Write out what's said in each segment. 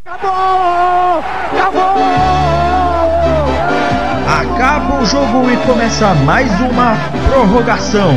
Acabou! Acabou! Acaba o jogo e começa mais uma prorrogação.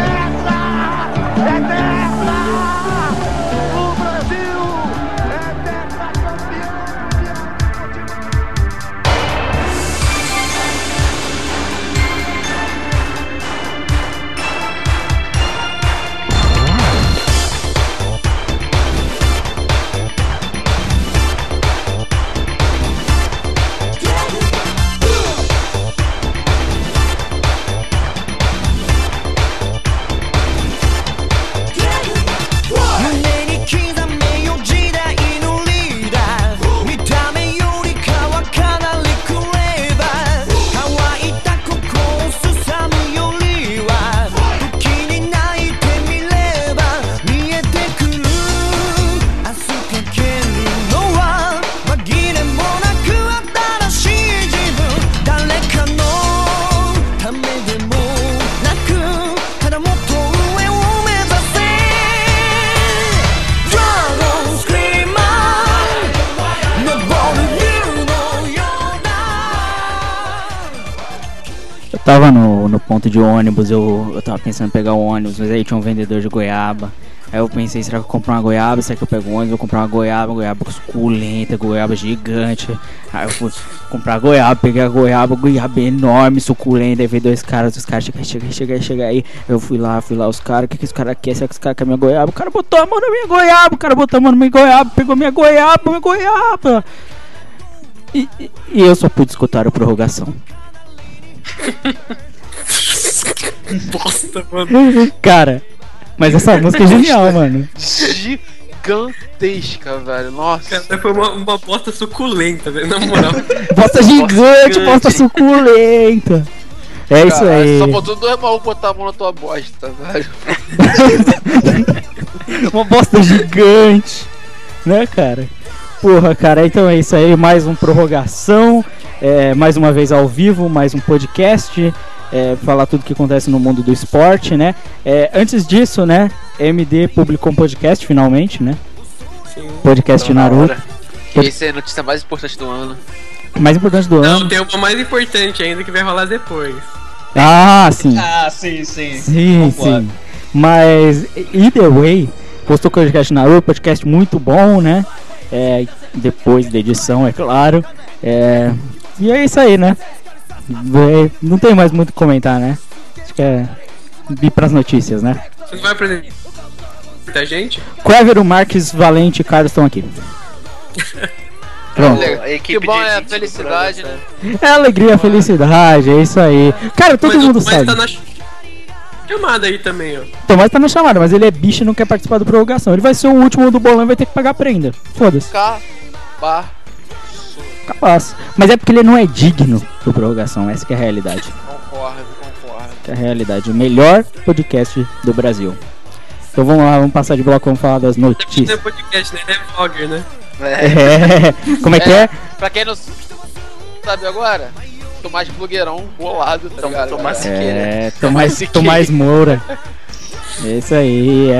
Tava no ponto de ônibus, eu tava pensando em pegar o ônibus, mas aí tinha um vendedor de goiaba. Aí eu pensei, será que eu compro uma goiaba? Será que eu pego o ônibus? Vou comprar uma goiaba suculenta, goiaba gigante. Aí eu fui comprar a goiaba, peguei a goiaba enorme, suculenta. Aí veio dois caras, os caras chega aí. Eu fui lá, os caras, o que os caras querem? Será que os caras querem minha goiaba? O cara botou a mão na minha goiaba, pegou minha goiaba. E eu só pude escutar a prorrogação. Bosta, mano. Cara, mas essa música é genial, mano. Gigantesca, velho. Nossa. Cara, foi uma bosta suculenta, velho. Na moral. Bosta gigante, bosta suculenta. É isso aí. Só faltou dois malucos botar a mão na tua bosta, velho. Uma bosta gigante, né, cara? Porra, cara, então é isso aí. Mais uma prorrogação. Mais uma vez ao vivo, mais um podcast, falar tudo que acontece no mundo do esporte, né? Antes disso, né, MD publicou um podcast finalmente, né? Sim. Podcast de Naruto. Essa é a notícia mais importante do ano. Mais importante do ano. Não, tem uma mais importante ainda que vai rolar depois. Ah, sim. Sim. Mas, either way, postou o podcast de Naruto, podcast muito bom, né? Depois da edição, é claro. E é isso aí, né? Não tem mais muito o que comentar, né? Acho que ir pras notícias, né? Você não vai apresentar a gente? Quévero, Marques, Valente e Carlos estão aqui. Pronto. Que bom é a felicidade, né? É alegria, felicidade, é isso aí. Cara, todo mundo sabe. Tá na chamada aí também, ó. Tomás tá na chamada, mas ele é bicho e não quer participar da prorrogação. Ele vai ser o último do bolão e vai ter que pagar a prenda. Foda-se. Capaz. Mas é porque ele não é digno da prorrogação, essa que é a realidade. Concordo. Que é a realidade. O melhor podcast do Brasil. Então vamos lá, vamos passar de bloco, vamos falar das notícias. Não é podcast, né? Ele é vlogger, né? Como é que é? Pra quem não sabe agora, Tomás Blogueirão bolado, tá ligado? Tomás Siqueira. Tomás Moura. É isso aí.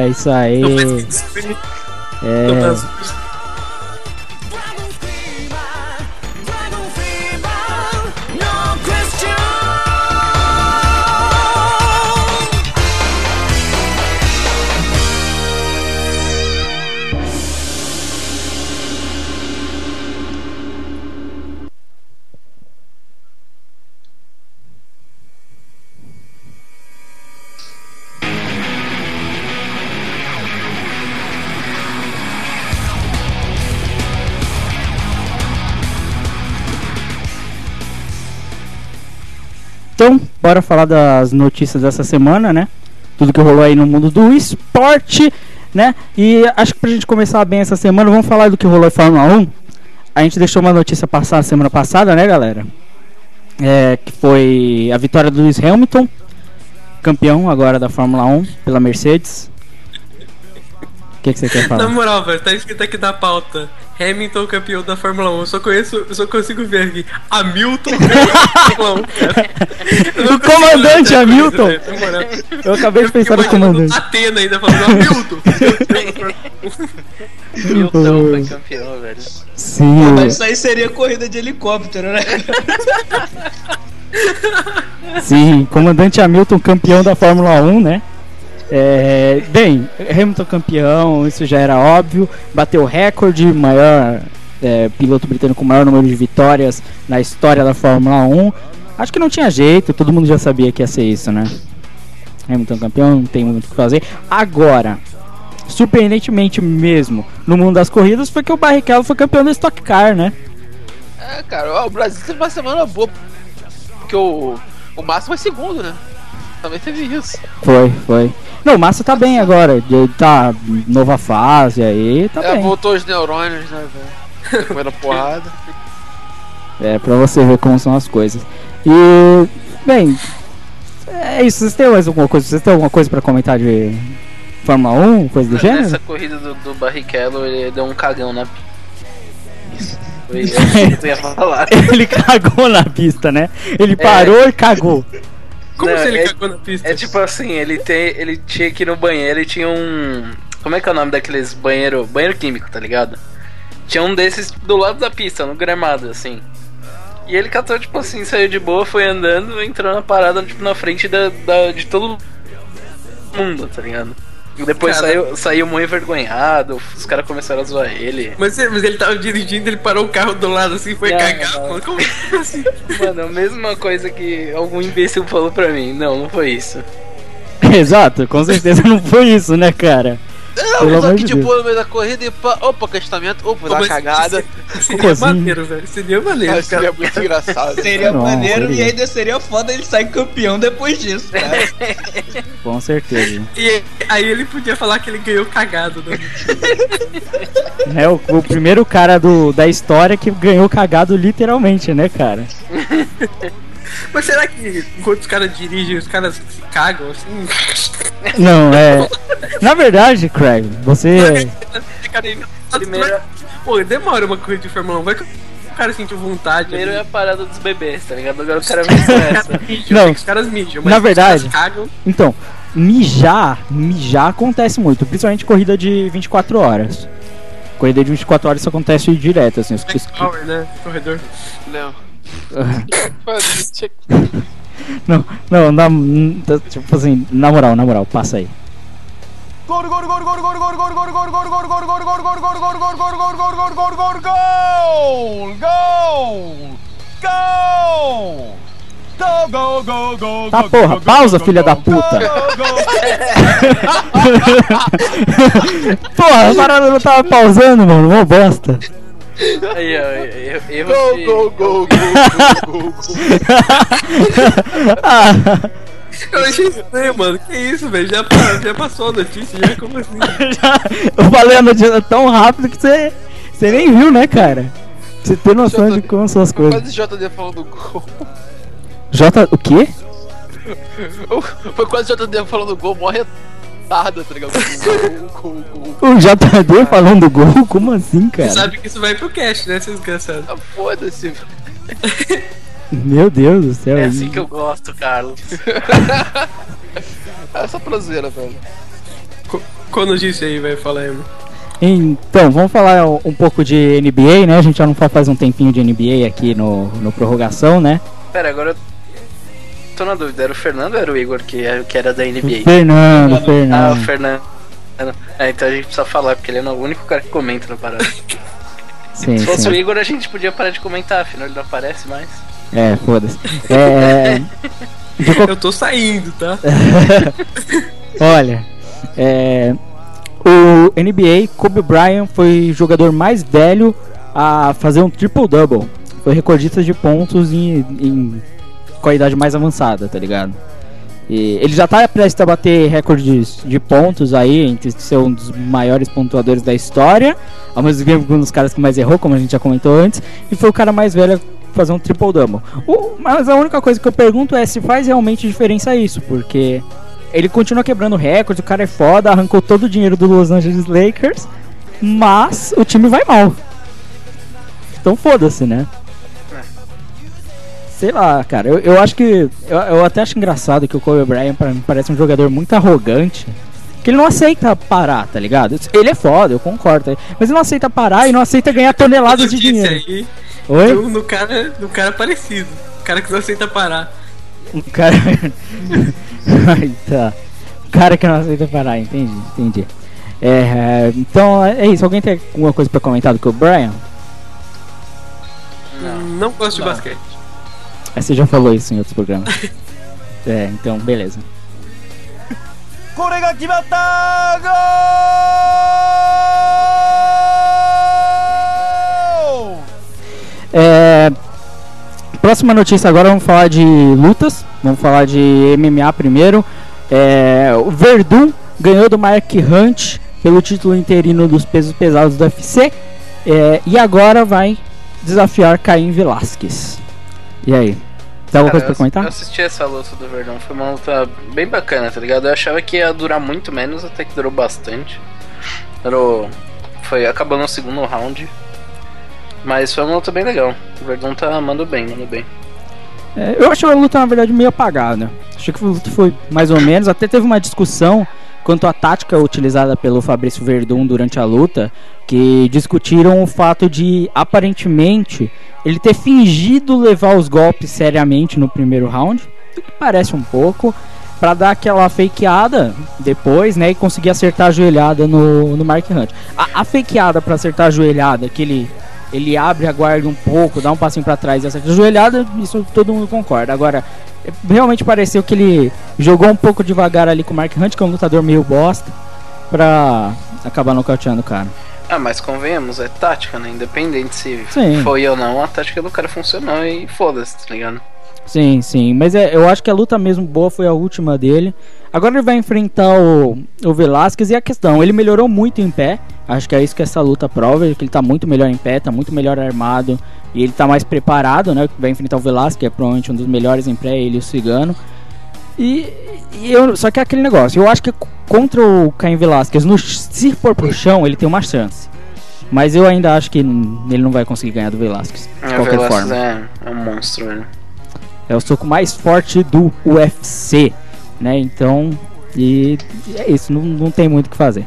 Então, bora falar das notícias dessa semana, né? Tudo que rolou aí no mundo do esporte, né? E acho que pra gente começar bem essa semana, vamos falar do que rolou em Fórmula 1. A gente deixou uma notícia passar semana passada, né, galera? Que foi a vitória do Lewis Hamilton, campeão agora da Fórmula 1 pela Mercedes. O que você quer falar? Na moral, velho, tá escrito aqui na pauta: Hamilton campeão da Fórmula 1. Eu só consigo ver aqui Hamilton campeão da Fórmula 1, cara. O comandante Hamilton! Eu acabei de pensar no comandante. Atena ainda falando Hamilton! Milton foi campeão, velho. Sim. Mas isso aí seria corrida de helicóptero, né? Sim, comandante Hamilton campeão da Fórmula 1, né? Bem, Hamilton campeão, isso já era óbvio. Bateu o recorde, maior piloto britânico com o maior número de vitórias na história da Fórmula 1. Acho que não tinha jeito, todo mundo já sabia que ia ser isso, né? Hamilton campeão, não tem muito o que fazer. Agora, surpreendentemente mesmo, no mundo das corridas, foi que o Barrichello foi campeão da Stock Car, né? Cara, o Brasil teve uma semana boa, porque o Massa foi segundo, né? Também teve isso. Foi. Não, o Massa tá bem agora, ele tá nova fase aí, tá bem. Voltou os neurônios, né, velho? Comendo porrada. Pra você ver como são as coisas. E, bem, é isso. Vocês têm mais alguma coisa? Vocês têm alguma coisa pra comentar de Fórmula 1, coisa do gênero? Nessa corrida do Barrichello, ele deu um cagão na pista. Foi isso que eu ia falar. Ele cagou na pista, né? Ele parou e cagou. Como se ele cagou na pista? É tipo assim, ele tinha que ir no banheiro e tinha um... Como é que é o nome daqueles banheiro químico, tá ligado? Tinha um desses do lado da pista, no gramado, assim. E ele catou, tipo assim, saiu de boa, foi andando, entrou na parada, tipo, na frente de todo mundo, tá ligado? E depois saiu muito envergonhado, os caras começaram a zoar ele. Mas ele tava dirigindo, ele parou o carro do lado assim, foi cagar, mano. Como assim? Mano, a mesma coisa que algum imbecil falou pra mim. Não foi isso. Exato, com certeza não foi isso, né, cara? Eu tô aqui de boa no meio da corrida e pá, opa, castamento, opa, dá uma cagada. Seria maneiro, velho. Seria maneiro, seria muito engraçado. Seria maneiro e ainda seria foda ele sair campeão depois disso, cara. Com certeza. E aí ele podia falar que ele ganhou cagado, né? É o primeiro cara da história que ganhou cagado literalmente, né, cara? Mas será que enquanto os caras dirigem, os caras se cagam assim? Não, na verdade, Craig, você... Primeiro... Pô, demora uma corrida de Fórmula 1, vai que o cara sentiu vontade. Primeiro é a parada dos bebês, tá ligado? Agora o cara vem com essa. Não, os caras mijam, mas na verdade, os caras cagam. Então, mijar acontece muito, principalmente corrida de 24 horas. Corrida de 24 horas isso acontece direto, assim. Power, né? Corredor. Não. Não, tipo assim, na moral, passa aí. Tá porra, pausa, filha da puta. Porra, a parada não tava pausando, mano, uma bosta. Aí, ó, Go. Eu achei estranho, mano. Que isso, velho? Já passou a notícia, já como assim? Eu falei a notícia tão rápido que você nem viu, né, cara? Você tem noção de como são as coisas. Quase JD falando do gol. O quê? Foi quase JD falando gol, mó retardo, tá ligado? Gol. O JD falando gol? Como assim, cara? Você sabe que isso vai pro cast, né, seus desgraçados? Foda-se. Meu Deus do céu. É assim que eu gosto, Carlos. Essa prazeira, velho. Qual notícia aí, vai falar aí, mano? Então, vamos falar um pouco de NBA, né? A gente já não faz um tempinho de NBA aqui no Prorrogação, né? Pera, agora eu tô na dúvida. Era o Fernando ou era o Igor que era da NBA? Fernando. Ah, o Fernando. Então a gente precisa falar, porque ele é o único cara que comenta na parada. Sim, se fosse o Igor, a gente podia parar de comentar, afinal ele não aparece mais. Foda-se. Eu tô saindo, tá? Olha, o NBA, Kobe Bryant foi o jogador mais velho a fazer um triple-double. Foi recordista de pontos em qualidade mais avançada, tá ligado? E ele já tá prestes a bater recordes de pontos aí, entre ser um dos maiores pontuadores da história, ao mesmo tempo que um dos caras que mais errou, como a gente já comentou antes, e foi o cara mais velho a fazer um triple-double. Mas a única coisa que eu pergunto é se faz realmente diferença isso, porque ele continua quebrando recordes, o cara é foda, arrancou todo o dinheiro do Los Angeles Lakers, mas o time vai mal. Então foda-se, né? Sei lá, cara, eu acho que... Eu até acho engraçado que o Kobe Bryant parece um jogador muito arrogante. Que ele não aceita parar, tá ligado? Ele é foda, eu concordo. Mas ele não aceita parar e não aceita ganhar toneladas de dinheiro. Aí, Oi? no cara parecido. O cara que não aceita parar. O cara... Ai, tá. O cara que não aceita parar, entendi. Então é isso, alguém tem alguma coisa pra comentar do Kobe Bryant? Não gosto de basquete. Você já falou isso em outros programas. Então, beleza. Próxima notícia agora, vamos falar de lutas. Vamos falar de MMA primeiro. O Verdun ganhou do Mark Hunt pelo título interino dos pesos pesados do UFC. E agora vai desafiar Caim Velasquez. E aí? Tem alguma coisa pra comentar? Eu assisti essa luta do Verdun, foi uma luta bem bacana, tá ligado? Eu achava que ia durar muito menos, até que durou bastante. Acabou no segundo round. Mas foi uma luta bem legal. O Verdun mandou bem. Eu achei a luta, na verdade, meio apagada. Achei que a luta foi mais ou menos. Até teve uma discussão quanto à tática utilizada pelo Fabrício Verdun durante a luta, que discutiram o fato de, aparentemente, ele ter fingido levar os golpes seriamente no primeiro round, o que parece um pouco, pra dar aquela fakeada depois, né, e conseguir acertar a joelhada no Mark Hunt. A fakeada pra acertar a joelhada, que ele abre a guarda um pouco, dá um passinho pra trás e acerta a joelhada, isso todo mundo concorda. Agora, realmente pareceu que ele jogou um pouco devagar ali com o Mark Hunt, que é um lutador meio bosta, pra acabar nocauteando o cara. Mas convenhamos, é tática, né? Independente se Sim. foi ou não, a tática do cara funcionou e foda-se, tá ligado? Sim, mas eu acho que a luta mesmo boa foi a última dele. Agora ele vai enfrentar o Velasquez, e a questão, ele melhorou muito em pé. Acho que é isso que essa luta prova, que ele tá muito melhor em pé, tá muito melhor armado, e ele tá mais preparado, né? Vai enfrentar o Velasquez, que é provavelmente um dos melhores em pé, ele e o Cigano. Só que é aquele negócio, eu acho que contra o Caim Velasquez, se for pro chão, ele tem uma chance. Mas eu ainda acho que ele não vai conseguir ganhar do Velasquez, de qualquer forma. É um monstro, velho. É o soco mais forte do UFC, né? Então, e é isso, não tem muito o que fazer.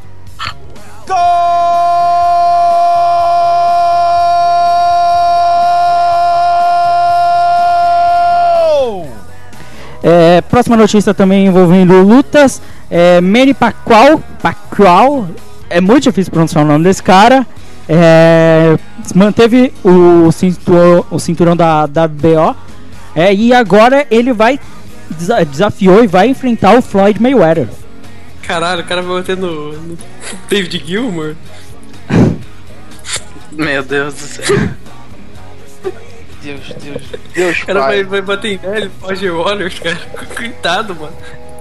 Próxima notícia também envolvendo lutas. Manny Pacquiao, é muito difícil pronunciar o nome desse cara. Manteve o cinturão da WBO. E agora ele desafiou e vai enfrentar o Floyd Mayweather. Caralho, o cara vai bater no David Gilmour. Meu Deus do céu. Deus, O cara pai. vai bater em ele, Roger Waters, cara. Coitado, mano.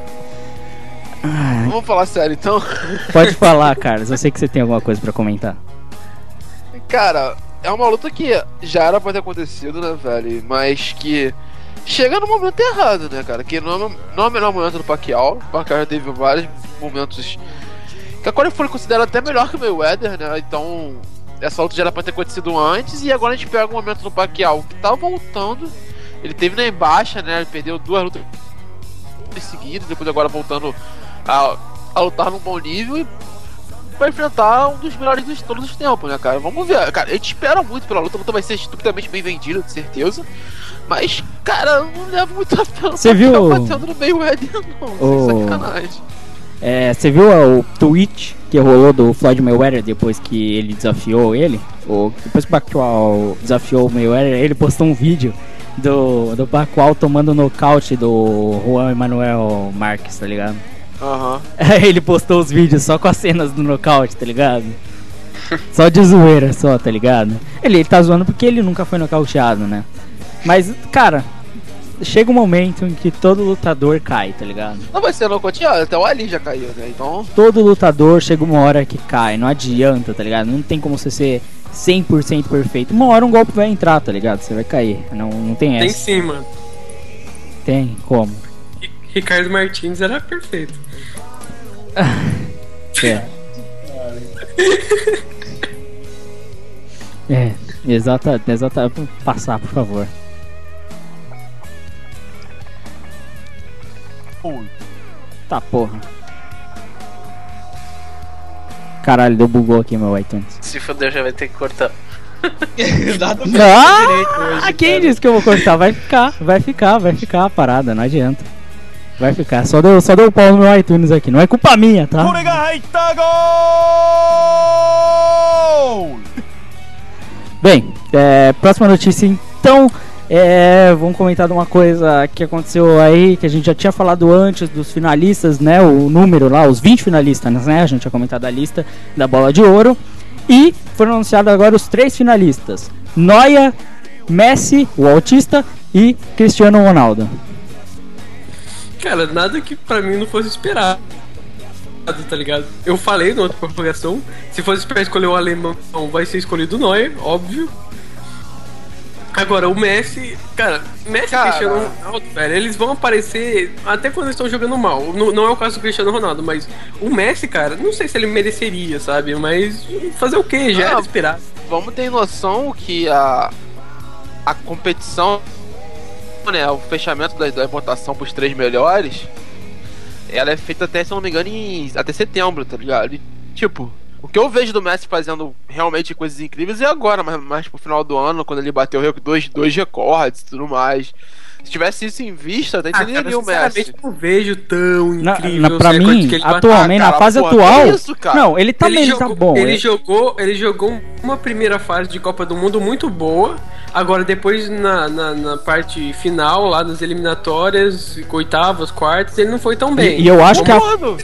Vamos falar sério, então. Pode falar, Carlos. Eu sei que você tem alguma coisa pra comentar. Cara, é uma luta que já era pra ter acontecido, né, velho? Mas que chega no momento errado, né, cara? Que não é o melhor momento do Pacquiao. O Pacquiao já teve vários momentos que agora foi considerado até melhor que o Mayweather, né? Então, essa luta já era pra ter acontecido antes. E agora a gente pega um momento do Pacquiao que tá voltando. Ele teve na embaixa, né? Ele perdeu 2 lutas seguidas, depois agora voltando a lutar num bom nível e vai enfrentar um dos melhores de todos os tempos, né, cara? Vamos ver, cara, a gente espera muito pela luta, a luta vai ser estupidamente bem vendida, de certeza. Mas, cara, eu não levo muito a pena. Você viu batendo no Mayweather, não, sem sacanagem. Você viu o tweet que rolou do Floyd Mayweather depois que ele desafiou ele? Depois que o Pacquiao desafiou o Mayweather, ele postou um vídeo do Pacquiao tomando nocaute do Juan Emanuel Marques, tá ligado? Ele postou os vídeos só com as cenas do nocaute, tá ligado? Só de zoeira, só, tá ligado? Ele tá zoando porque ele nunca foi nocauteado, né? Mas, cara, chega um momento em que todo lutador cai, tá ligado? Não vai ser nocauteado, até o Ali já caiu, né? Então, Todo lutador chega uma hora que cai, não adianta, tá ligado? Não tem como você ser 100% perfeito. Uma hora um golpe vai entrar, tá ligado? Você vai cair, não tem essa. Tem sim, mano. Tem, como? Ricardo Martins era perfeito. Exata. Passar, por favor. Tá, porra. Caralho, deu bugou aqui meu iTunes. Se foder, já vai ter que cortar. Exatamente. Quem disse que eu vou cortar? Vai ficar a parada, não adianta. Vai ficar, só deu pau no meu iTunes aqui, não é culpa minha, tá? Bem, próxima notícia então. Vamos comentar de uma coisa que aconteceu aí, que a gente já tinha falado antes dos finalistas, né? O número lá, os 20 finalistas, né? A gente tinha comentado a lista da Bola de Ouro. E foram anunciados agora os 3 finalistas: Neuer, Messi, o autista, e Cristiano Ronaldo. Cara, nada que pra mim não fosse esperado, tá ligado? Eu falei na outra propagação, se fosse pra escolher o alemão, vai ser escolhido o Neuer, óbvio. Agora, o Messi, cara, e Cristiano Ronaldo, velho, eles vão aparecer até quando eles estão jogando mal. Não é o caso do Cristiano Ronaldo, mas o Messi, cara, não sei se ele mereceria, sabe? Mas fazer o quê? Já era esperado. Vamos ter noção que a competição, né, o fechamento da votação pros 3 melhores, ela é feita até, se eu não me engano, até setembro, tá ligado? E, tipo, o que eu vejo do Messi fazendo realmente coisas incríveis é agora, mas pro final do ano, quando ele bateu dois recordes e tudo mais. Se tivesse isso em vista, até entenderia o Messi. Eu não vejo tão incrível. Pra mim, atualmente, na fase atual, não, ele também tá bom. Ele jogou uma primeira fase de Copa do Mundo muito boa. Agora, depois, na parte final, lá nas eliminatórias, oitavas, quartas, ele não foi tão bem. E eu acho que eu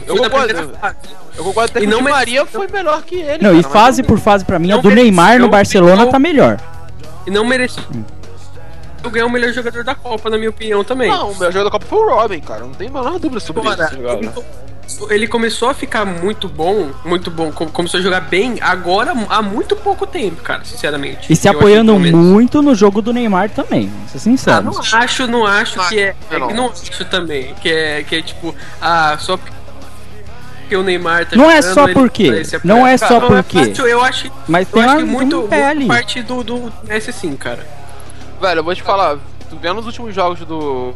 concordo até que o Di Maria foi melhor que ele. Não, cara, e fase por fase, pra mim, a do Neymar no Barcelona tá melhor. E não mereceu ganhar o melhor jogador da Copa, na minha opinião, também. Não, o melhor jogador da Copa foi o Robin, cara. Não tem a menor dúvida sobre isso. Ele começou a ficar muito bom, começou a jogar bem agora há muito pouco tempo, cara, sinceramente. E se apoiando muito no jogo do Neymar também, vou ser sincero. Não acho que é. Não acho também, que é tipo, só porque o Neymar tá não jogando, é só porque, não é só porque. Eu acho, mas tem muito parte do Messi sim, cara. Velho, eu vou te falar, tu vendo os últimos jogos do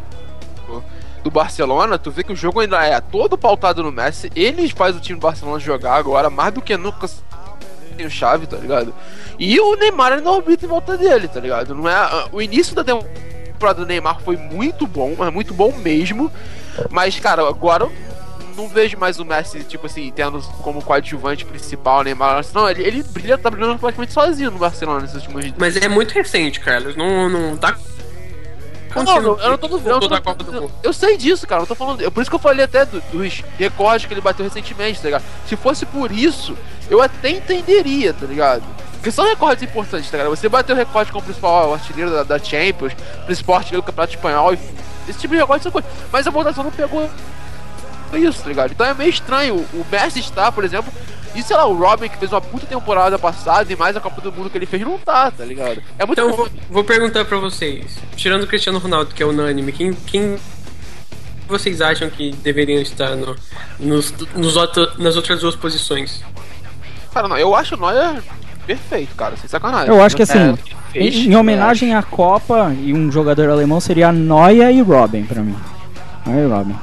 Barcelona, tu vê que o jogo ainda é todo pautado no Messi. Ele faz o time do Barcelona jogar agora mais do que nunca tem o Xavi, tá ligado? E o Neymar ainda orbita em volta dele, tá ligado? Não é, o início da temporada do Neymar foi muito bom, mas muito bom mesmo. Mas, cara, agora eu não vejo mais o Messi, tipo assim, tendo como coadjuvante principal o Neymar. Não, ele brilha, tá brilhando praticamente sozinho no Barcelona nesses últimos dias. Mas é muito recente, Carlos. Não tá. Eu não tô duvidando. Eu sei disso, cara. Eu tô falando. Por isso que eu falei até dos recordes que ele bateu recentemente, tá ligado? Se fosse por isso, eu até entenderia, tá ligado? Porque são recordes importantes, tá ligado? Você bateu o recorde como principal artilheiro da Champions, principal artilheiro do Campeonato Espanhol, esse tipo de recorde são coisas. Mas a votação não pegou isso, tá ligado? Então é meio estranho. O Messi está, por exemplo, e sei lá, o Robin, que fez uma puta temporada passada e mais a Copa do Mundo que ele fez, não tá ligado? É muito então vou perguntar pra vocês, tirando o Cristiano Ronaldo, que é unânime, quem vocês acham que deveriam estar nas outras duas posições? Cara, não, eu acho o Neuer perfeito, cara, sem sacanagem. Eu acho que assim, em homenagem à Copa e um jogador alemão, seria Neuer e Robin pra mim. Neuer e Robin.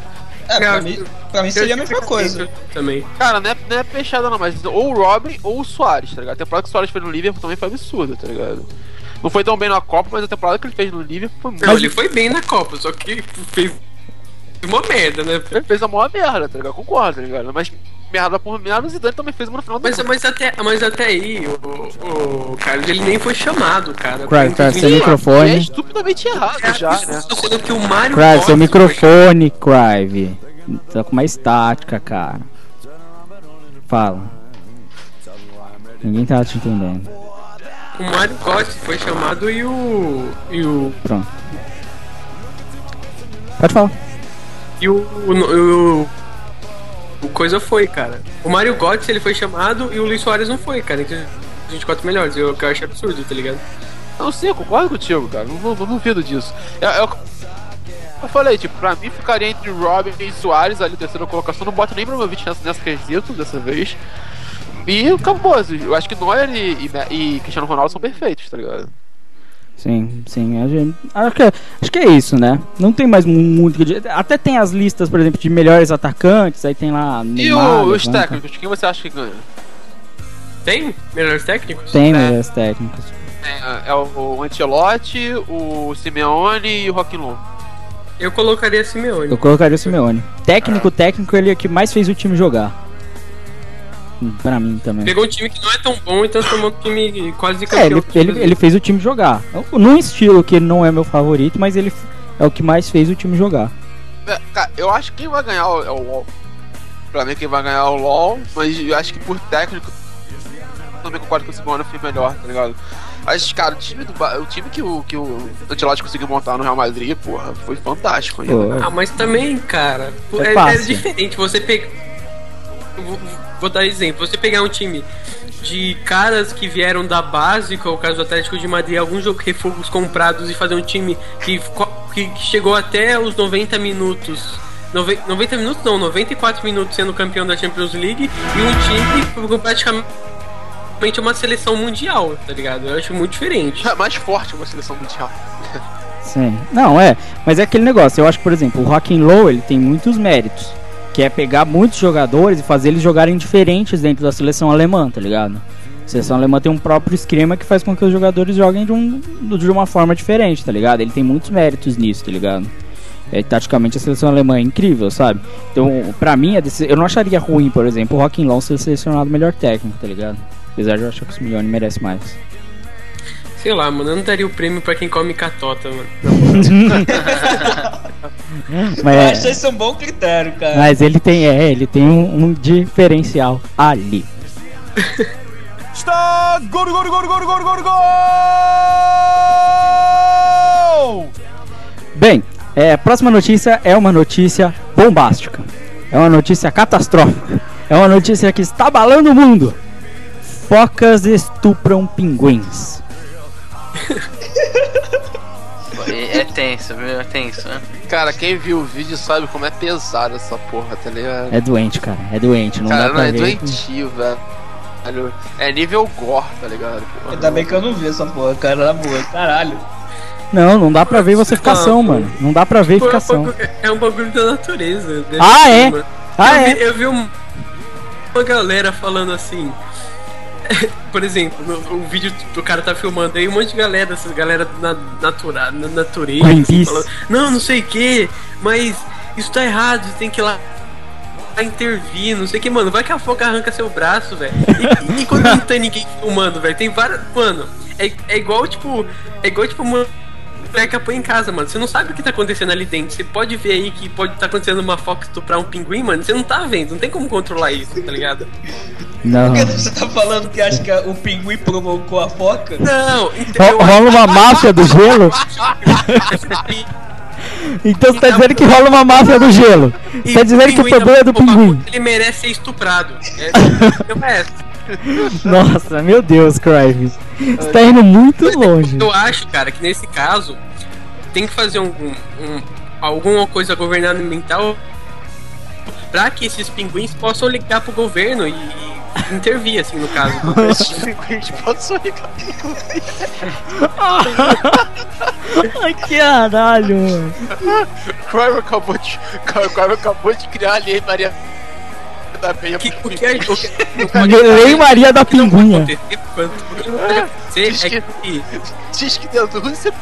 Pra mim seria a mesma coisa. Também. Cara, não é fechada não, mas ou o Robin ou o Suárez, tá ligado? A temporada que o Suárez fez no Liverpool também foi absurda, tá ligado? Não foi tão bem na Copa, mas a temporada que ele fez no Liverpool foi muito... Não, ele foi bem na Copa, só que fez uma merda, né? Ele fez a maior merda, tá ligado? Concordo, tá ligado? Mas merda por merda, o Zidane também fez uma no final do mas até aí, o Carlos, ele nem foi chamado, cara. Craig, seu microfone. É estupidamente errado já, né? Que o Mario Craig, seu microfone, Craig. Tá com uma estática, cara. Fala. Ninguém tá te entendendo. O Mario Götze foi chamado e o... Pronto. Pode falar. E o coisa foi, cara. O Mario Götze, ele foi chamado e o Luis Suárez não foi, cara. Entre os 24 melhores. Eu acho absurdo, tá ligado? Não sei, eu concordo contigo, cara. Não duvido disso. eu falei, tipo, pra mim ficaria entre Robin e Soares ali, terceira colocação. Não boto nem Ibrahimovic nessa quesito dessa vez. E acabou. Eu acho que Neuer e Cristiano Ronaldo são perfeitos, tá ligado? Sim, acho que é isso, né? Não tem mais muito. Até tem as listas, por exemplo, de melhores atacantes. Aí tem lá. Neymar, E os técnicos? Quem você acha que ganha? Tem melhores técnicos? Tem melhores técnicos. É o Ancelotti, o Simeone e o Joaquim Low. Eu colocaria Simeone. Eu colocaria o Simeone. Técnico, ele é o que mais fez o time jogar. Pra mim também. Pegou um time que não é tão bom e transformou um time quase campeão. Ele fez o time jogar. Num estilo que não é meu favorito, mas ele é o que mais fez o time jogar. Cara, eu acho que quem vai ganhar é o LoL. Pra mim quem vai ganhar é o LoL, mas eu acho que por técnico também concordo que o Simeone foi melhor, tá ligado? Mas, cara, o time que o Ancelotti conseguiu montar no Real Madrid, porra, foi fantástico. Mas também, cara, é diferente você pegar. Vou dar exemplo, você pegar um time de caras que vieram da base, que é o caso do Atlético de Madrid, alguns refugos comprados, e fazer um time que chegou até os 90 minutos. 90 minutos não, 94 minutos sendo campeão da Champions League, e um time que foi praticamente uma seleção mundial, tá ligado? Eu acho muito diferente. É mais forte uma seleção mundial. Sim, não, mas é aquele negócio. Eu acho que, por exemplo, o Joaquim Low, ele tem muitos méritos, que é pegar muitos jogadores e fazer eles jogarem diferentes dentro da seleção alemã, tá ligado? A seleção alemã tem um próprio esquema que faz com que os jogadores joguem de uma forma diferente, tá ligado? Ele tem muitos méritos nisso, tá ligado? Taticamente a seleção alemã é incrível, sabe? Então, pra mim, eu não acharia ruim, por exemplo, o Joaquim Low ser selecionado melhor técnico, tá ligado? Apesar de eu achar que o Simeone merece mais. Sei lá, mano, eu não daria o prêmio pra quem come catota, mano. Mas eu acho que isso é um bom critério, cara. Mas ele tem um diferencial ali. Está gol! Bem, a próxima notícia é uma notícia bombástica. É uma notícia catastrófica. É uma notícia que está abalando o mundo. Focas estupram pinguins. É tenso, viu? É tenso, né? Cara, quem viu o vídeo sabe como é pesado essa porra, tá ligado? É doente, cara. É doente. Não cara, dá pra não ver. É doentio, velho. É nível gore, tá ligado? Porra, Ainda bem que eu não vi essa porra, cara, na boa. Caralho. Não dá pra ver você ficar ação, mano. Não dá pra ver e ficar ação. É um bagulho da natureza. Eu vi uma galera falando assim. Por exemplo, o vídeo do cara tá filmando aí, um monte de galera, essas galera na natureza, assim, falando, não sei o que, mas isso tá errado, você tem que ir lá intervir, não sei o que, mano, vai que a foca arranca seu braço, velho. E quando não tem ninguém filmando, velho, tem várias. Mano, é igual tipo uma mulher que apanha em casa, mano. Você não sabe o que tá acontecendo ali dentro. Você pode ver aí que pode estar acontecendo uma foca estuprar um pinguim, mano. Você não tá vendo, não tem como controlar isso, tá ligado? Não. Porque você tá falando que acha que o pinguim provocou a foca? Não, rola uma máfia do gelo? Então você tá dizendo que rola uma máfia do gelo. Você tá dizendo que o problema é do pinguim. Ele merece ser estuprado. Nossa, meu Deus, Crives. Você tá indo muito longe. Eu acho, cara, que nesse caso tem que fazer alguma coisa governamental pra que esses pinguins possam ligar pro governo e intervir, assim, no caso. Esses pinguins possam ligar pro governo. Ai, caralho, mano. O Crime acabou de criar a Lei Maria da Penha. Lei Maria da Pinguinha. Diz que denúncia.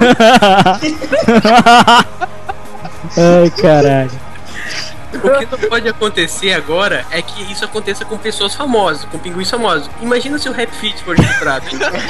Ai, caralho. O que não pode acontecer agora é que isso aconteça com pessoas famosas, com pinguins famosos. Imagina se o Rap Fit for estuprado.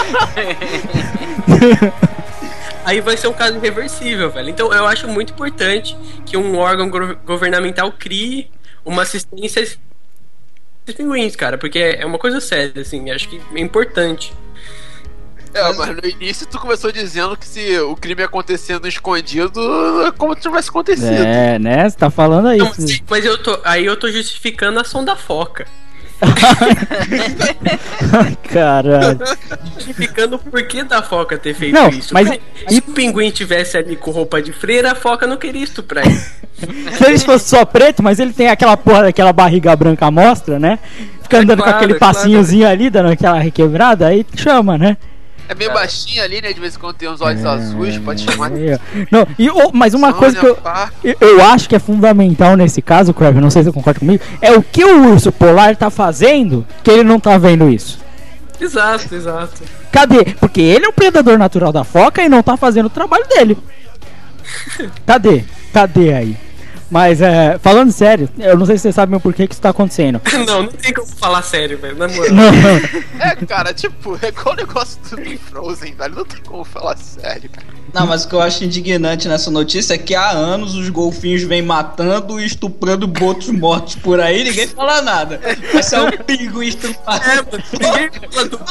Aí vai ser um caso irreversível, velho. Então eu acho muito importante que um órgão governamental crie uma assistência a esses pinguins, cara, porque é uma coisa séria, assim, acho que é importante. Mas no início tu começou dizendo que se o crime acontecendo escondido, é como se tivesse acontecido. Né? Você tá falando aí. Não, mas eu tô justificando a ação da foca. Ai, caralho. Justificando o porquê da foca ter feito Não, isso. mas- Se o pinguim tivesse ali com roupa de freira, a foca não queria estuprar ele. Se ele fosse só preto, mas ele tem aquela porra daquela barriga branca à mostra, né? Fica andando claro, com aquele é claro. passinhozinho ali, dando aquela requebrada, aí chama, né? É meio baixinho ali, né? De vez em quando tem uns olhos azuis, pode chamar de. Não, mas uma coisa que eu acho que é fundamental nesse caso, Crave, não sei se você concorda comigo, é o que o urso polar tá fazendo que ele não tá vendo isso. Exato, exato. Cadê? Porque ele é o predador natural da foca e não tá fazendo o trabalho dele. Cadê? Cadê aí? Mas, falando sério, eu não sei se você sabe o porquê que isso tá acontecendo. Não tem como falar sério, velho, na moral. Não, É, cara, tipo, é igual o negócio do Frozen, velho. Não tem como falar sério, cara. Não, mas o que eu acho indignante nessa notícia é que há anos os golfinhos vêm matando e estuprando botos mortos por aí e ninguém fala nada. Mas é um pinguim estrupado. Mano, ninguém fala do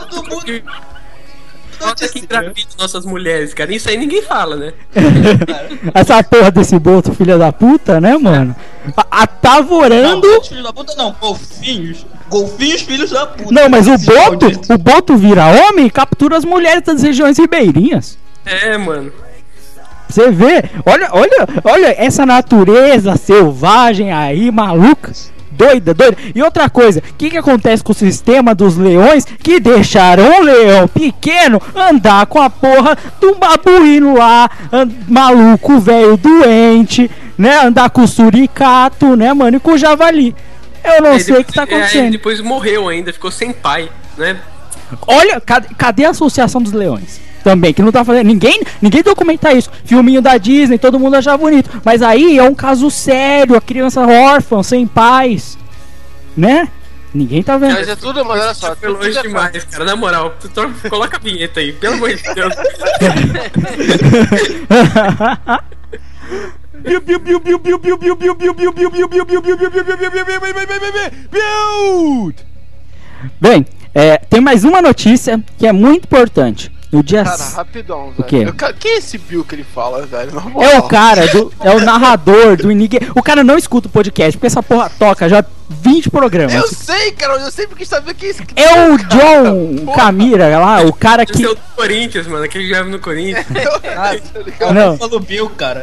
foca que engravida nossas mulheres, cara. Isso aí ninguém fala, né? essa porra desse boto, filha da puta, né, mano? Atavorando. Não, filhos da puta não, golfinhos. Golfinhos, filhos da puta. Não, mas Esses o boto vira homem e captura as mulheres das regiões ribeirinhas. É, mano. Você vê, olha essa natureza selvagem aí, maluca. Doida. E outra coisa, o que acontece com o sistema dos leões que deixaram o leão pequeno andar com a porra de um babuíno lá, maluco, velho, doente, né? Andar com o suricato, né, mano, e com o javali. Eu não sei o que tá acontecendo. Depois morreu ainda, ficou sem pai, né? Olha, cadê a Associação dos Leões? Também, que não tá fazendo. Ninguém documenta isso. Filminho da Disney, todo mundo acha bonito. Mas aí é um caso sério, a criança órfã, sem pais. Né? Ninguém tá vendo. Mas é tudo, mas olha só. Foi longe demais, cara. Na moral, coloca a vinheta aí, pelo amor de Deus. Bem, tem mais uma notícia que é muito importante. No dia Cara, rapidão, velho. O quê? Quem é esse Bill que ele fala, velho? Na É moral. o cara, é o narrador do Enigma. O cara não escuta o podcast, porque essa porra toca já 20 programas. Eu sei, cara, eu sempre quis saber quem é esse É o cara, John porra. Camira lá, o cara Esse que. é o do Corinthians, mano. Aquele que joga no Corinthians. Tá ligado? Não. Falou Bill, cara.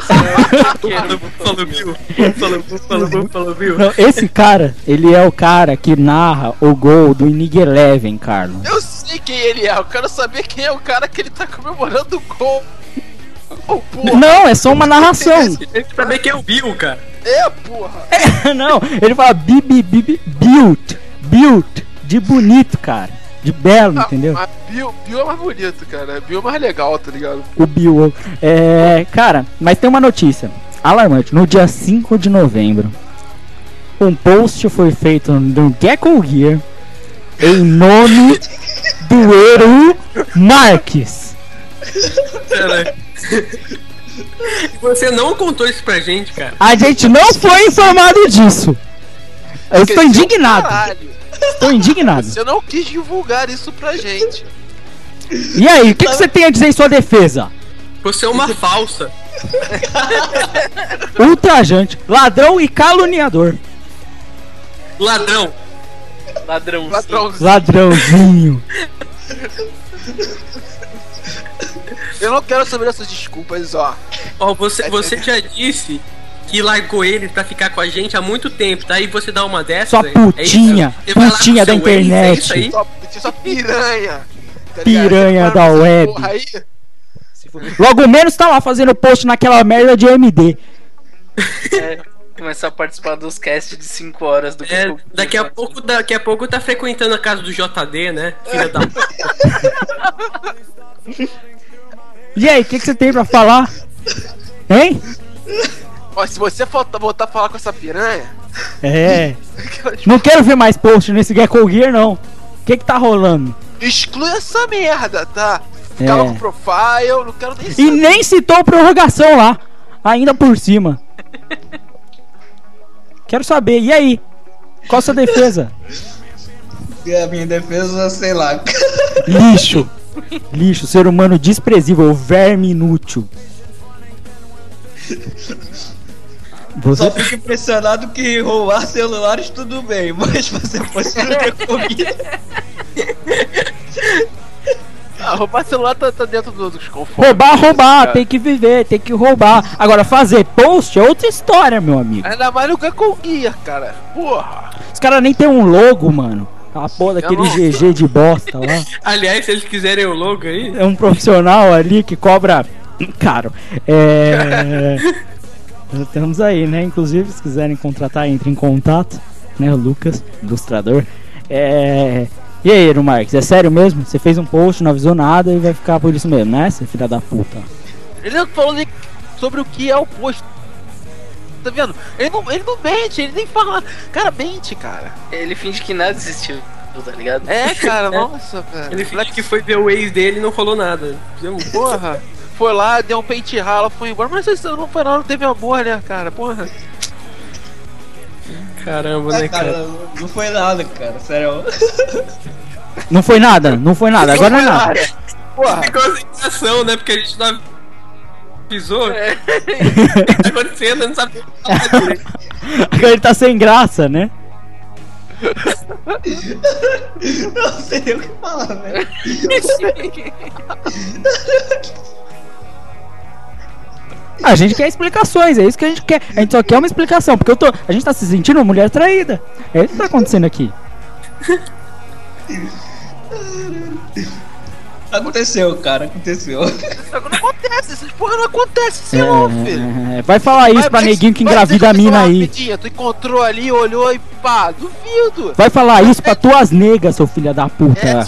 Falou, viu? Não, esse cara, ele é o cara que narra o gol do Enigma Eleven, Carlos. Eu sei quem ele é, eu quero saber quem é o cara que ele tá comemorando o gol. Oh, porra. Não, é só uma narração. Tem que saber quem é o Bill, cara. É, porra. Não, ele fala built, de bonito, cara. De belo, entendeu? Mas Bill é mais bonito, cara. Bill é mais legal, tá ligado? O Bill. Cara, mas tem uma notícia alarmante. No dia 5 de novembro, um post foi feito no Gecko Gear em nome do Eru Marques. Caralho. Você não contou isso pra gente, cara. A gente não foi informado disso. Eu estou indignado. Caralho. Estou indignado. Você não quis divulgar isso pra gente. E aí, o que você tem a dizer em sua defesa? Você é uma falsa. Ultrajante, ladrão e caluniador. Ladrão. Ladrãozinho. Ladrãozinho. Eu não quero saber dessas desculpas, ó. Ó, você já disse que largou ele pra ficar com a gente há muito tempo, tá? E você dá uma dessa. Sua putinha, Você vai lá com putinha da seu ex, internet. é isso aí? Só piranha. Tá ligado? Piranha Você da para essa web. porra aí. Logo menos tá lá fazendo post naquela merda de MD. Começar a participar dos casts de 5 horas do Daqui a pouco tá frequentando a casa do JD, né? Filha da E aí, o que você tem pra falar? Hein? Ó, se você voltar a falar com essa piranha. Não quero ver mais post nesse Gecko Gear, não. O que tá rolando? Exclui essa merda, tá? Ficava com profile, não quero nem E saber. nem citou prorrogação lá. Ainda por cima. Quero saber, e aí? Qual a sua defesa? A minha defesa, sei lá. Lixo. Lixo, ser humano desprezível, verme inútil. Você... Só fico impressionado que roubar celulares tudo bem, mas você fosse comida. Roubar celular tá dentro dos confortos. Roubar, tem que viver, tem que roubar. Agora, fazer post é outra história, meu amigo. Ainda mais no Google Gear, cara. Porra. Os caras nem tem um logo, mano. A porra daquele GG de bosta lá. Aliás, se eles quiserem o logo aí. É um profissional ali que cobra caro. Estamos aí, né? Inclusive, se quiserem contratar, entre em contato, né? O Lucas, ilustrador. E aí, Eero Marques, é sério mesmo? Você fez um post, não avisou nada e vai ficar por isso mesmo, né? Você filha da puta. Ele não falou nem sobre o que é o post. Tá vendo? Ele não mente, ele nem fala. Cara, mente, cara. Ele finge que nada existiu, tá ligado? Cara, nossa, velho. Ele finge que foi ver o ex dele e não falou nada. Porra. Foi lá, deu um peito rala, foi embora. Mas isso não foi nada, não teve amor, né, cara? Porra. Caramba, né, cara? Não foi nada, cara, sério. Não foi nada, agora não é nada. Porra. Ficou a sensação, né? Porque a gente não avisou. O que tá acontecendo, não sabe o que tá fazendo. Agora ele tá sem graça, né? Não sei nem o que falar, velho. A gente quer explicações, é isso que a gente quer. A gente só quer uma explicação, porque a gente tá se sentindo uma mulher traída. É isso que tá acontecendo aqui. Aconteceu, cara, aconteceu. Não acontece, essas porra não acontece, você filho. Vai falar isso pra neguinho que engravida a mina aí. Tu encontrou ali, olhou e pá, duvido. Vai falar isso pra tuas negas, seu filho da puta.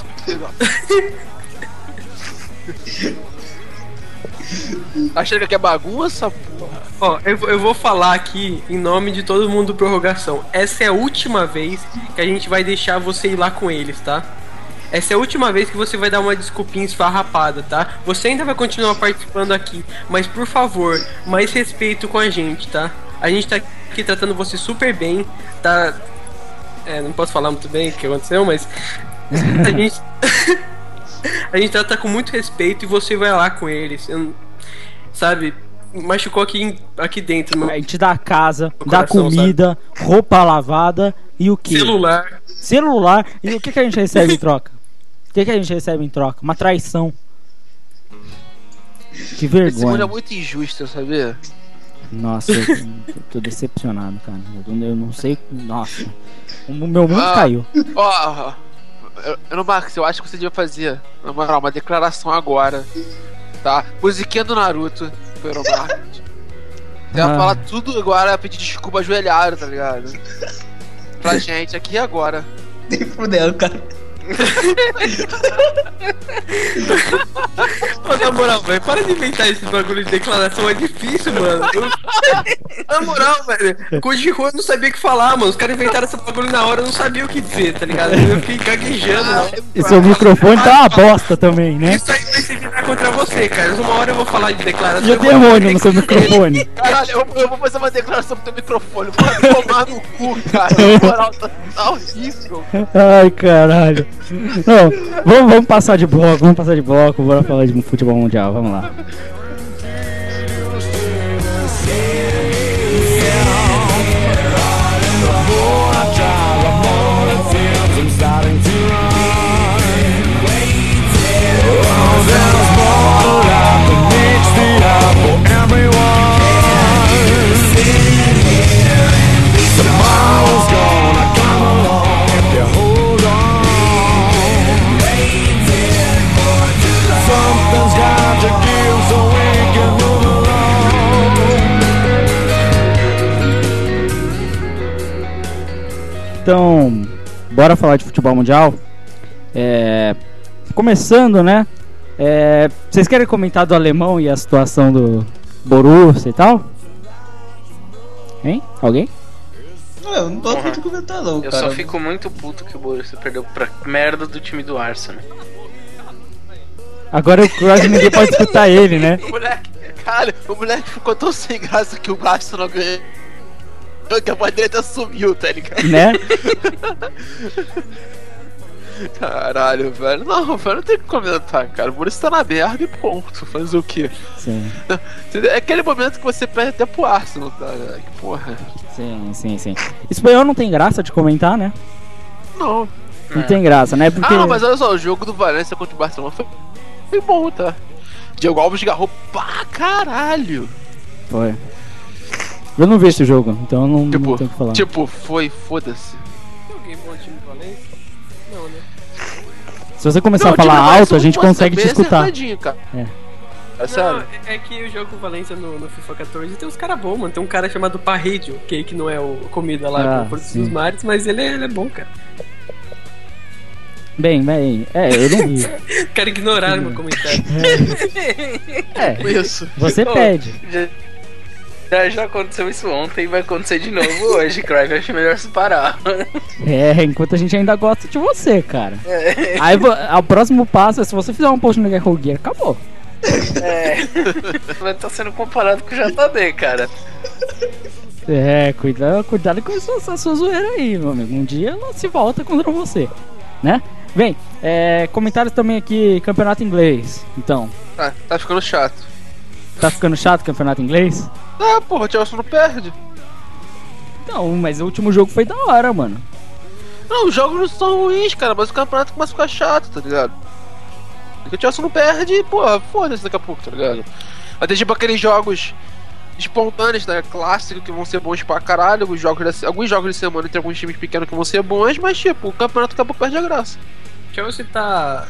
Achando que aqui é bagunça, porra. Ó, eu vou falar aqui em nome de todo mundo do Prorrogação. Essa é a última vez que a gente vai deixar você ir lá com eles, tá? Essa é a última vez que você vai dar uma desculpinha esfarrapada, tá? Você ainda vai continuar participando aqui, mas por favor, mais respeito com a gente, tá? A gente tá aqui tratando você super bem, tá? Não posso falar muito bem o que aconteceu, mas a gente a gente trata com muito respeito e você vai lá com eles. Sabe? Machucou aqui dentro. A gente dá casa, dá coração, comida, sabe? Roupa lavada e o que? Celular. E o que a gente recebe em troca? O que a gente recebe em troca? Uma traição. Que vergonha. Esse mundo é muito injusto, sabia? Nossa, eu tô decepcionado, cara. Eu não sei. Nossa. O meu mundo caiu. Max, eu acho que você devia fazer, na moral, uma declaração agora. Tá? Musiquinha do Naruto. Foi o Marx. Você vai falar tudo agora, pedir desculpa ajoelhado, tá ligado? Pra gente aqui e agora. Nem fudendo, cara. Na moral, velho, para de inventar esse bagulho de declaração, é difícil, mano. Na moral, velho, com o Jiho eu não sabia o que falar, mano. Os caras inventaram esse bagulho na hora, eu não sabia o que dizer, tá ligado? Eu fiquei gaguejando. E seu microfone tá uma bosta também, né? Isso aí vai se virar contra você, cara. Uma hora eu vou falar de declaração. E o demônio no seu microfone? Caralho, eu vou fazer uma declaração pro teu microfone. Pode tomar no cu, cara. Na moral, tá horrível. Ai, caralho. Não, vamos passar de bloco, bora falar de futebol mundial, vamos lá. Então, bora falar de futebol mundial. Começando, né? Vocês querem comentar do alemão e a situação do Borussia e tal? Hein? Alguém? Eu não tô afim de comentar não, eu cara. só fico muito puto que o Borussia perdeu pra merda do time do Arsenal. Agora quase ninguém pode escutar ele, né? O moleque ficou tão sem graça que o Arsenal ganhou. Que a voz dele até sumiu, tá ligado? Né? Caralho, velho. Não, velho, não tem que comentar, cara. Por isso tá na merda e ponto. Fazer o quê? Sim. É aquele momento que você perde até pro Arsenal, tá? Que porra. Sim. Espanhol não tem graça de comentar, né? Não. Não tem graça, né? Porque... Ah, mas olha só, o jogo do Valência contra o Barcelona foi bom, tá? Diego Alves garrou pra caralho. Foi. Eu não vi esse jogo, então eu não tenho o que falar. Tipo, foda-se. Alguém bom time do Valência? Não, né? Se você começar a falar alto, a gente consegue te escutar. Cara. Não, sério. é que o jogo Valência no FIFA 14 tem uns caras bons, mano. Tem um cara chamado Parredio, que não é o comida lá do dos Mares, mas ele é bom, cara. Bem, eu não vi. Quero ignorar meu comentário. Isso. Você pede. Já aconteceu isso ontem e vai acontecer de novo hoje, Crive. Acho melhor se parar. Enquanto a gente ainda gosta de você, cara. Aí o próximo passo é se você fizer um post no Guerra Gear, acabou. Vai estar sendo comparado com o JD, cara. Cuidado com essa sua zoeira aí, meu amigo. Um dia ela se volta contra você, né? Bem, comentários também aqui, campeonato inglês. Então. Tá ficando chato. Tá ficando chato o campeonato inglês? Porra, o Chelsea não perde. Não, mas o último jogo foi da hora, mano. Não, os jogos não são ruins, cara, mas o campeonato começa a ficar chato, tá ligado? Porque o Chelsea não perde, porra, foda-se daqui a pouco, tá ligado? Vai ter tipo aqueles jogos espontâneos, né, clássicos, que vão ser bons pra caralho, alguns jogos de semana tem alguns times pequenos que vão ser bons, mas tipo, o campeonato daqui a pouco perde a graça. Chelsea tá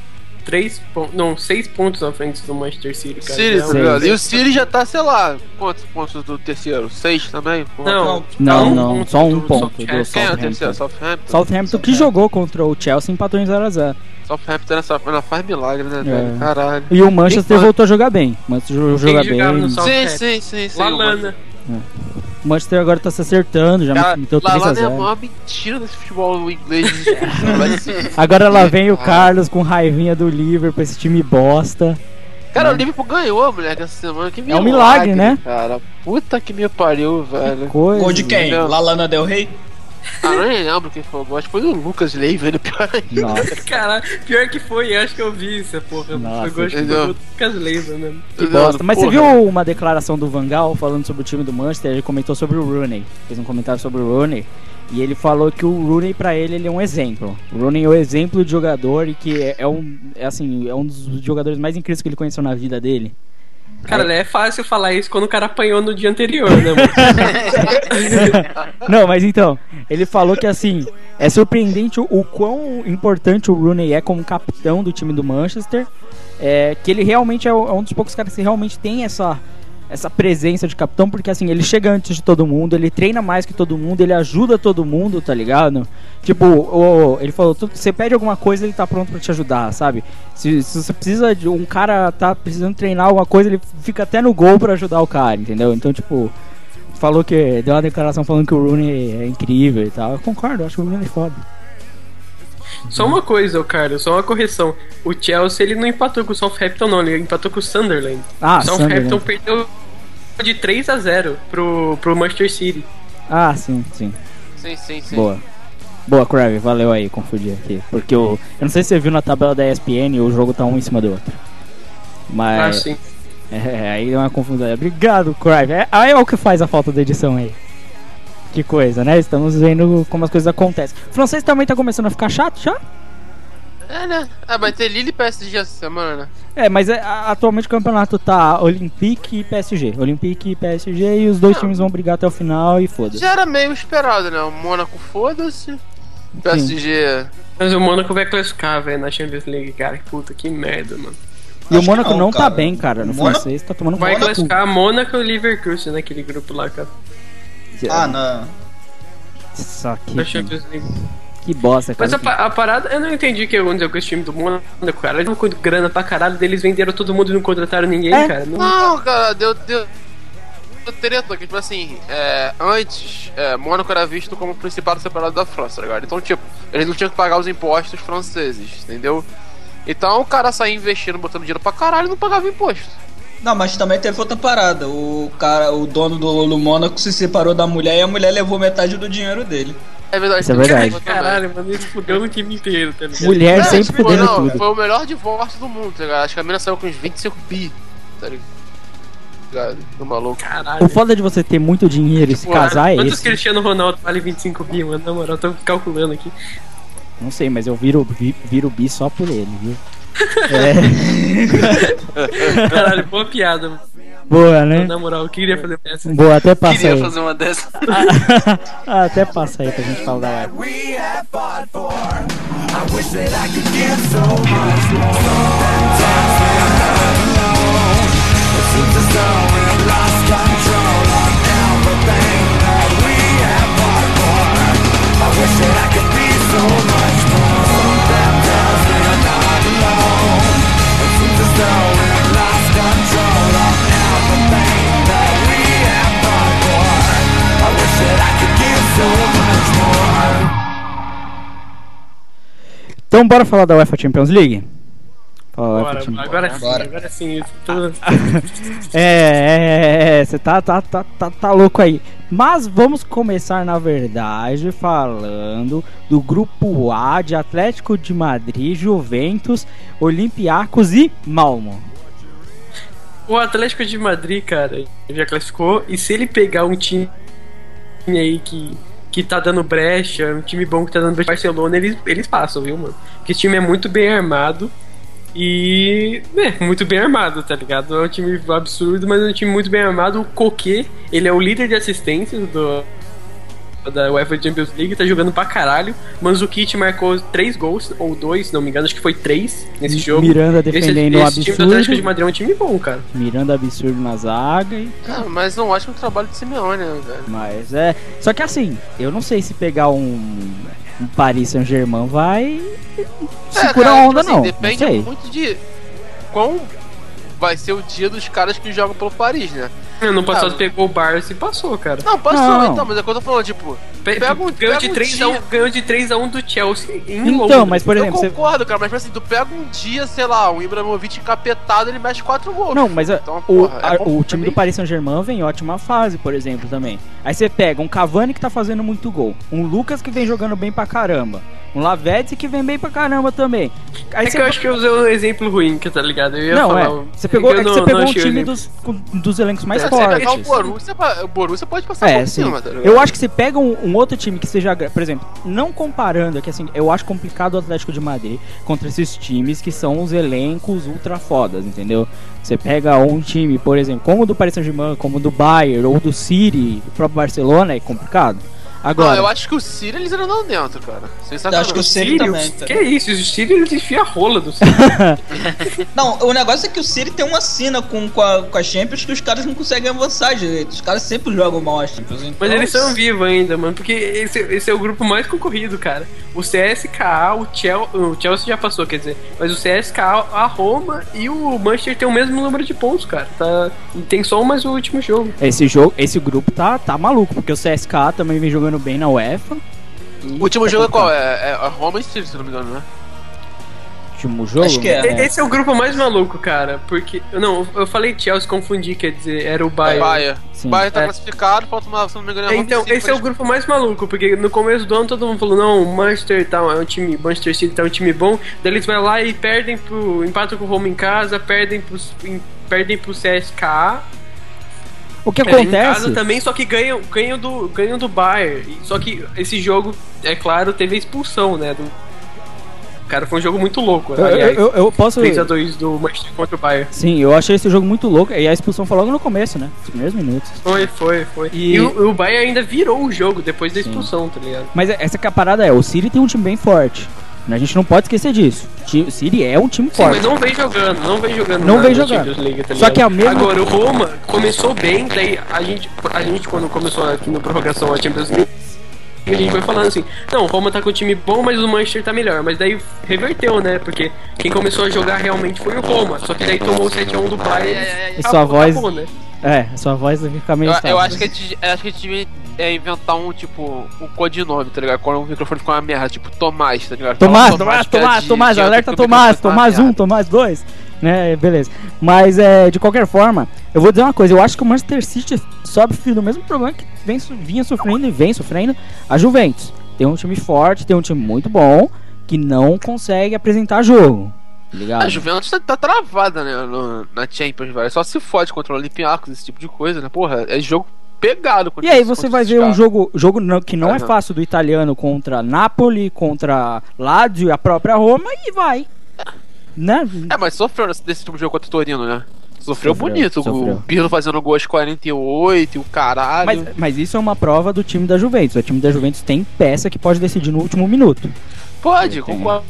6 pontos à frente do Manchester City, cara. City, tá ligado? E o City já tá, sei lá, quantos pontos do terceiro? 6 também? Não, só um ponto do Quem é o Southampton. terceiro? Southampton? Southampton que jogou contra o Chelsea empatou em 0x0. Southampton ela faz milagre, né, velho? Caralho. E o Manchester voltou a jogar bem. O Manchester joga bem. Sim. Lalana. O Manchester agora tá se acertando, já meteu 3x0. Lalana é a maior mentira desse futebol inglês. Agora lá vem o Carlos com raivinha do Liverpool, esse time bosta. Cara, o Liverpool ganhou, moleque, essa semana. Que milagre, é um milagre, né? Cara, puta que me pariu, velho. Gol de quem? Lalana Del Rey? Não lembro quem foi o gol. Acho que foi do Lucas Leiva, ele pior ainda. Nossa. Caralho, pior que foi, acho que eu vi essa porra. Nossa, foi gol do Lucas Leiva mesmo. Que bosta. Mas você viu uma declaração do Van Gaal falando sobre o time do Manchester? Ele comentou sobre o Rooney. Fez um comentário sobre o Rooney. E ele falou que o Rooney, pra ele é um exemplo. O Rooney é o exemplo de jogador e que é um dos jogadores mais incríveis que ele conheceu na vida dele. Cara, é fácil falar isso quando o cara apanhou no dia anterior, né, mano? Não, mas então, ele falou que assim, é surpreendente o quão importante o Rooney é como capitão do time do Manchester. Que ele realmente é um dos poucos caras que realmente tem essa presença de capitão, porque assim, ele chega antes de todo mundo, ele treina mais que todo mundo, ele ajuda todo mundo, tá ligado? Tipo, ele falou, você pede alguma coisa, ele tá pronto pra te ajudar, sabe? Se você precisa de um cara, tá precisando treinar alguma coisa, ele fica até no gol pra ajudar o cara, entendeu? Então, tipo, falou que, deu uma declaração falando que o Rooney é incrível e tal. Eu concordo, acho que o Rooney é foda. Só uma coisa, Carlos, só uma correção. O Chelsea, ele não empatou com o Southampton, não, ele empatou com o Sunderland. O Southampton perdeu de 3-0 pro Manchester City. Ah, sim. Sim. Boa, Crave, valeu aí, confundi aqui. Porque eu não sei se você viu na tabela da ESPN, o jogo tá um em cima do outro. Mas... sim. Aí é uma confusão. Obrigado, Crave. Aí é o que faz a falta da edição aí. Que coisa, né? Estamos vendo como as coisas acontecem. O francês também tá começando a ficar chato já? Né? Vai ter Lille e PSG essa semana, né? Mas atualmente o campeonato tá Olympique e PSG. Olympique e PSG e os dois times vão brigar até o final e foda-se. Já era meio esperado, né? O Mônaco foda-se. PSG... Mas o Mônaco vai classificar, velho, na Champions League, cara. Puta, que merda, mano. E o Mônaco não tá bem, cara. No francês tá tomando vai classificar Mônaco e o Leverkusen naquele grupo lá, cara. Não. Só que... Na Champions League. Que bosta, cara. Mas a parada, eu não entendi o que aconteceu com esse time do Mônaco, cara. Eles estão com grana pra caralho, eles venderam todo mundo e não contrataram ninguém, cara. Não, cara, deu treta, que tipo assim, antes, Mônaco era visto como o principal separado da França, tá ligado? Então, tipo, eles não tinham que pagar os impostos franceses, entendeu? Então o cara saía investindo, botando dinheiro pra caralho e não pagava imposto. Não, mas também teve outra parada. O dono do Mônaco se separou da mulher e a mulher levou metade do dinheiro dele. É verdade. Isso é verdade. Caralho, mano, ele fudeu no time inteiro, tá ligado? Mulher sempre tipo, fudendo não, tudo. foi o melhor divórcio do mundo, tá ligado? Acho que a mina saiu com uns 25 bi, tá ligado? Do maluco. Caralho. O foda de você ter muito dinheiro e se casar é Quantos esse. Cristiano Ronaldo vale 25 bi, mano? Na moral, tô calculando aqui. Não sei, mas eu viro bi só por ele, viu? Caralho, boa piada, mano. Boa, né? Na moral, eu queria fazer essa. Boa, até passa Queria aí. fazer uma dessa. Até passa aí pra gente falar da web. Então bora falar da UEFA Champions League? Fala, UEFA Bora, Champions- agora sim. Tô... Você tá louco aí. Mas vamos começar, na verdade, falando do grupo A de Atlético de Madrid, Juventus, Olympiacos e Malmo. O Atlético de Madrid, cara, já classificou. E se ele pegar um time aí que tá dando brecha, um time bom que tá dando brecha, Barcelona, eles passam, viu, mano? Porque esse time é muito bem armado. E muito bem armado, tá ligado? É um time absurdo, mas é um time muito bem armado. O Koke, ele é o líder de assistências da UEFA Champions League, tá jogando pra caralho. Mandzukic marcou 3 gols, ou 2, se não me engano, acho que foi 3 nesse jogo. Miranda defendendo esse time do absurdo. Atlético de Madrid é um time bom, cara. Miranda absurdo na zaga. Cara, mas não acho um trabalho de Simeone, né, velho? Mas é. Só que assim, eu não sei se pegar um Paris Saint-Germain vai segura a onda, tipo assim, não. Depende Não sei. muito de qual vai ser o dia dos caras que jogam pelo Paris, né? No passado pegou o Barça e passou, cara. Não, passou Não. então, mas é o que eu tô falando, tipo, Ganhou de 3-1 do Chelsea em Então, Londres. mas por eu exemplo, você... concordo, cara, mas assim, tu pega um dia, sei lá, um Ibrahimovic encapetado, ele mexe 4 gols. Não, mas Então, o porra, é bom time também. do Paris Saint-Germain vem em ótima fase, por exemplo, também. Aí você pega um Cavani que tá fazendo muito gol, um Lucas que vem jogando bem pra caramba, um Lavezzi que vem bem pra caramba também. Aí É que eu acho que eu usei um exemplo ruim, que tá ligado? Eu ia Não, falar. você pegou, eu é que não- você pegou não um achei o time exemplo. dos elencos mais Se você pegar fortes. o Borussia pode passar por Sim. cima, tá ligado? Eu acho que se pega um outro time que seja, por exemplo, não comparando, é que assim, eu acho complicado o Atlético de Madrid contra esses times que são os elencos ultra fodas, entendeu? Você pega um time, por exemplo, como o do Paris Saint-Germain, como o do Bayern ou do City, o próprio Barcelona, é complicado. Agora, Não, eu acho que o Ciro eles ainda não dentro, cara. Sem Eu sacanagem. acho que o City Sírio? também. Tá? Que é isso? O Sírio eles enfiam a rola do Sírio. Não, o negócio é que o City tem uma sina com a Champions que os caras não conseguem avançar direito. Os caras sempre jogam mal as Champions. Então, Mas eles são vivos ainda, mano. Porque esse é o grupo mais concorrido, cara. O CSKA, o Chelsea já passou, quer dizer. Mas o CSKA, a Roma e o Manchester tem o mesmo número de pontos, cara. E tem só um mais o último jogo. esse grupo tá maluco, porque o CSKA também vem jogando bem na UEFA. O último jogo é qual? É a Roma e City, se não me engano, né? Último jogo? Acho que é. Esse é o grupo mais maluco, cara. Porque. Não, eu falei Chelsea, confundi, quer dizer, era o Bayern. Bayern. Sim. Bayern tá É. classificado, falta uma, se não me engano, é a Roma Então, e City esse é o pra grupo mais maluco, porque no começo do ano todo mundo falou, não, o Manchester tá, é um time, Manchester City tá um time bom, daí eles vão lá e empatam com o Roma em casa, perdem pro CSKA, O que em acontece? casa também, só que ganham do Bayern, só que esse jogo, é claro, teve a expulsão, né, cara, foi um jogo muito louco, aliás, Eu posso. 3-2 do Manchester contra o Bayern. Sim, eu achei esse jogo muito louco. E a expulsão foi logo no começo, né? Nos primeiros minutos. Foi. E- E o Bayern ainda virou o jogo depois da expulsão, tá ligado? Mas essa que é a parada o City tem um time bem forte. A gente não pode esquecer disso. O City é um time Sim, forte. mas não vem jogando Não na vem jogando. Champions League, tá Só ligado? que a mesma- Agora o Roma começou bem, daí a gente quando começou aqui na prorrogação a Champions League, a gente foi falando assim, não, o Roma tá com um time bom, mas o Manchester tá melhor. Mas daí reverteu, né? Porque quem começou a jogar realmente foi o Roma. Só que daí tomou o 7-1 do Bayern E sua voz. acabou, né? A sua voz vai ficar meio Eu estável. acho que a gente devia inventar um codinome, tá ligado? Quando o microfone ficou uma merda, tipo Tomás, tá ligado? Tomás, piadinha, alerta que o Tomás, microfone tá uma Tomás 1, merda. Tomás 2, né, beleza. Mas, de qualquer forma, eu vou dizer uma coisa, eu acho que o Manchester City sofre do mesmo problema que vinha sofrendo e vem sofrendo a Juventus. Tem um time forte, tem um time muito bom, que não consegue apresentar jogo. Tá ligado? A Juventus tá travada, né, na Champions, velho. Só se fode contra o Olympiacos, esse tipo de coisa, né? Porra, é jogo pegado. E aí você vai ver um jogo que não é fácil do italiano contra Napoli, contra Lazio e a própria Roma e vai. Né? Mas sofreu desse tipo de jogo contra o Torino, né? Sofreu bonito. O Pirlo fazendo gol aos 48 e o caralho. Mas isso é uma prova do time da Juventus. O time da Juventus tem peça que pode decidir no último minuto. Pode, concordo.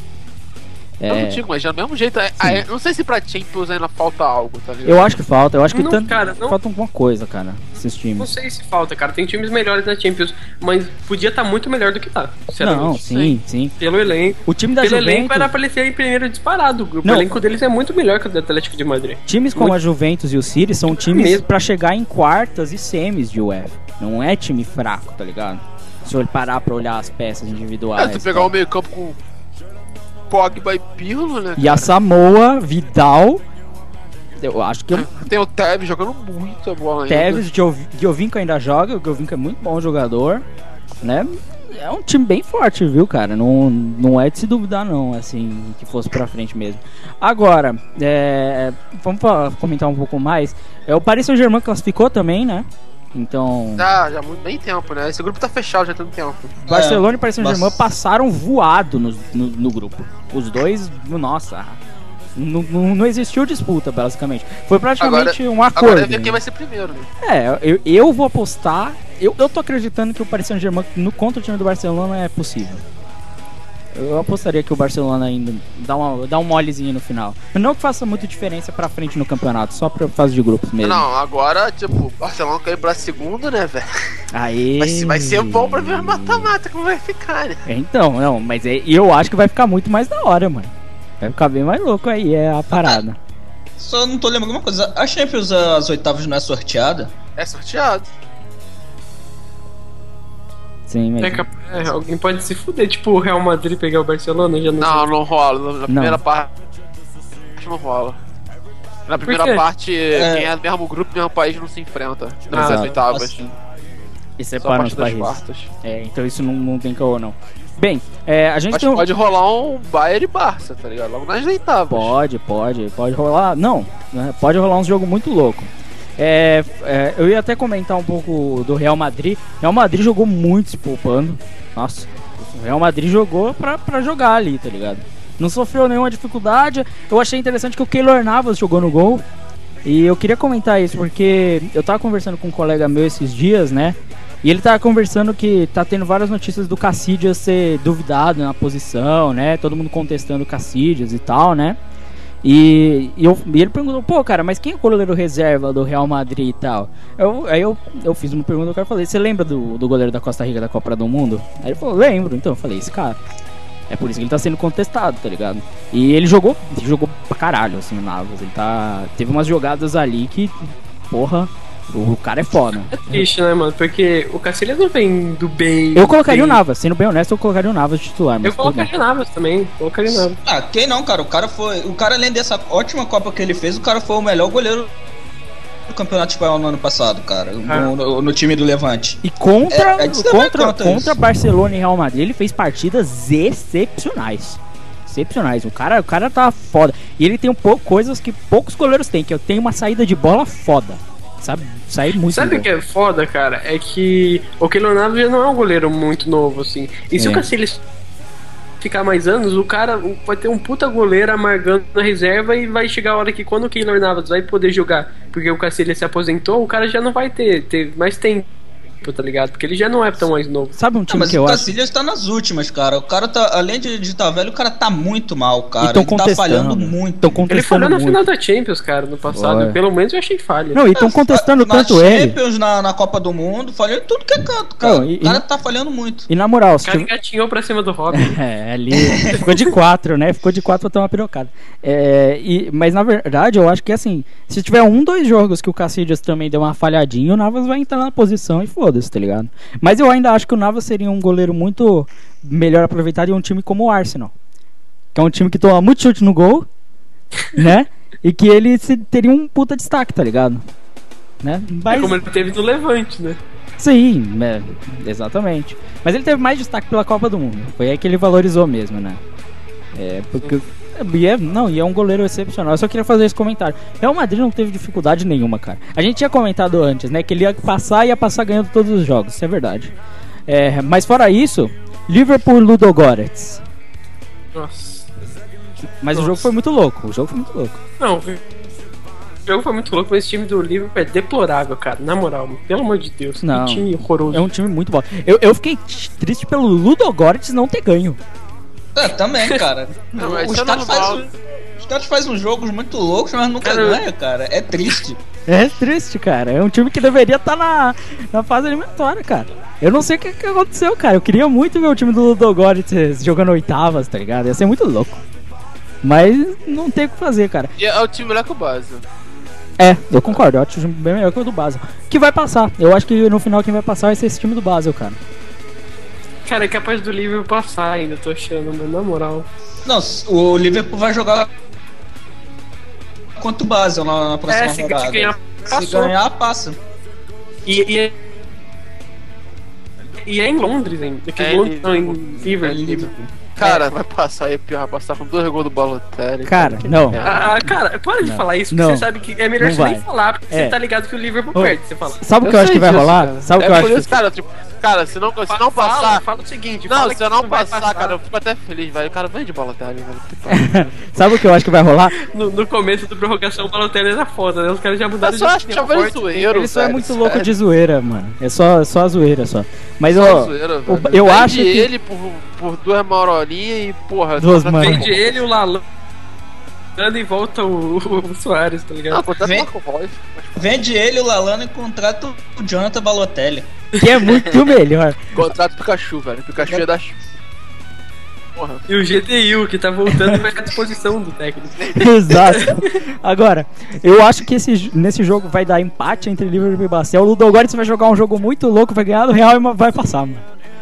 Eu digo, mas já do mesmo jeito. Não sei se pra Champions ainda falta algo, tá ligado? Eu acho que falta. Eu acho que não falta alguma coisa, cara. Esses times. Não sei se falta, cara. Tem times melhores na Champions, mas podia estar muito melhor do que tá. Não, sim. Pelo elenco. O time da Pelo Juventus... elenco era pra ele ser em primeiro disparado. O elenco deles é muito melhor que o do Atlético de Madrid. Times como a Juventus e o City são times pra chegar em quartas e semis de UEFA. Não é time fraco, tá ligado? Se eu parar pra olhar as peças individuais. Se pegar o meio campo com Pogba e Pirlo, né? E a Samoa, Vidal. Eu acho que tem o Tevez jogando muita bola ainda. Tevez, Giovinco ainda joga. O Giovinco é muito bom jogador, né? É um time bem forte, viu, cara? Não é de se duvidar, não, assim, que fosse pra frente mesmo. Agora, vamos comentar um pouco mais. O Paris Saint-Germain classificou também, né? Então... Já há muito bem tempo, né? Esse grupo tá fechado já tem um tempo. Barcelona e Paris Saint-Germain passaram voado no grupo. Os dois, nossa... Não existiu disputa, basicamente. Foi praticamente um acordo. Agora é ver quem vai ser primeiro, né? Eu vou apostar... Eu tô acreditando que o Paris Saint-Germain contra o time do Barcelona é possível. Eu apostaria que o Barcelona ainda dá um molezinho no final. Não que faça muita diferença pra frente no campeonato, só pra fase de grupos mesmo. Não, agora, tipo, o Barcelona cair pra segunda, né, velho? Aí... Vai ser bom pra ver o mata-mata como vai ficar, né? Então, não, mas eu acho que vai ficar muito mais da hora, mano. Vai ficar bem mais louco aí, é a parada. Só não tô lembrando uma coisa. A Champions, as oitavas não é sorteada? É sorteado. Sim, mas... alguém pode se fuder, tipo o Real Madrid pegar o Barcelona, já não rola. Na primeira parte não rola. Na primeira parte, quem é do mesmo grupo, mesmo país não se enfrenta nas oitavas. Assim. E separa os países. Então isso não tem caô, não. Bem, a gente pode rolar um Bayern e Barça, tá ligado? Logo nas oitavas. Pode rolar. Não, pode rolar uns jogos muito louco. Eu ia até comentar um pouco do Real Madrid. Real Madrid jogou muito se poupando. Nossa, o Real Madrid jogou pra jogar ali, tá ligado? Não sofreu nenhuma dificuldade. Eu achei interessante que o Keylor Navas jogou no gol. E eu queria comentar isso porque eu tava conversando com um colega meu esses dias, né? E ele tava conversando que tá tendo várias notícias do Casillas ser duvidado na posição, né? Todo mundo contestando o Casillas e tal, né? E ele perguntou, pô, cara, mas quem é o goleiro reserva do Real Madrid e tal? Aí eu fiz uma pergunta, o cara falei, você lembra do goleiro da Costa Rica da Copa do Mundo? Aí ele falou, lembro. Então eu falei, esse cara. É por isso que ele tá sendo contestado, tá ligado? E ele jogou pra caralho, assim, o Navas. Ele teve umas jogadas ali que, porra... O cara é foda. É triste, né, mano? Porque o Casillas não vem do bem. Eu colocaria o Navas, sendo bem honesto, eu colocaria o Navas de titular. Mas eu colocaria o Navas também. Quem não, cara? O cara além dessa ótima Copa que ele fez, o cara foi o melhor goleiro do Campeonato Espanhol no ano passado, cara. No time do Levante. E contra Barcelona e Real Madrid, ele fez partidas excepcionais. O cara tá foda. E ele tem coisas que poucos goleiros têm, que eu tenho uma saída de bola foda. Sabe o que é foda, cara? É que o Keylor Navas já não é um goleiro muito novo, assim. E se o Casillas ficar mais anos, o cara vai ter um puta goleiro amargando na reserva e vai chegar a hora que quando o Keylor Navas vai poder jogar, porque o Casillas se aposentou, o cara já não vai ter mais tempo, tá ligado? Porque ele já não é tão mais novo. Sabe um time mas que eu acho... acho... o Casillas tá nas últimas, cara. O cara tá, além de estar velho, o cara tá muito mal, cara. Ele tá falhando muito. Ele falhou na final da Champions, cara, no passado. Pelo menos eu achei falha. Não, e estão contestando tanto ele. Na Champions, na Copa do Mundo, falhando em tudo que é canto, cara. O cara tá falhando muito. E na moral... O cara engatinhou pra cima do Robin. Ali ficou de 4, né? Ficou de 4 pra ter uma pirocada. Mas na verdade, eu acho que assim, se tiver 2 jogos que o Casillas também deu uma falhadinha, o Navas vai entrar na posição e foda-se, tá ligado? Mas eu ainda acho que o Navas seria um goleiro muito melhor aproveitado em um time como o Arsenal, que é um time que toma muito chute no gol, né? E que ele teria um puta destaque, tá ligado? Né? Mas... como ele teve no Levante, né? Sim, exatamente. Mas ele teve mais destaque pela Copa do Mundo. Foi aí que ele valorizou mesmo, né? Porque... E é um goleiro excepcional. Eu só queria fazer esse comentário. Real Madrid não teve dificuldade nenhuma, cara. A gente tinha comentado antes, né? Que ele ia passar ganhando todos os jogos. Isso é verdade. Mas fora isso, Liverpool Ludogorets. Nossa. Mas o jogo foi muito louco. Não, o jogo foi muito louco, mas esse time do Liverpool é deplorável, cara. Na moral, pelo amor de Deus. Não, que time horroroso. É um time muito bom. Eu fiquei triste pelo Ludogorets não ter ganho. Também, cara. Não, mas Os isso é normal. caras fazem uns jogos muito loucos, mas nunca ganham, cara. É triste. É triste, cara. É um time que deveria estar na fase eliminatória, cara. Eu não sei o que aconteceu, cara. Eu queria muito ver o time do Ludogorets jogando oitavas, tá ligado? Ia ser muito louco. Mas não tem o que fazer, cara. E é o time melhor que o Basel. Eu concordo. É um time bem melhor que o do Basel. Que vai passar. Eu acho que no final quem vai passar vai ser esse time do Basel, cara. Cara, é capaz do Liverpool passar ainda, tô achando, mas na moral. Não, o Liverpool vai jogar contra o Basel na próxima rodada. Se ganhar, passou. Se ganhar, passa. E é em Londres ainda. Em Liverpool. Cara, vai passar aí, pior, vai passar com 2 gols do Balotelli. Cara, não. Cara, para de falar isso, porque você sabe que é melhor você nem falar, porque você tá ligado que o Liverpool perde, você fala. Sabe o que eu acho que vai rolar? Sabe o que eu acho que... Cara, se não passar... Fala o seguinte... Não, se eu não passar, cara, eu fico até feliz, velho. O cara vem de Balotelli, velho. Sabe o que eu acho que vai rolar? No começo da prorrogação, o Balotelli era foda, né? Os caras já mudaram de zoeiro. Ele só é muito louco de zoeira, mano. É só a zoeira, só. Mas, eu acho que... ele por 2 Maurolinhas e, porra... Vende ele, o Lalana e volta o Soares, tá ligado? Vende ele, o Lalana e contrata o Jonathan Balotelli. Que é muito melhor. Contrato o Pikachu, velho. Pikachu é da... Porra. E o GDU, que tá voltando, vai ficar à disposição do técnico. Exato. Agora, eu acho que nesse jogo vai dar empate entre Liverpool e Basel. O Ludogorets vai jogar um jogo muito louco, vai ganhar do Real e vai passar, mano.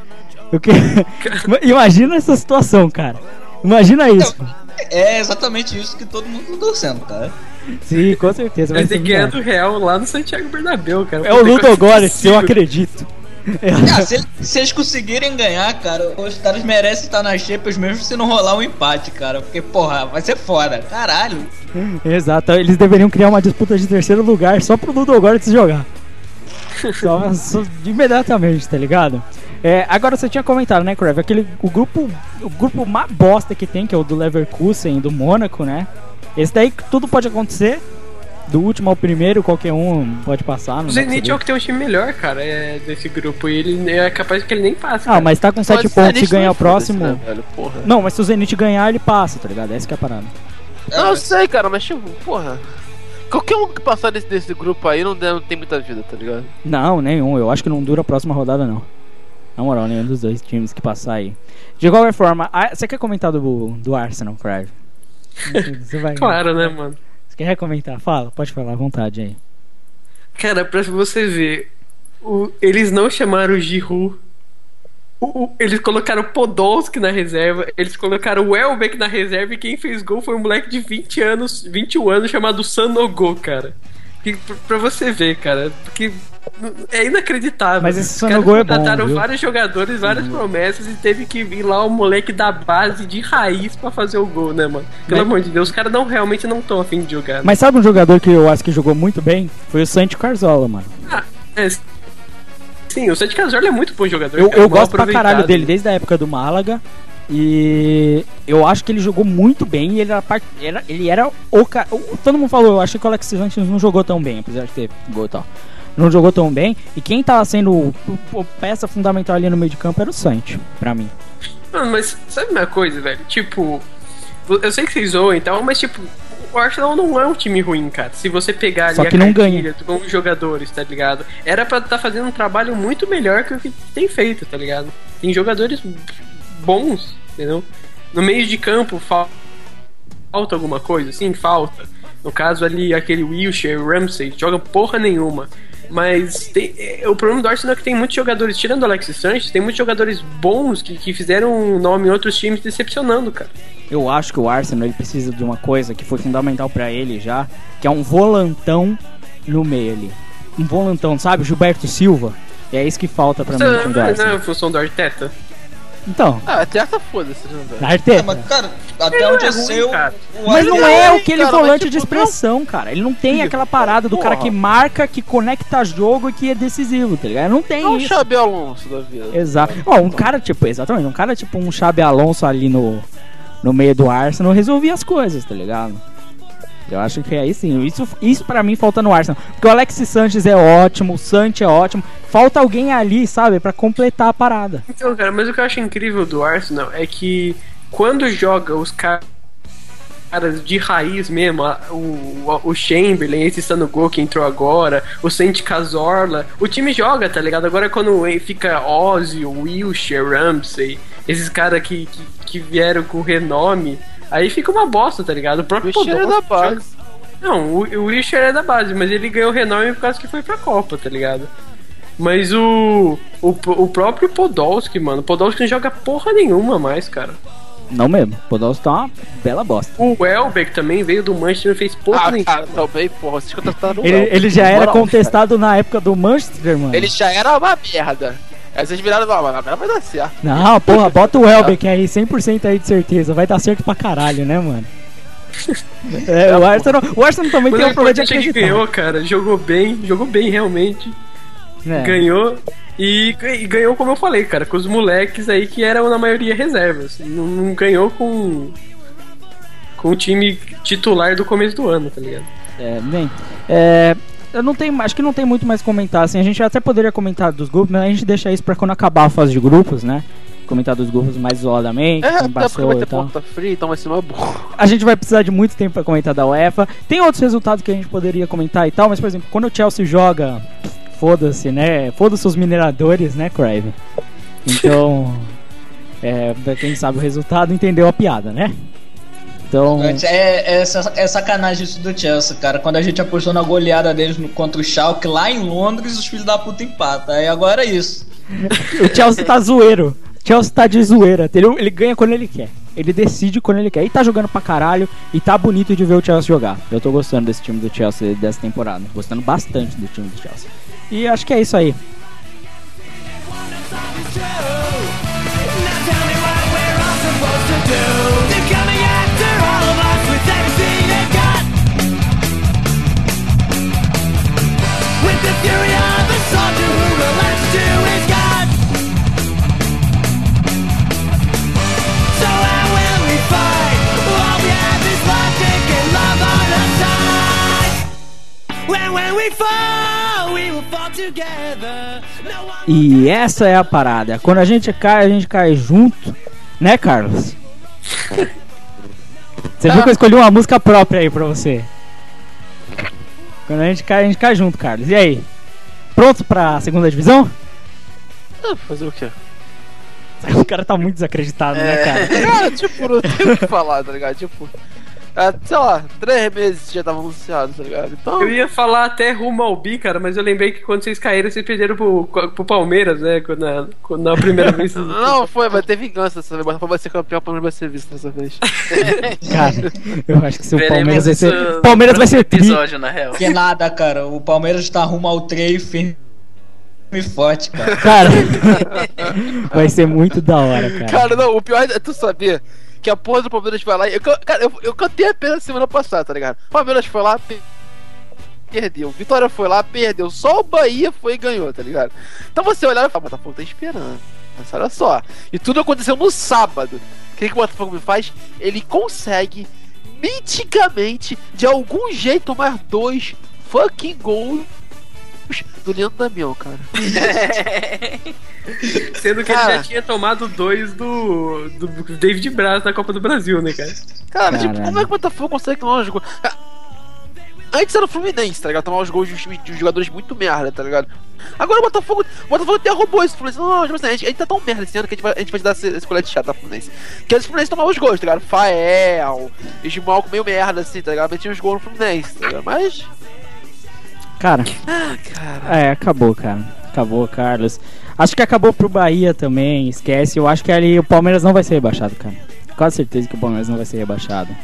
Imagina essa situação, cara. Imagina isso. É exatamente isso que todo mundo tá torcendo, cara. Sim, com certeza. Vai ter que ganhar do Real lá no Santiago Bernabéu, cara. É o Ludogorets, eu acredito. Se eles conseguirem ganhar, cara, os caras merecem estar na Champions mesmo se não rolar um empate, cara. Porque, porra, vai ser foda, caralho. Exato, eles deveriam criar uma disputa de terceiro lugar só pro Ludogorets jogar. só imediatamente, tá ligado? Agora você tinha comentado, né, Crave? O grupo mais bosta que tem, que é o do Leverkusen e do Mônaco, né? Esse daí tudo pode acontecer. Do último ao primeiro, qualquer um pode passar. O Zenit é o que tem um time melhor, cara, desse grupo. E ele é capaz que ele nem passe. Ah, mas tá com 7 pontos e ganhar o próximo. Né, velho? Porra. Não, mas se o Zenit ganhar, ele passa, tá ligado? Essa que é a parada. Não, eu sei, cara, mas tipo, porra. Qualquer um que passar desse grupo aí não tem muita vida, tá ligado? Não, nenhum. Eu acho que não dura a próxima rodada, não. Na moral, nenhum dos dois times que passar aí. De qualquer forma, você quer comentar do Arsenal, Crave? Você vai... Claro, né, mano? Você quer comentar? Fala, pode falar à vontade aí. Cara, pra você ver, eles não chamaram o Giroud. Eles colocaram o Podolski na reserva, eles colocaram o Welbeck na reserva e quem fez gol foi um moleque de 21 anos chamado Sanogo, cara. Pra você ver, cara, porque é inacreditável. Mas esse Sanogo é bom, contrataram vários jogadores, várias promessas e teve que vir lá o moleque da base de raiz pra fazer o gol, né, mano? Pelo amor de Deus, os caras realmente não estão a fim de jogar. Né? Mas sabe um jogador que eu acho que jogou muito bem? Foi o Santi Cazorla, mano. Sim, o Santi Cazorla é muito bom jogador. Eu gosto pra caralho dele desde a época do Málaga. E eu acho que ele jogou muito bem. E ele era o cara. Todo mundo falou, eu acho que o Alexis Sanchez não jogou tão bem, apesar de ter gol e tal. Não jogou tão bem. E quem tava sendo peça fundamental ali no meio de campo era o Santi, pra mim. Mano, mas sabe uma coisa, velho? Tipo, eu sei que vocês zoam e tal, mas tipo, o Arsenal não é um time ruim, cara. Se você pegar ali só que não ganha com os jogadores, tá ligado? Era pra estar fazendo um trabalho muito melhor que o que tem feito, tá ligado? Tem jogadores bons, entendeu? No meio de campo falta alguma coisa, sim, falta. No caso ali, aquele Wilshere, Ramsey, joga porra nenhuma. Mas o problema do Arsenal é que tem muitos jogadores, tirando o Alexis Sanchez, tem muitos jogadores bons que fizeram um nome em outros times decepcionando, cara. Eu acho que o Arsenal ele precisa de uma coisa que foi fundamental pra ele já, que é um volantão no meio ali. Um volantão, sabe? Gilberto Silva. E é isso que falta pra mim no time do Não Arsenal. é a função do Arteta? Então, Arteta foda-se, né, velho? Arteta. Mas, cara, até Ele onde não é eu ruim, sei, cara. Mas não é aquele cara, volante mas, de tipo, expressão, cara. Ele não tem aquela parada do cara que marca, que conecta jogo e que é decisivo, tá ligado? Não tem Não é o isso. Xabi Alonso da vida. Exato. Ó, um cara tipo, exatamente, um cara tipo um Xabi Alonso ali no meio do Arsenal resolvia as coisas, tá ligado? Eu acho que é aí sim. Isso pra mim falta no Arsenal. Porque o Alexis Sanchez é ótimo, o Santi é ótimo. Falta alguém ali, sabe, pra completar a parada. Então, cara, mas o que eu acho incrível do Arsenal é que quando joga os caras de raiz mesmo, o Chamberlain, esse está no gol que entrou agora, o Santi Cazorla, o time joga, tá ligado? Agora quando fica Ozzy, Wilshere, Ramsey, esses caras que vieram com renome, aí fica uma bosta, tá ligado? O próprio Wilshere é da base. Não, o Wilshere é da base, mas ele ganhou renome por causa que foi pra Copa, tá ligado? Mas o próprio Podolski, mano, o Podolski não joga porra nenhuma mais, cara. Não mesmo, o Podolski tá uma bela bosta. O Welbeck também veio do Manchester e não fez porra nenhuma. Cara, também, porra, vocês contrataram o Ele já era contestado na época do Manchester, mano. Ele já era uma merda. Aí vocês viraram, não, mas vai dar certo. Não, porra, bota o Welbeck aí, 100% aí de certeza. Vai dar certo pra caralho, né, mano? O Arsenal também Mas tem um problema de que acreditar. ganhou, cara, jogou bem realmente. É. Ganhou. E ganhou, como eu falei, cara, com os moleques aí que eram na maioria reservas. Não ganhou com o time titular do começo do ano, tá ligado? Eu não tenho, acho que não tem muito mais a comentar, assim, a gente até poderia comentar dos grupos, mas a gente deixa isso pra quando acabar a fase de grupos, né? Comentar dos grupos mais isoladamente, quem Até porque passou vai e ter tal. ponta fria, então vai ser uma burra. A gente vai precisar de muito tempo pra comentar da UEFA. Tem outros resultados que a gente poderia comentar e tal, mas por exemplo, quando o Chelsea joga, foda-se, né? Foda-se os mineradores, né, Crave? Então, quem sabe o resultado entendeu a piada, né? Então... É sacanagem isso do Chelsea, cara. Quando a gente apostou na goleada deles contra o Schalke lá em Londres, os filhos da puta empatam. Aí agora é isso. O Chelsea tá zoeiro. O Chelsea tá de zoeira. Ele ganha quando ele quer. Ele decide quando ele quer. E tá jogando pra caralho. E tá bonito de ver o Chelsea jogar. Eu tô gostando desse time do Chelsea dessa temporada. Gostando bastante do time do Chelsea. E acho que é isso aí. E essa é a parada. Quando a gente cai junto, né, Carlos? Você viu que eu escolhi uma música própria aí pra você. Quando a gente cai junto, Carlos. E aí? Pronto pra segunda divisão? Fazer o quê? O cara tá muito desacreditado, né, cara? Cara, tipo, não tem o que falar, tá ligado? Tipo, sei lá, 3 meses já tava anunciado, tá ligado? Então... Eu ia falar até rumo ao bi, cara, mas eu lembrei que quando vocês caíram, vocês perderam pro Palmeiras, né? Na primeira vez. Não, vai ter vingança dessa vez. Vai ser campeão, o Palmeiras vai ser visto dessa vez. Cara, eu acho que se o Veremos Palmeiras vai isso ser. Palmeiras vai ser tri. episódio, na real. Que nada, cara. O Palmeiras tá rumo ao 3 firme e forte, cara. Cara, vai ser muito da hora, cara. Cara, não, o pior é tu saber que a porra do Palmeiras vai lá e... Eu cantei a pena semana passada, tá ligado? O Palmeiras foi lá, perdeu. Vitória foi lá, perdeu. Só o Bahia foi e ganhou, tá ligado? Então você olhar e fala, Botafogo tá esperando. Mas olha só. E tudo aconteceu no sábado. O que o Botafogo me faz? Ele consegue, miticamente, de algum jeito, tomar 2 fucking gols do Leandro Damião, cara. Sendo que ele já tinha tomado 2 do David Braz na Copa do Brasil, né, cara? Cara, tipo, como é que o Botafogo consegue tomar os gols? Antes era o Fluminense, tá ligado? Tomar os gols de jogadores muito merda, tá ligado? Agora o Botafogo até roubou isso. Fluminense, não, tipo assim, a gente tá tão merda esse ano que a gente vai te dar esse colete chato da Fluminense. Que os Fluminense tomavam os gols, tá ligado? Fael, Ismael com meio merda, assim, tá ligado? Metiam os gols no Fluminense, tá ligado? Mas... Cara, acabou, cara. Acabou, Carlos. Acho que acabou pro Bahia também, esquece. Eu acho que ali o Palmeiras não vai ser rebaixado, cara. Quase certeza que o Palmeiras não vai ser rebaixado.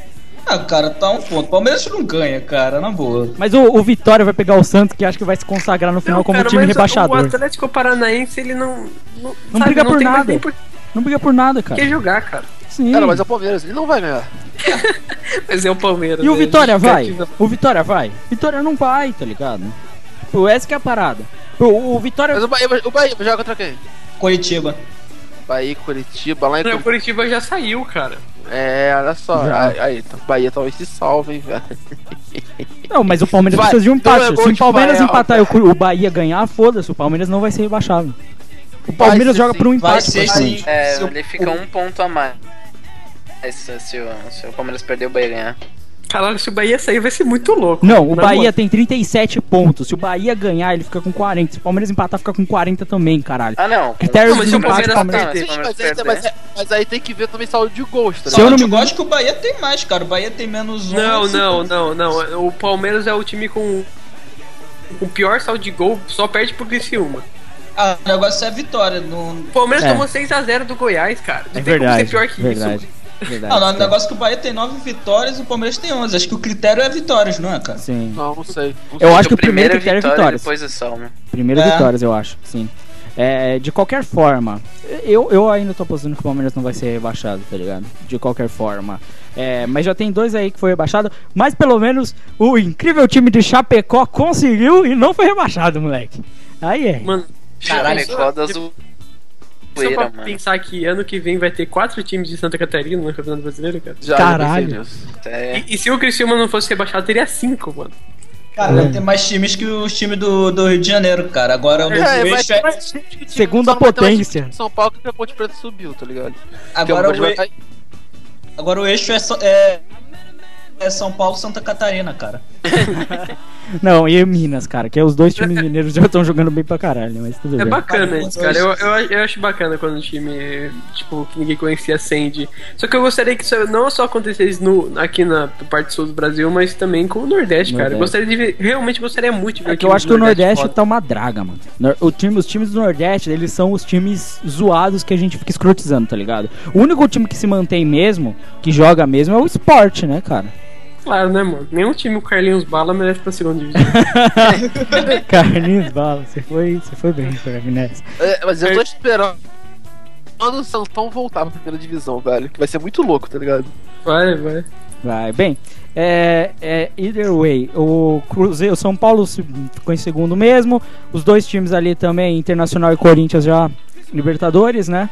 Ah, cara, tá um ponto. Palmeiras não ganha, cara, na boa. Mas o Vitória vai pegar o Santos, que acho que vai se consagrar no final Não, como cara, time mas rebaixador. O Atlético Paranaense, ele não sabe, briga por tem mais nada. nem por Não briga por nada, cara. que jogar, cara. Sim. Cara, mas é o Palmeiras, ele não vai ganhar. Mas é o Palmeiras. E o né? Vitória vai? Justificativa. O Vitória vai? Vitória não vai, tá ligado? Pô, essa que é a parada. O Vitória... Mas o Bahia joga contra quem? Curitiba. Bahia, Curitiba, lá em Não, o Curitiba já saiu, cara. É, olha só. Já. Aí, então, Bahia talvez se salve, hein, velho. Não, mas o Palmeiras Vai, precisa de um então empate. é gol Se o de Palmeiras Bahia, empatar e o Bahia ganhar, foda-se, o Palmeiras não vai ser rebaixado. O Palmeiras ser joga sim. por um Vai empate. ser praticamente. sim. É, Se o- ele fica um ponto a mais. Se o Palmeiras perder, o Bahia ganhar. Caralho, se o Bahia sair, vai ser muito louco. Não, o Na Bahia moral. tem 37 pontos. Se o Bahia ganhar, ele fica com 40. Se o Palmeiras empatar, fica com 40 também, caralho. Ah, não. Critério Não, mas de se o empate, Palmeiras Palmeiras... Não, se o Sim, Palmeiras perder. mas aí tem que ver também saldo de gols, tá Se eu não ligado? me Eu engano... acho que o Bahia tem mais, cara. O Bahia tem menos 11. Não. O Palmeiras é o time com o pior saldo de gol, só perde pro Criciúma. Ah, o negócio é a vitória. Não, O Palmeiras É. tomou 6x0 do Goiás, cara. Não É tem como verdade, ser pior que verdade. isso. Verdade. não, o negócio é que o Bahia tem 9 vitórias e o Palmeiras tem 11. Acho que o critério é vitórias, não é, cara? Sim. Não sei. Eu acho que o primeiro primeiro critério é vitória, vitórias. depois é salmo. Primeiro É. vitórias, eu acho, sim. É, de qualquer forma, eu ainda tô apostando que o Palmeiras não vai ser rebaixado, tá ligado? De qualquer forma. É, mas já tem 2 aí que foi rebaixado, mas pelo menos o incrível time de Chapecó conseguiu e não foi rebaixado, moleque. Aí é. Mano, Caralho, Chapecó da só zoeira, pra mano. pensar que ano que vem vai ter 4 times de Santa Catarina no Campeonato Brasileiro, cara. Já Caralho. pensei nisso. É, E se o Criciúma não fosse rebaixado, teria 5, mano. Cara, deve ter mais times que os times do Rio de Janeiro, cara. Agora o novo vai eixo ter é. mais gente que o time Segunda só não vai ter mais potência. time de São Paulo que a Ponte Preta subiu, tá ligado? Agora Porque o, vai e- agora o eixo é São Paulo e Santa Catarina, cara. Não, e Minas, cara, que os 2 times mineiros já estão jogando bem pra caralho, mas tudo É bem. bacana isso, cara. Eu acho bacana quando um time, tipo, que ninguém conhecia acende. Só que eu gostaria que isso não só acontecesse aqui na parte sul do Brasil, mas também com o Nordeste, cara. Eu Nordeste. gostaria de ver, realmente gostaria muito de ver É o que eu time acho do que o Nordeste foda. tá uma draga, mano. Os times do Nordeste, eles são os times zoados que a gente fica escrotizando, tá ligado? O único time que se mantém mesmo, que joga mesmo, é o Sport, né, cara? Claro, né, mano? Nenhum time com Carlinhos Bala merece pra segunda divisão. Carlinhos Bala, você foi bem, Fernando nessa. Mas eu tô esperando o Santão voltar pra primeira divisão, velho. Que vai ser muito louco, tá ligado? Vai. Vai, bem. Either way, o Cruzeiro, o São Paulo ficou em segundo mesmo. Os 2 times ali também, Internacional e Corinthians já Libertadores, né?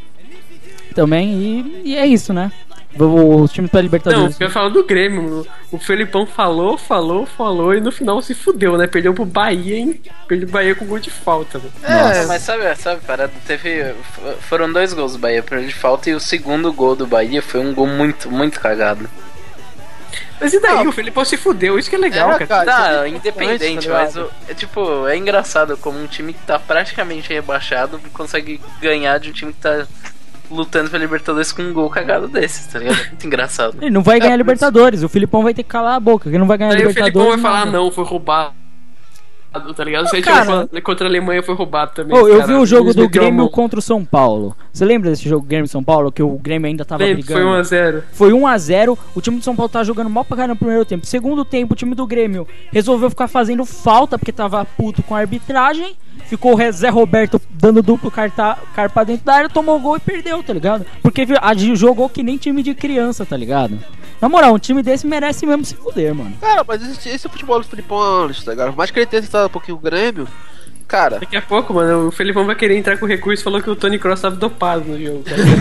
Também, e é isso, né? Os times pra Não, Libertadores. eu ia falar do Grêmio. O Felipão falou e no final se fudeu, né? Perdeu pro Bahia, hein? Perdeu o Bahia com gol de falta, mano. Nossa, mas sabe, parada, foram 2 gols do Bahia por de falta e o segundo gol do Bahia foi um gol muito, muito cagado. Mas e daí? Não. O Felipão se fudeu, isso que é legal, É, cara. cara. Tá, isso é independente, importante, mas é engraçado como um time que tá praticamente rebaixado consegue ganhar de um time que tá lutando pela Libertadores com um gol cagado desses, tá ligado? Muito engraçado. Ele não vai ganhar Libertadores, o Filipão vai ter que calar a boca, que não vai ganhar Aí o Libertadores. Felipão vai falar, nada. não, foi roubado. Tá ligado? Se cara. contra a Alemanha foi roubado também. Oh, eu cara. vi o jogo Eles do meteram a Grêmio mão. contra o São Paulo. Você lembra desse jogo Grêmio e São Paulo? Que o Grêmio ainda tava Lembro, brigando. foi 1x0. Foi 1x0, o time do São Paulo tava jogando mal pra caramba no primeiro tempo. Segundo tempo, o time do Grêmio resolveu ficar fazendo falta porque tava puto com a arbitragem. Ficou o Zé Roberto dando duplo carpa dentro da área, tomou o gol e perdeu, tá ligado? Porque jogou que nem time de criança, tá ligado? Na moral, um time desse merece mesmo se fuder, mano. Cara, mas esse é o futebol do Filipão antes, tá ligado? Por mais que ele tenha tentado um pouquinho o Grêmio, cara. Daqui a pouco, mano, o Felipão vai querer entrar com recurso e falou que o Tony Kroos tava dopado no jogo.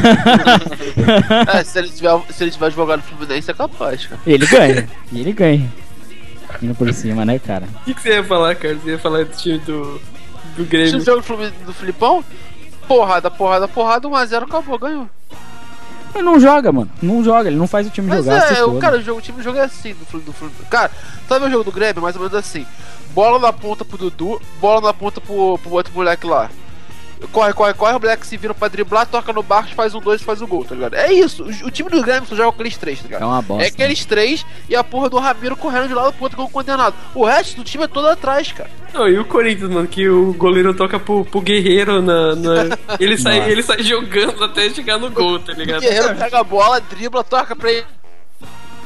Se ele tiver jogado no Fluminense, é capaz, cara. Ele ganha, e ele ganha. Indo por cima, né, cara? O que você ia falar, cara? Você ia falar do time do Se Grêmio. o jogo do Filipão, porrada, 1x0, acabou, ganhou. Ele não joga, mano. Não joga, ele não faz o time Mas jogar. se o foda. cara, o time joga assim do Fluminense. Cara, sabe o jogo do Grêmio? Mais ou menos assim. Bola na ponta pro Dudu, bola na ponta pro outro moleque lá. Corre, o moleque se vira pra driblar, toca no barco, faz um 2 e faz o gol, tá ligado? É isso, o time do Grêmio só joga com aqueles 3, tá ligado? É uma bosta. É aqueles 3 e a porra do Ramiro correndo de lado pro outro como condenado. O resto do time é todo atrás, cara. Não, e o Corinthians, mano, que o goleiro toca pro Guerreiro ele sai jogando até chegar no gol, tá O ligado? Guerreiro pega a bola, dribla, toca pra ele.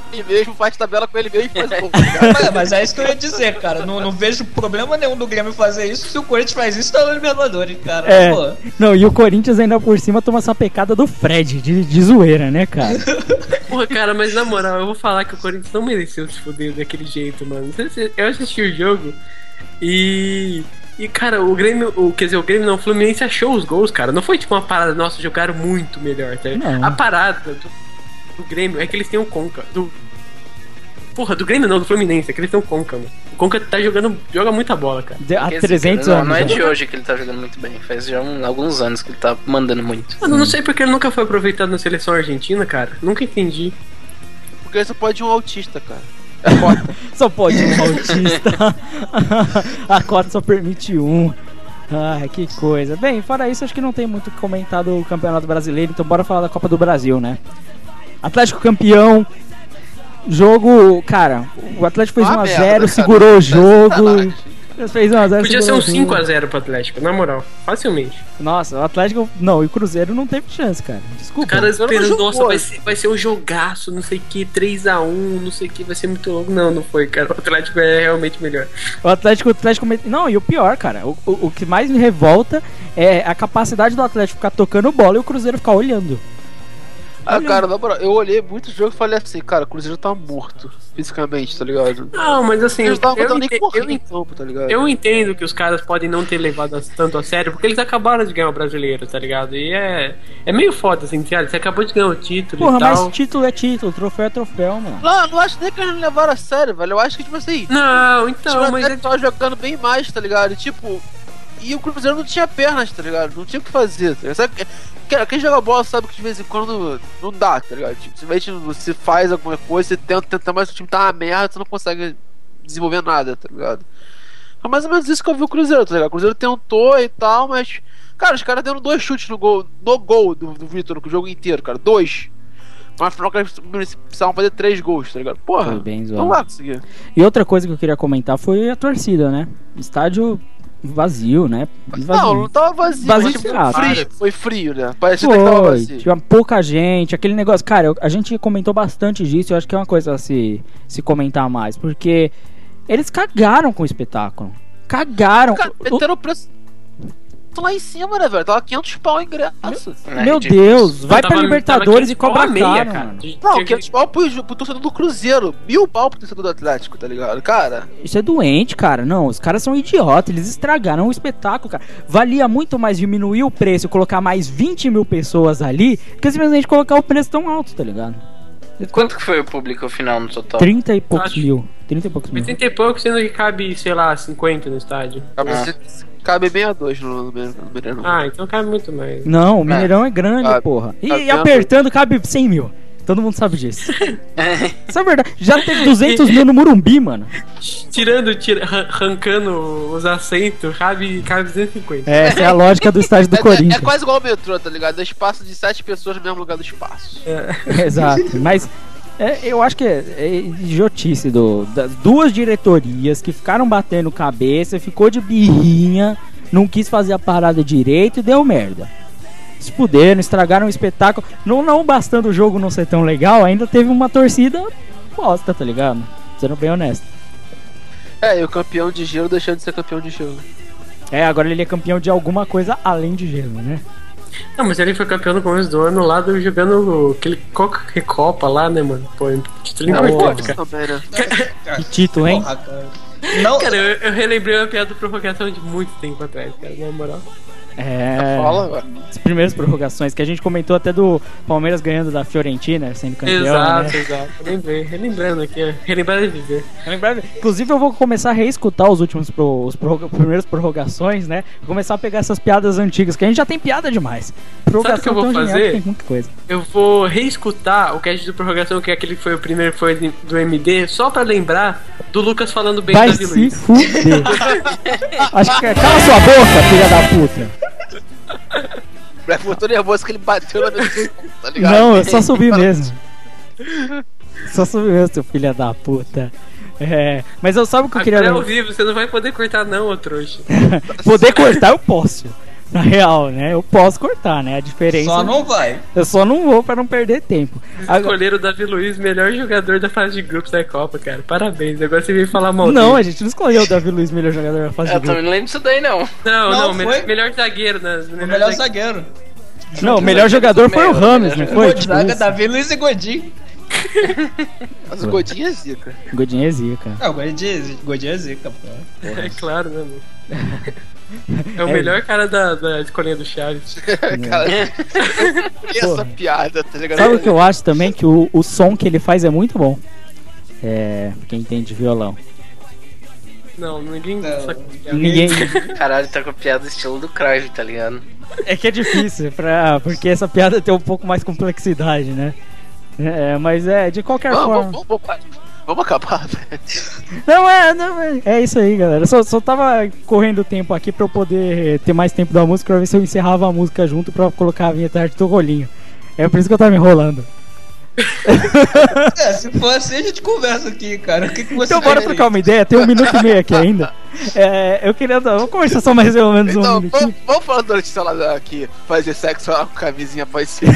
ele mesmo, faz tabela com ele mesmo e faz gol. Tá Mas é isso que eu ia dizer, cara. Não vejo problema nenhum do Grêmio fazer isso. Se o Corinthians faz isso, tá no Libertadores, cara. Pô. Não, e o Corinthians ainda por cima toma essa pecada do Fred, de zoeira, né, cara? Porra, cara, mas na moral, eu vou falar que o Corinthians não mereceu se fuder daquele jeito, mano. Eu assisti o jogo e cara, o Grêmio não, o Fluminense achou os gols, cara. Não foi tipo uma parada, nossa, jogaram muito melhor, tá? A parada do Grêmio é que eles têm um Conca. Porra, do Grêmio não, do Fluminense, é que eles têm um Conca, mano. O Conca joga muita bola, cara. Há 300 anos. Não é de hoje que ele tá jogando muito bem, faz já alguns anos que ele tá mandando muito. Mano, não sei porque ele nunca foi aproveitado na seleção argentina, cara. Nunca entendi. Porque só pode ir um autista, cara. É cota. Só pode um autista. A cota só permite um. Ai, que coisa. Bem, fora isso, acho que não tem muito o que comentar do Campeonato Brasileiro, então bora falar da Copa do Brasil, né? Atlético campeão. Jogo, cara, o Atlético fez 1x0, segurou o jogo. Fez 1x0. Podia ser um 5x0 pro Atlético, na moral, facilmente. Nossa, o Atlético. Não, e o Cruzeiro não teve chance, cara. Desculpa. Os caras esperando, nossa, vai ser um jogaço, não sei o que, 3x1, não sei o que, vai ser muito louco. Não foi, cara. O Atlético é realmente melhor. O Atlético. Não, e o pior, cara, o que mais me revolta é a capacidade do Atlético ficar tocando bola e o Cruzeiro ficar olhando. Cara, na moral, eu olhei muito jogo e falei assim, cara, o Cruzeiro tá morto fisicamente, tá ligado? Não, mas assim, eu eu entendo que os caras podem não ter levado tanto a sério, porque eles acabaram de ganhar o brasileiro, tá ligado? E é meio foda, assim, você acabou de ganhar o título. Porra, e tal. mas título é título, troféu é troféu, mano. Não acho nem que eles não levaram a sério, velho. Eu acho que, tipo assim. Não, então, mas ele tava jogando bem mais, tá ligado? Tipo. E o Cruzeiro não tinha pernas, tá ligado? Não tinha o que fazer, tá ligado? Sabe, quem joga bola sabe que de vez em quando não dá, tá ligado? Tipo, simplesmente você faz alguma coisa, você tenta, mas o time tá uma merda, você não consegue desenvolver nada, tá ligado? É mais ou menos isso que eu vi o Cruzeiro, tá ligado? O Cruzeiro tentou e tal, mas. Cara, os caras deram 2 chutes no gol do Vitor no jogo inteiro, cara. 2. Mas afinal eles precisavam fazer 3 gols, tá ligado? Porra, foi bem zoado. Não vai conseguir. E outra coisa que eu queria comentar foi a torcida, né? Estádio vazio, né? Não tava vazio. Vazio, foi frio, né? Parecia que tava vazio. Tinha pouca gente, aquele negócio. Cara, a gente comentou bastante disso. Eu acho que é uma coisa a se comentar mais. Porque eles cagaram com o espetáculo. Cagaram. Cara, meteram o preço lá em cima, né, velho? Tava 500 pau em ingresso. Meu Deus, vai pra Libertadores e cobra meia, cara. Não, 500 pau pro torcedor do Cruzeiro, 1000 pau pro torcedor do Atlético, tá ligado? Cara, isso é doente, cara. Não, os caras são idiotas, eles estragaram o espetáculo, cara. Valia muito mais diminuir o preço e colocar mais 20 mil pessoas ali, que simplesmente colocar o preço tão alto, tá ligado? Quanto que foi o público final no total? 30 e poucos mil. 30 e poucos mil. 30 e poucos, sendo que cabe, sei lá, 50 no estádio. Cabe bem a 2 no Mineirão. Ah, então cabe muito mais. Não, o Mineirão é grande, porra. E apertando cabe 100 mil. Todo mundo sabe disso. Isso é verdade. Já teve 200 mil no Morumbi, mano. Arrancando os assentos, cabe 250. Essa é a lógica do estádio do Corinthians. É quase igual ao metrô, tá ligado? É espaço de 7 pessoas no mesmo lugar do espaço. Exato, mas eu acho que é idiotice das 2 diretorias que ficaram batendo cabeça, ficou de birrinha, não quis fazer a parada direito e deu merda. Se fuderam, estragaram o espetáculo. Não bastando o jogo não ser tão legal, ainda teve uma torcida bosta, tá ligado? Sendo bem honesto. E o campeão de gelo deixando de ser campeão de gelo. Agora ele é campeão de alguma coisa além de gelo, né? Não, mas ele foi campeão no começo do ano lá jogando aquele Copa lá, né, mano? Pô, título importante, cara. Também, né? Que título, hein? Não, cara, eu relembrei uma piada de prorrogação de muito tempo atrás, cara, na moral. Fala, as primeiras prorrogações que a gente comentou até do Palmeiras ganhando da Fiorentina, sendo campeão. Exato. Relembrando aqui, relembrar de viver. Inclusive eu vou começar a reescutar os primeiras prorrogações, né? Vou começar a pegar essas piadas antigas, que a gente já tem piada demais. Sabe o que eu vou fazer? Tem muita coisa. Eu vou reescutar o cast de prorrogação, que é aquele que foi o primeiro, foi do MD, só pra lembrar do Lucas falando bem do Davi Luiz. Vai se fuder. Acho que cala sua boca, filha da puta. Eu tô nervoso que ele bateu na minha tá ligado? Não, eu só subi mesmo. Seu filho da puta. Mas eu sabe o que eu queria... Agora é ao vivo, você não vai poder cortar não, ô trouxa. Poder cortar eu posso. Na real, né? Eu posso cortar, né? A diferença. Só não vai. Eu só não vou pra não perder tempo. Escolheram o Davi Luiz, melhor jogador da fase de grupos da Copa, cara. Parabéns. Agora você veio falar mal Não, dele. a gente não escolheu o Davi Luiz, melhor jogador da fase de Eu também grupo. não lembro disso daí, não. Não, foi? melhor zagueiro, né? O melhor zagueiro. Não, o melhor jogador foi o Rames, não foi? Tipo Zaga, isso. Davi Luiz e Godinho. Mas o Godinho é zica. Godinho é zica. Não, Godinho é zica, pô. É claro, né, mano? É o melhor cara da escolinha do Chaves. Cara, essa piada, tá ligado? Sabe o que eu acho também? Que o som que ele faz é muito bom. É. Quem entende violão. Não, ninguém Não. sabe. Ninguém. Caralho, tá com a piada estilo do Crave, tá ligado? É que é difícil, porque essa piada tem um pouco mais complexidade, né? Mas de qualquer forma. Vamos acabar, velho. Não, é isso aí, galera. Só tava correndo tempo aqui pra eu poder ter mais tempo da música, pra ver se eu encerrava a música junto pra colocar a vinheta arte do rolinho. É por isso que eu tava me enrolando. Se for assim, a gente conversa aqui, cara. O que você Então bora quer trocar uma ideia, tem 1 minuto e meio aqui ainda. Eu queria. Vamos conversar só mais ou menos Então, um minutinho. vamos falar da notícia lá aqui. Fazer sexo lá com camisinha pode ser.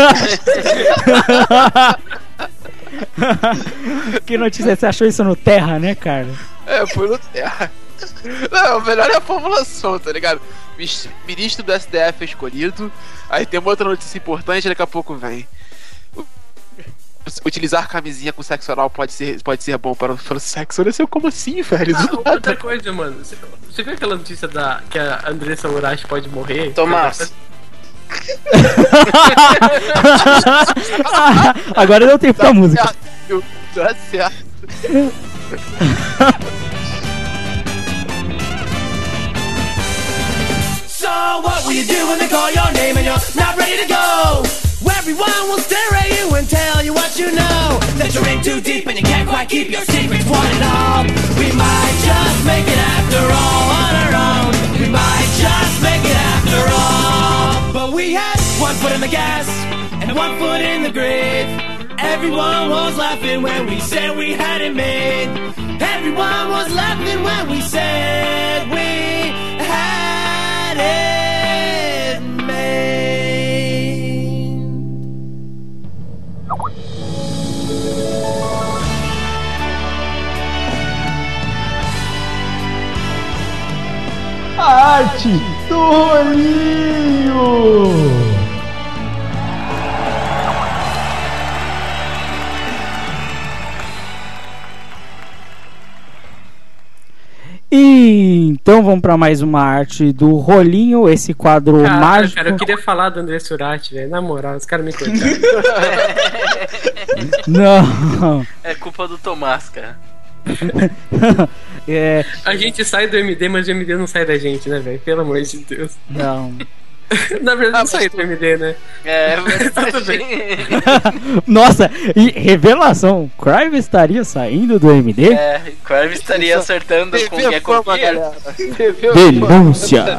Que notícia, você achou isso no Terra, né, cara? Foi no terra. Não, o melhor é a formulação, tá ligado? Ministro do STF é escolhido. Aí tem uma outra notícia importante, daqui a pouco vem. Utilizar camisinha com sexo oral pode ser bom para o sexo. Olha, eu como assim, velho? Outra coisa, mano. Você viu aquela notícia que a Andressa Urashi pode morrer? Tomás. Agora deu tempo pra música. Tá certo. So what will you do when they call your name and you're not ready to go? Everyone will stare at you and tell you what you know. That you're in too deep and you can't quite keep your secrets, one and all. We might just make it after all on our own. We might just make it after all. But we had one foot in the gas and one foot in the grave. Everyone was laughing when we said we had it made. Everyone was laughing when we said we had it made. A arte do rolinho. Então vamos pra mais uma arte do rolinho, esse quadro mágico. Cara, eu queria falar do André Surati, velho. Na moral, os caras me cortaram. Não. É culpa do Tomás, cara. A gente sai do MD, mas o MD não sai da gente, né, velho? Pelo amor de Deus. Não. Na verdade, não sai do MD, né? Tudo bem. Nossa, e revelação: Crive estaria saindo do MD? Crave estaria acertando com o Gecko Gear. Denúncia.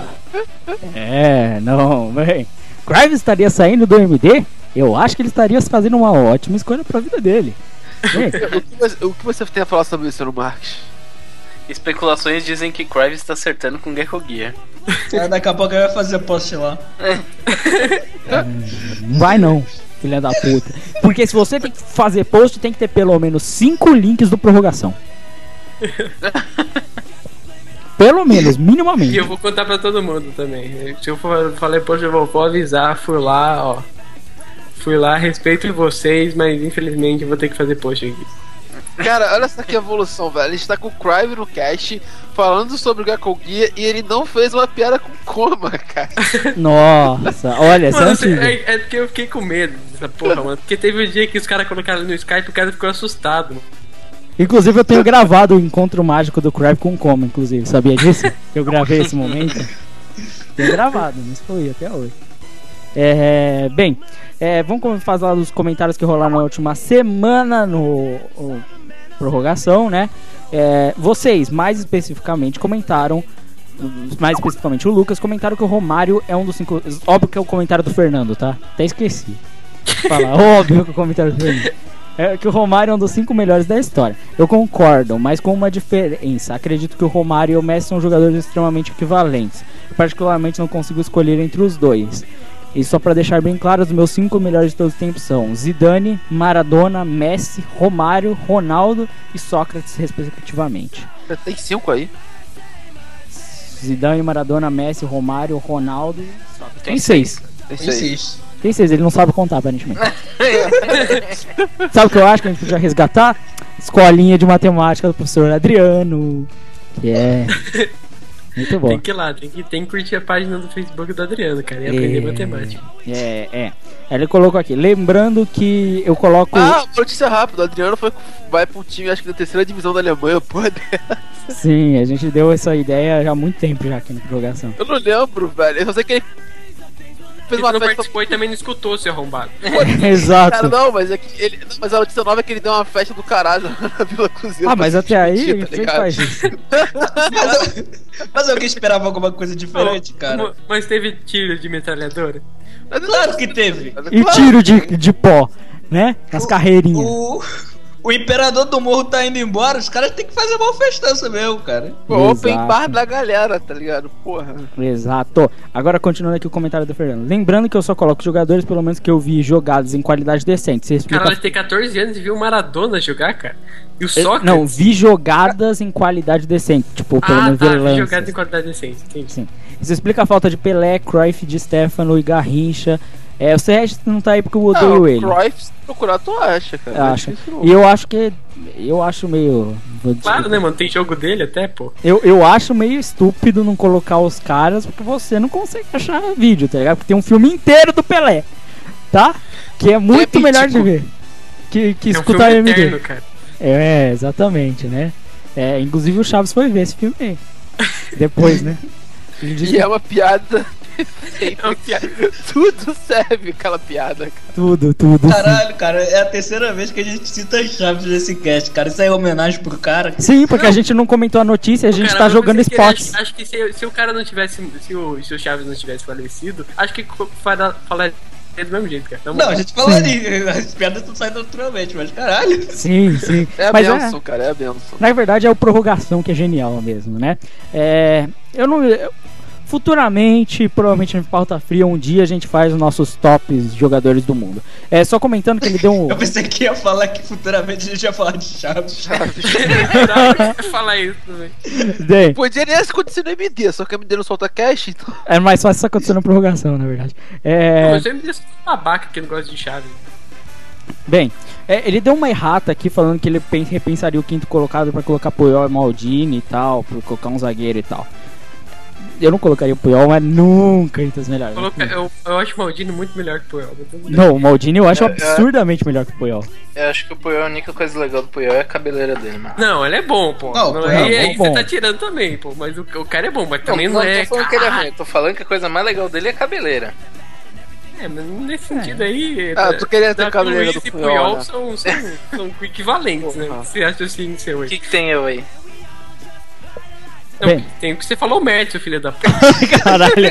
Não, bem. Crive estaria saindo do MD? Eu acho que ele estaria fazendo uma ótima escolha pra vida dele. O que você tem a falar sobre isso, Marques? Especulações dizem que Crave está acertando com Gecko Gear. Daqui a pouco ele vai fazer post lá. Não vai não, filha da puta. Porque se você tem que fazer post, tem que ter pelo menos 5 links do prorrogação. Pelo menos, minimamente. E eu vou contar pra todo mundo também. Se eu falei, poxa, eu vou avisar, fui lá, ó. Fui lá, respeito vocês, mas infelizmente eu vou ter que fazer post aqui. Cara, olha essa aqui a evolução, velho. A gente tá com o Crive no cast falando sobre o Gecko Gear e ele não fez uma piada com coma, cara. Nossa, olha, Mano, antigo. é porque eu fiquei com medo dessa porra, mano. Porque teve um dia que os caras colocaram no Skype e o cara ficou assustado, mano. Inclusive eu tenho gravado o encontro mágico do Crive com coma, inclusive. Sabia disso? Eu gravei esse momento. Tenho gravado, mas foi até hoje. Bem, vamos falar dos comentários que rolaram na última semana no prorrogação, né? Vocês, mais especificamente, comentaram, mais especificamente o Lucas, comentaram que o Romário é um dos 5... Óbvio que é o comentário do Fernando, tá? Até esqueci. Fala, óbvio que é o comentário do Fernando. É que o Romário é um dos 5 melhores da história. Eu concordo, mas com uma diferença. Acredito que o Romário e o Messi são jogadores extremamente equivalentes. Eu particularmente não consigo escolher entre os dois. E só pra deixar bem claro, os meus 5 melhores de todos os tempos são Zidane, Maradona, Messi, Romário, Ronaldo e Sócrates, respectivamente. Tem 5 aí? Zidane, Maradona, Messi, Romário, Ronaldo e Sócrates. Tem 6. Tem 6, ele não sabe contar, aparentemente. Sabe o que eu acho que a gente podia resgatar? Escolinha de matemática do professor Adriano. Que é muito bom. Tem que ir lá, tem que curtir a página do Facebook do Adriano, cara, e aprender matemática. Ele colocou aqui, lembrando que eu coloco... notícia rápida, o Adriano vai pro time, acho que da 3ª divisão da Alemanha, porra dessa. Sim, a gente deu essa ideia já há muito tempo já aqui na prorrogação. Eu não lembro, velho, eu só sei que ele fez uma festa... participou e também não escutou, seu arrombado. Exato. Cara, não, mas é que mas a notícia nova é que ele deu uma festa do caralho na Vila Cruzeiro. Mas até aí a gente faz isso. Mas eu que esperava alguma coisa diferente, cara. Mas teve tiro de metralhadora? Claro que teve. E tiro de pó, né? As carreirinhas. O imperador do morro tá indo embora, os caras tem que fazer uma festança mesmo, cara. Open bar da galera, tá ligado? Porra. Exato. Agora continuando aqui o comentário do Fernando. Lembrando que eu só coloco jogadores, pelo menos que eu vi jogados em qualidade decente. Você explica... Caralho, tem 14 anos e viu o Maradona jogar, cara? E o Sócrates? Não, vi jogadas em qualidade decente. Tipo, pelo menos vi jogadas em qualidade decente, entendi. Sim. Isso explica a falta de Pelé, Cruyff, Di Stefano e Garrincha. O Sérgio não tá aí porque eu odeio ele. O Cruyff, se procurar, tu acha, cara. Acho. E eu acho meio... Claro, né, mano? Tem jogo dele até, pô. Eu acho meio estúpido não colocar os caras porque você não consegue achar vídeo, tá ligado? Porque tem um filme inteiro do Pelé, tá? Que é muito melhor de ver que escutar um MD. Eterno, cara. Exatamente, né? Inclusive o Chaves foi ver esse filme aí. Depois, né? E é uma piada... Tudo serve aquela piada, cara. Tudo. Caralho, cara, é a 3ª vez que a gente cita Chaves nesse cast, cara. Isso aí é homenagem pro cara. Sim, porque a gente não comentou a notícia, a gente tá jogando spots. Acho que se o cara não tivesse. Se o Chaves não tivesse falecido, acho que falaria do mesmo jeito, cara. Não, a gente falaria. As piadas estão saindo naturalmente, mas caralho. Sim. É a benção, cara, é a benção. Na verdade é a prorrogação que é genial mesmo, né? Futuramente, provavelmente em pauta fria, um dia a gente faz os nossos tops jogadores do mundo. Só comentando que ele deu um... Eu pensei que ia falar que futuramente a gente ia falar de Chaves. Falar isso também. Podia nem acontecer no MD, só que o MD não solta cash, então... É mais fácil isso acontecer na prorrogação, na verdade. Mas o MD é babaca que não gosta de Chaves. Bem, ele deu uma errata aqui falando que ele repensaria o 5º colocado pra colocar Puyol e Maldini e tal, pra colocar um zagueiro e tal. Eu não colocaria o Puyol, mas nunca entre os melhores. Eu acho o Maldini muito melhor que o Puyol. Não, o Maldini eu acho absurdamente melhor que o Puyol. Eu acho que o Puyol, a única coisa legal do Puyol é a cabeleira dele, mano. Não, ele é bom, pô. Você tá tirando também, pô. Mas o cara é bom, mas também não é... Tô falando que ele é ruim, tô falando que a coisa mais legal dele é a cabeleira. Mas nesse sentido aí... tu queria ter cabeleira do Puyol, né? são equivalentes, né? Você acha assim, seu aí? O que tem eu aí? Não, tem o que você falou, mérito, filho da puta. Caralho.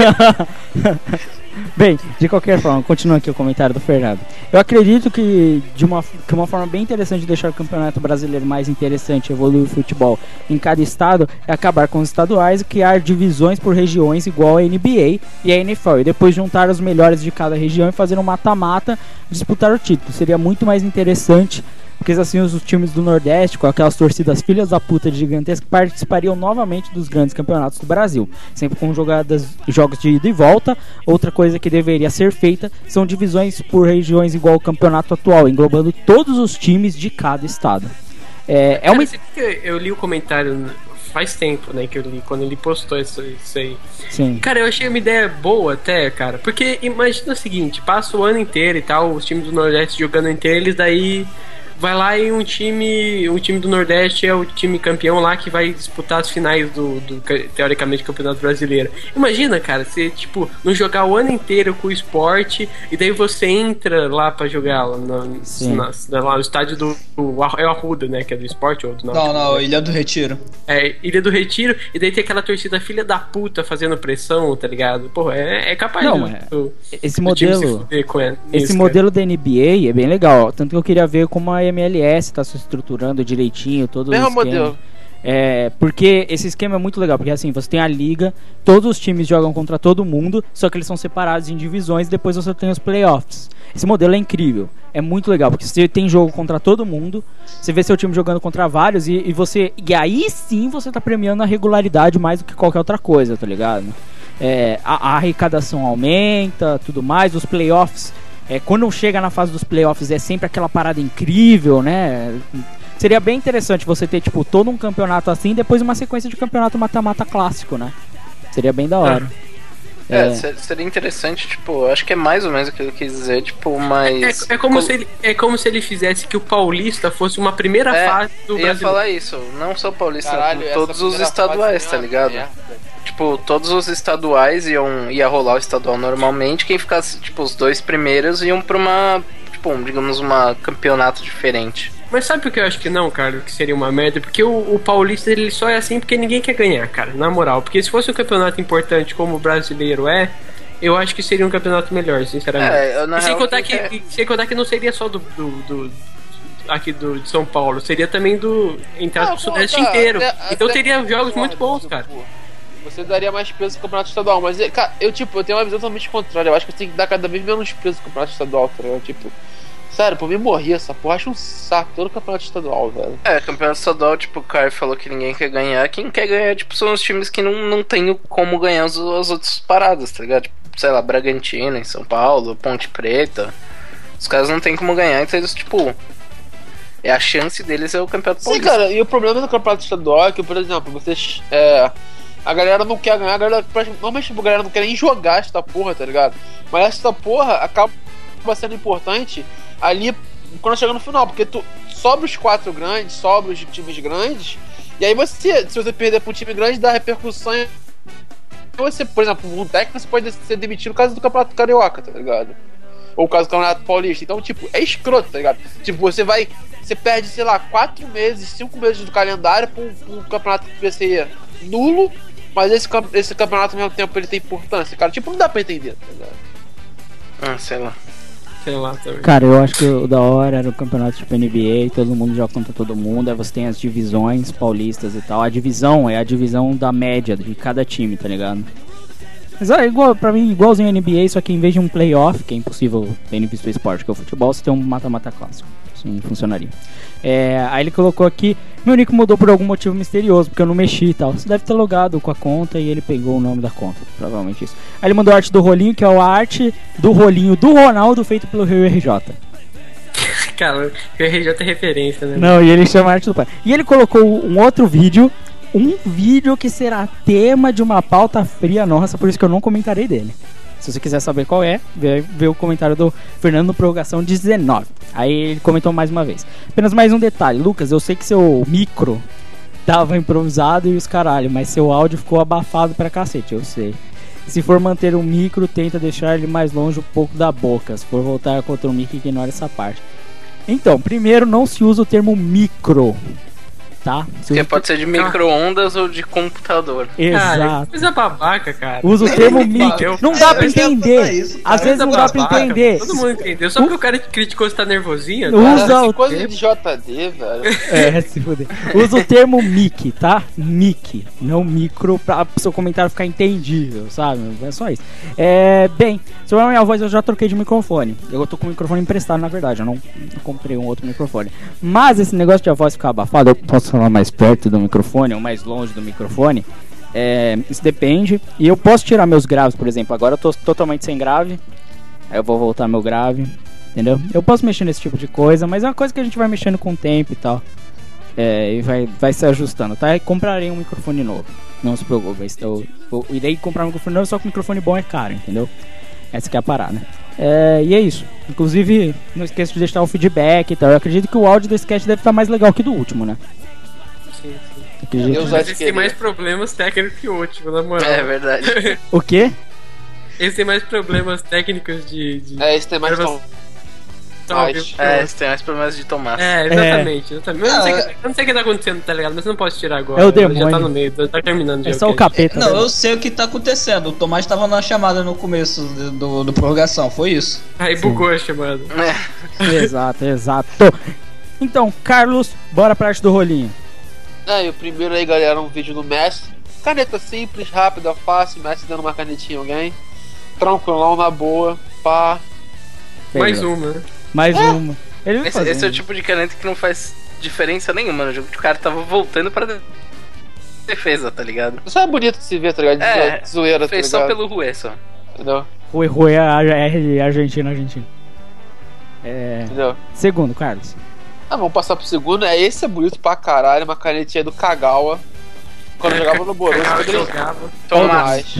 Bem, de qualquer forma, continua aqui o comentário do Fernando. Eu acredito que uma forma bem interessante de deixar o campeonato brasileiro mais interessante, evoluir o futebol em cada estado, é acabar com os estaduais e criar divisões por regiões igual a NBA e a NFL. E depois juntar os melhores de cada região e fazer um mata-mata, disputar o título. Seria muito mais interessante, porque assim os times do Nordeste, com aquelas torcidas filhas da puta gigantescas, participariam novamente dos grandes campeonatos do Brasil, sempre com jogos de ida e volta. Outra coisa que deveria ser feita são divisões por regiões igual ao campeonato atual, englobando todos os times de cada estado. Eu li o comentário faz tempo, né, que eu li, quando ele postou isso aí. Sim. Cara, eu achei uma ideia boa até, cara, porque imagina o seguinte, passa o ano inteiro e tal, os times do Nordeste jogando entre eles, daí vai lá e um time do Nordeste é o time campeão lá que vai disputar as finais do teoricamente, Campeonato Brasileiro. Imagina, cara, você, tipo, não jogar o ano inteiro com o esporte e daí você entra lá pra jogar lá no estádio é o Arruda, né, que é do esporte ou do Não, Ilha do Retiro. É, Ilha do Retiro, e daí tem aquela torcida filha da puta fazendo pressão, tá ligado? Porra, é capaz esse modelo da NBA é bem legal, tanto que eu queria ver como a MLS tá se estruturando direitinho, todo o esquema. Modelo. Porque esse esquema é muito legal, porque assim, você tem a liga, todos os times jogam contra todo mundo, só que eles são separados em divisões, depois você tem os playoffs. Esse modelo é incrível, é muito legal, porque você tem jogo contra todo mundo, você vê seu time jogando contra vários, e aí sim você tá premiando a regularidade mais do que qualquer outra coisa, tá ligado? A arrecadação aumenta, tudo mais, os playoffs, quando chega na fase dos playoffs é sempre aquela parada incrível, né? Seria bem interessante você ter, tipo, todo um campeonato assim e depois uma sequência de campeonato mata-mata clássico, né? Seria bem da hora. Seria interessante, tipo, acho que é mais ou menos o que ele quis dizer, tipo, mas... É como se ele fizesse que o Paulista fosse uma primeira fase do Brasil. Eu ia falar isso, não só o Paulista, todos os estaduais, tá ligado? Tipo, todos os estaduais ia rolar o estadual normalmente, quem ficasse, tipo, os dois primeiros iam pra uma, tipo, digamos, uma campeonato diferente. Mas sabe por que eu acho que não, cara? Que seria uma merda? Porque o Paulista ele só é assim porque ninguém quer ganhar, cara, na moral. Porque se fosse um campeonato importante como o brasileiro eu acho que seria um campeonato melhor, sinceramente. Sem contar que não seria só aqui de São Paulo, seria também do Sudeste inteiro. Então teria jogos muito bons, cara. Você daria mais peso no campeonato estadual, mas, cara, eu tenho uma visão totalmente contrária. Eu acho que você tem que dar cada vez menos peso no campeonato estadual, tá ligado? Tipo, sério, por mim morrer essa porra, acho um saco todo o campeonato estadual, velho. Campeonato estadual, tipo, o Caio falou que ninguém quer ganhar. Quem quer ganhar, tipo, são os times que não tem como ganhar as outras paradas, tá ligado? Tipo, sei lá, Bragantino em São Paulo, Ponte Preta. Os caras não tem como ganhar, então eles, tipo, a chance deles é o campeonato paulista. Sim, cara, e o problema do campeonato estadual é que, por exemplo, vocês, a galera não quer ganhar, normalmente tipo, a galera não quer nem jogar essa porra, tá ligado? Mas essa porra acaba sendo importante ali quando chega no final, porque tu sobra os 4 grandes, sobra os times grandes, e aí se você perder pra um time grande, dá repercussão. Você, por exemplo, um técnico você pode ser demitido no caso do Campeonato Carioca, tá ligado? Ou no caso do Campeonato Paulista. Então, tipo, é escroto, tá ligado? Tipo, você perde, sei lá, 4 meses, 5 meses do calendário pra um campeonato que vai ser nulo, mas esse campeonato ao mesmo tempo ele tem importância, cara. Tipo, não dá pra entender, tá ligado? Sei lá também. Cara, eu acho que o da hora era o campeonato tipo NBA, todo mundo joga contra todo mundo, aí você tem as divisões paulistas e tal. A divisão é a divisão da média de cada time, tá ligado? Mas pra mim, igualzinho a NBA, só que em vez de um playoff, que é impossível tendo visto o esporte, que é o futebol, você tem um mata-mata clássico. Assim funcionaria. Aí ele colocou aqui, meu nick mudou por algum motivo misterioso, porque eu não mexi e tal. Você deve ter logado com a conta e ele pegou o nome da conta, provavelmente isso. Aí ele mandou a arte do rolinho, que é a arte do rolinho do Ronaldo, feito pelo Rio RJ. Cara, o RJ é referência, né? Não, e ele chama a arte do pai. E ele colocou um outro vídeo, que será tema de uma pauta fria nossa, por isso que eu não comentarei dele. Se você quiser saber qual é, vê o comentário do Fernando Prorrogação 19. Aí ele comentou mais uma vez. Apenas mais um detalhe, Lucas, eu sei que seu micro tava improvisado e os caralho, mas seu áudio ficou abafado pra cacete, eu sei. Se for manter o micro, tenta deixar ele mais longe um pouco da boca. Se for voltar contra o mic, ignora essa parte. Então, primeiro, não se usa o termo micro, tá? Porque pode ser de micro-ondas ou de computador. Exato. Cara, coisa babaca, cara. Usa o termo micro. Não dá pra entender. Às vezes não dá pra entender. Todo mundo entendeu. Só porque o cara criticou você tá nervosinho. Usa o coisa de JD, velho. Se fuder. Usa o termo mic, tá? Mic, não micro, pra seu comentário ficar entendível, sabe? É só isso. Bem, sobre a minha voz, eu já troquei de microfone. Eu tô com o microfone emprestado, na verdade. Eu não comprei um outro microfone. Mas esse negócio de a voz ficar abafada, eu posso falar mais perto do microfone ou mais longe do microfone, isso depende. E eu posso tirar meus graves, por exemplo. Agora eu tô totalmente sem grave, aí eu vou voltar meu grave, entendeu? Eu posso mexer nesse tipo de coisa, mas é uma coisa que a gente vai mexendo com o tempo e tal, e vai se ajustando, tá? E comprarei um microfone novo, não se preocupe. Eu irei comprar um microfone novo, só que o microfone bom é caro, entendeu? Essa que é a parada, né? E é isso. Inclusive, não esqueça de deixar o feedback e tal. Eu acredito que o áudio desse cast deve estar mais legal que do último, né? Sim. Acredito. Eles têm mais problemas técnicos que o último, na moral. É verdade. O quê? Eles têm mais problemas técnicos de... Eles têm mais Eles têm mais problemas de tomar. Exatamente. Eu não sei o que tá acontecendo, tá ligado? Mas eu não posso tirar agora. É o demônio. Já tá no meio, tá terminando. É só o capeta. Não, né? eu sei o que tá acontecendo. O Tomás tava na chamada no começo do prorrogação, foi isso? Aí bugou a chamada. Exato. Então, Carlos, bora pra arte do rolinho. E o primeiro aí, galera, um vídeo do Messi. Caneta simples, rápida, fácil. Messi dando uma canetinha em alguém. Tranquilão, na boa. Pá. Mais uma, né? Mais uma. Esse é o tipo de caneta que não faz diferença nenhuma no jogo, que o cara tava voltando pra defesa, tá ligado? Isso é bonito de se ver, tá ligado? De zoeira, fez tá ligado? só pelo Rue, só. Entendeu? Rui é Argentina. Entendeu? Segundo, Carlos. Vamos passar pro segundo. Esse é bonito pra caralho. Uma canetinha do Kagawa. Quando eu jogava no Borussia, quando ele jogava. Tomás.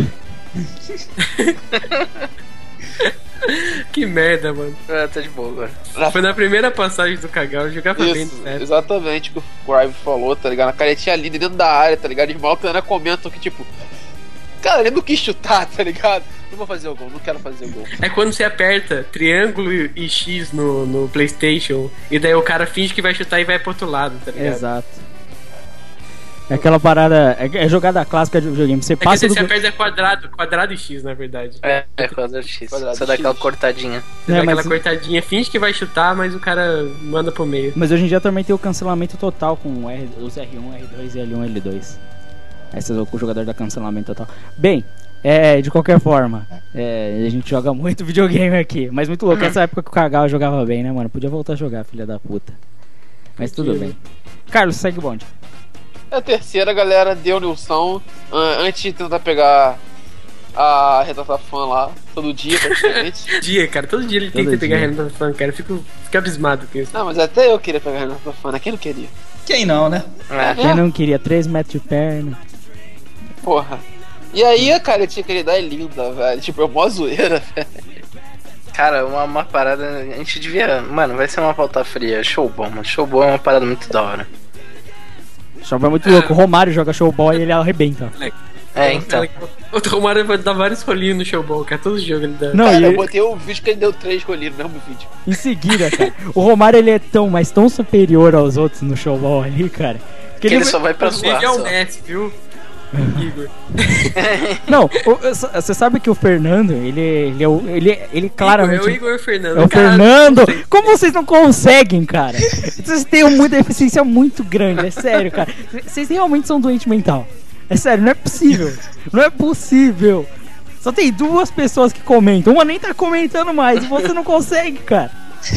Que merda, mano. Tá de boa agora. Foi na primeira passagem do Kagawa, eu jogava bem, sério. Exatamente o que o Grive falou, tá ligado? A canetinha linda dentro da área, tá ligado? Os malucos ainda comentam que, tipo, cara, ele não quis chutar, tá ligado? Não vou fazer o gol, não quero fazer o gol. É quando você aperta triângulo e X no PlayStation, e daí o cara finge que vai chutar e vai pro outro lado, tá ligado? Exato. É aquela parada. É jogada clássica de videogame. Você passa. Você aperta quadrado e X, na verdade. Quadrado X. Só dá aquela cortadinha. Você dá aquela cortadinha, finge que vai chutar, mas o cara manda pro meio. Mas hoje em dia também tem o cancelamento total com os R1, R2 e L1, L2. Esse é o jogador da cancelamento total. Bem, de qualquer forma, a gente joga muito videogame aqui. Mas muito louco, essa época que o Kagawa jogava bem, né, mano? Podia voltar a jogar, filha da puta. Mas tudo bem. Carlos, segue o bonde. A terceira, galera, deu Nilson antes de tentar pegar a Renata Fan lá, todo dia praticamente. Todo dia ele tenta pegar a Renata Fan, cara. Fico abismado com isso. Não, mas até eu queria pegar a Renata Fan, né? Quem não queria? Quem não, né? Quem não queria 3 metros de perna. Porra. E aí a caretinha que ele dá é linda, velho. Tipo, é mó zoeira, velho. Cara, uma parada, a gente devia... Mano, vai ser uma pauta fria, showball, mano. Showball é uma parada muito da hora. Showball é muito louco, o Romário joga showball e ele arrebenta. Então. O Romário vai dar vários rolinhos no showball, cara. Todo jogo ele dá. Não, cara, eu botei o vídeo que ele deu 3 rolinhos no mesmo vídeo. Em seguida, cara, o Romário ele é mas tão superior aos outros no showball ali, cara. Que ele só vai pra zoar. Ele é o Messi, viu? Igor. Não, você sabe que o Fernando, ele claramente... É o Igor Fernando. É o Fernando. Como vocês não conseguem, cara? Vocês têm uma deficiência muito grande, é sério, cara. Vocês realmente são doentes mental. É sério, não é possível. Não é possível. Só tem 2 pessoas que comentam. Uma nem tá comentando mais. E você não consegue, cara.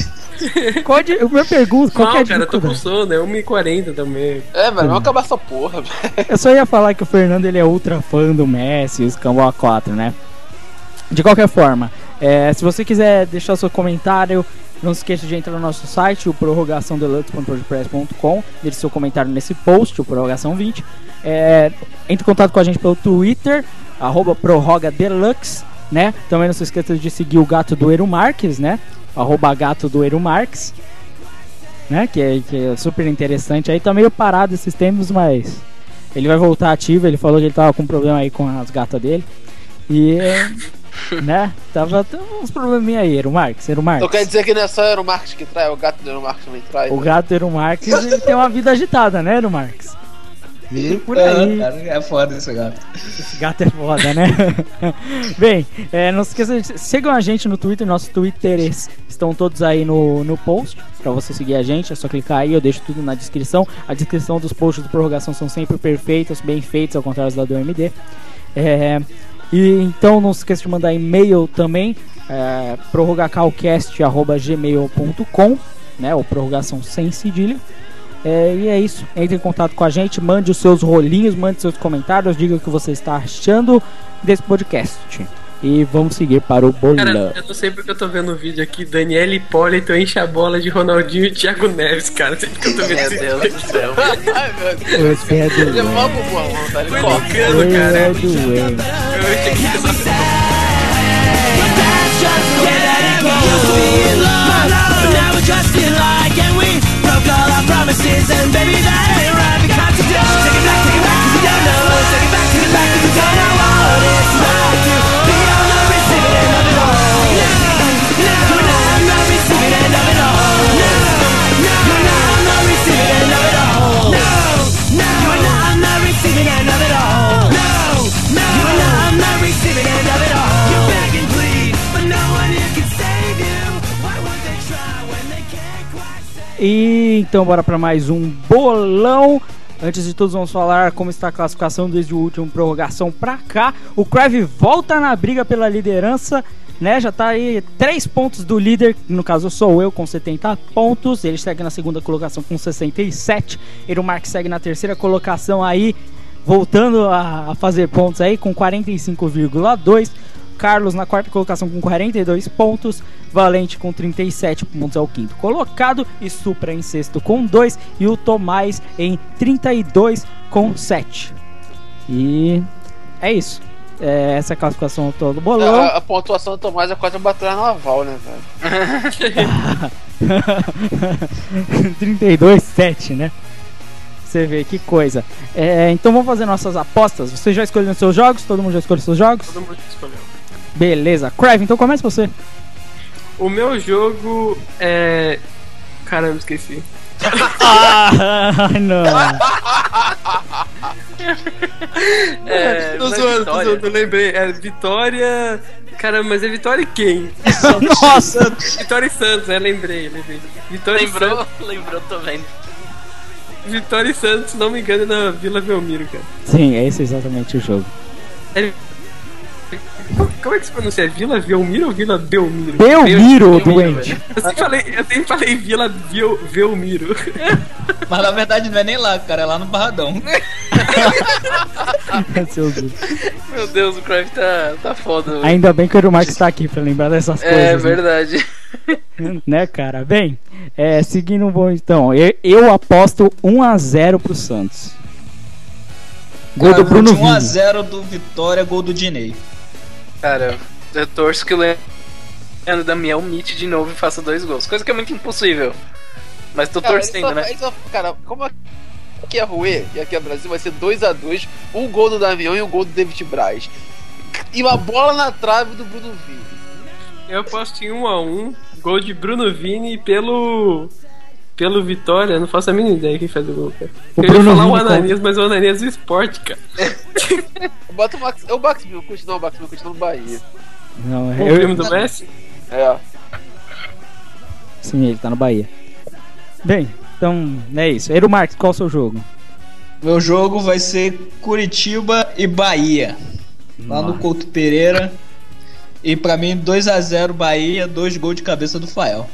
Eu me pergunto, qual que é a cara, eu tô com sono, é 1h40 também. Mano, vamos acabar essa porra, velho. Eu só ia falar que o Fernando ele é ultra fã do Messi e os Cambó 4, né? De qualquer forma, se você quiser deixar o seu comentário, não se esqueça de entrar no nosso site, o prorrogaçãodeluxe.wordpress.com, deixe seu comentário nesse post, o Prorrogação 20. Entre em contato com a gente pelo Twitter, @prorrogadeluxe, né? Também não se esqueça de seguir o Gato do Eero Marques, né? @gato do Eero Marques, né? Que é super interessante. Aí tá meio parado esses tempos, mas ele vai voltar ativo. Ele falou que ele tava com problema aí com as gatas dele. E né? Tava uns probleminha aí, Eero Marques. Então quer dizer que não é só Eero Marques que trai, o gato do Eero Marques também trai. O gato do Eero Marques ele tem uma vida agitada, né, Eero Marques? E por aí. É foda esse gato. Esse gato é foda, né? Bem, não se esqueça de sigam a gente no Twitter. Nossos Twitters estão todos aí no post. Pra você seguir a gente, é só clicar aí. Eu deixo tudo na descrição. A descrição dos posts de prorrogação são sempre perfeitas, bem feitos, ao contrário da do MD. E então não se esqueça de mandar e-mail também, prorrogacalcast@gmail.com, né? Ou prorrogação sem cedilha. E é isso, entre em contato com a gente, mande os seus rolinhos, mande seus comentários, diga o que você está achando desse podcast. E vamos seguir para o bolão. Cara, eu não sei porque eu tô vendo o vídeo aqui. Daniel Hipólito enche a bola de Ronaldinho e Thiago Neves, cara. Sei que eu tô vendo. Meu Deus do céu. Ai, meu Deus. Ele é mal pro bolão, tá? Ele corre. Eu achei que used to be in love, but now we're just in like, and we broke all our promises, and baby that ain't right. Because to do, take it back, cause we don't know. Take it back, cause we don't know what it's like to be on the receiving end of it all. You're not on the receiving end of it all. You're not on the receiving end of it all. You're not on the receiving end of it all. You're not on the receiving end of it all. You beg and plead, but no one here can save you. Why would they try when they can't quite save? E então bora pra mais um bolão. Antes de tudo vamos falar como está a classificação desde o último prorrogação pra cá. O Crave volta na briga pela liderança, né? Já tá aí 3 pontos do líder, no caso sou eu com 70 pontos. Ele segue na segunda colocação com 67. Erumark segue na terceira colocação aí, voltando a fazer pontos aí com 45,2. Carlos na quarta colocação com 42 pontos. Valente com 37 pontos é o quinto colocado. E Supra em sexto com 2. E o Tomás em 32 com 7. E é isso. Essa é a classificação toda do bolão. A pontuação do Tomás é quase uma batalha naval, né, velho? 32,7, né? Você vê que coisa. Então vamos fazer nossas apostas. Você já escolheu seus jogos? Todo mundo já escolheu seus jogos? Todo mundo escolheu. Beleza. Crave, então começa você. O meu jogo é... Caramba, esqueci. Não. Tô zoando, eu lembrei. É Vitória... Caramba, mas é Vitória e quem? Nossa! Vitória e Santos, lembrei. Vitória Lembrou? e Lembrou, tô vendo. Vitória e Santos, se não me engano, é na Vila Belmiro, cara. Sim, esse é exatamente o jogo. Como é que se pronuncia? É Vila Belmiro ou Vila Belmiro? Belmiro, doente. Eu sempre falei Vila Belmiro. Mas na verdade não é nem lá, cara, é lá no Barradão. Meu Deus, o Crave tá foda. Hoje. Ainda bem que o Erumark está aqui pra lembrar dessas coisas. É verdade. Né, cara? Bem, seguindo um bom então, eu aposto 1-0 pro Santos. Gol do Bruno Vini. 1-0 do Vitória, gol do Dinei. Cara, eu torço que o Leandro Damião mite de novo e faça 2 gols. Coisa que é muito impossível. Mas tô torcendo, né? Cara, como aqui é Rue e aqui é Brasil, vai ser 2-2, um gol do Damião e um gol do David Braz. E uma bola na trave do Bruno Vini. Eu aposto em 1-1, gol de Bruno Vini pelo Vitória, não faço a mínima ideia quem faz o gol, cara. Eu ia falar o Ananias, mas o Ananias do esporte, cara. Bota o Max Milkush, não, o Max Milkush tá no Bahia. Não, O primo do Messi? É. Sim, ele tá no Bahia. Bem, então é isso. Erumark, qual é o seu jogo? Meu jogo vai ser Curitiba e Bahia. Lá no Couto Pereira. E pra mim 2-0 Bahia, 2 gols de cabeça do Fael.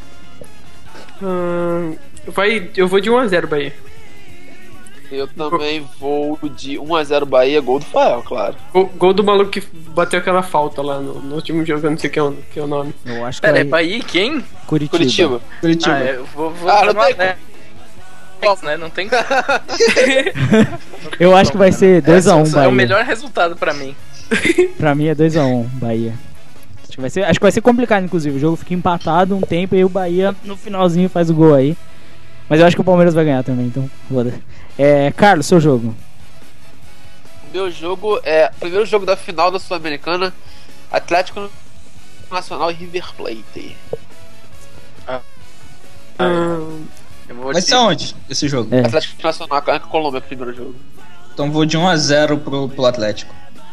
Eu vou de 1-0 Bahia. Eu também vou de 1-0 Bahia, gol do Fael, claro. Gol do maluco que bateu aquela falta lá no último jogo, eu não sei que é o nome. Eu acho que Pera, é Bahia quem? Curitiba. Ah, eu vou não tem né? Não tem. Eu acho que vai ser 2-1 Bahia. É o melhor resultado pra mim. Pra mim é 2-1 Bahia. Acho que vai ser complicado, inclusive. O jogo fica empatado um tempo e o Bahia no finalzinho faz o gol aí. Mas eu acho que o Palmeiras vai ganhar também, então foda. Carlos, seu jogo. Meu jogo é o primeiro jogo da final da Sul-Americana, Atlético Nacional e River Plate. Vai ser onde esse jogo? Atlético Nacional com a Colômbia, primeiro jogo. Então vou de 1-0 pro Atlético.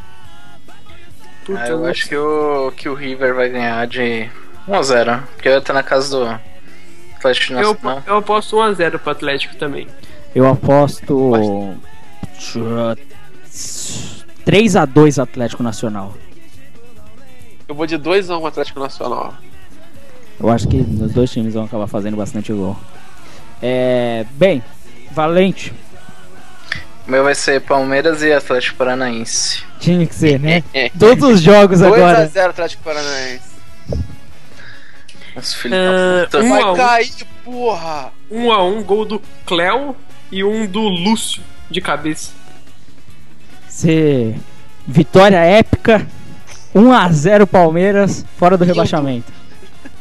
Eu acho que o River vai ganhar de 1-0, porque eu tô na casa do Atlético Nacional. Eu aposto 1-0 pro Atlético também. Eu aposto 3-2 Atlético Nacional. Eu vou de 2-1 Atlético Nacional. Eu acho que os dois times vão acabar fazendo bastante gol. Bem, Valente. O meu vai ser Palmeiras e Atlético Paranaense. Tinha que ser, né? Todos os jogos agora. 2-0 Atlético Paranaense. Os filhos da puta. Vai cair, porra! 1-1, gol do Cléo e um do Lúcio de cabeça. Vitória épica. 1-0 Palmeiras, fora do rebaixamento.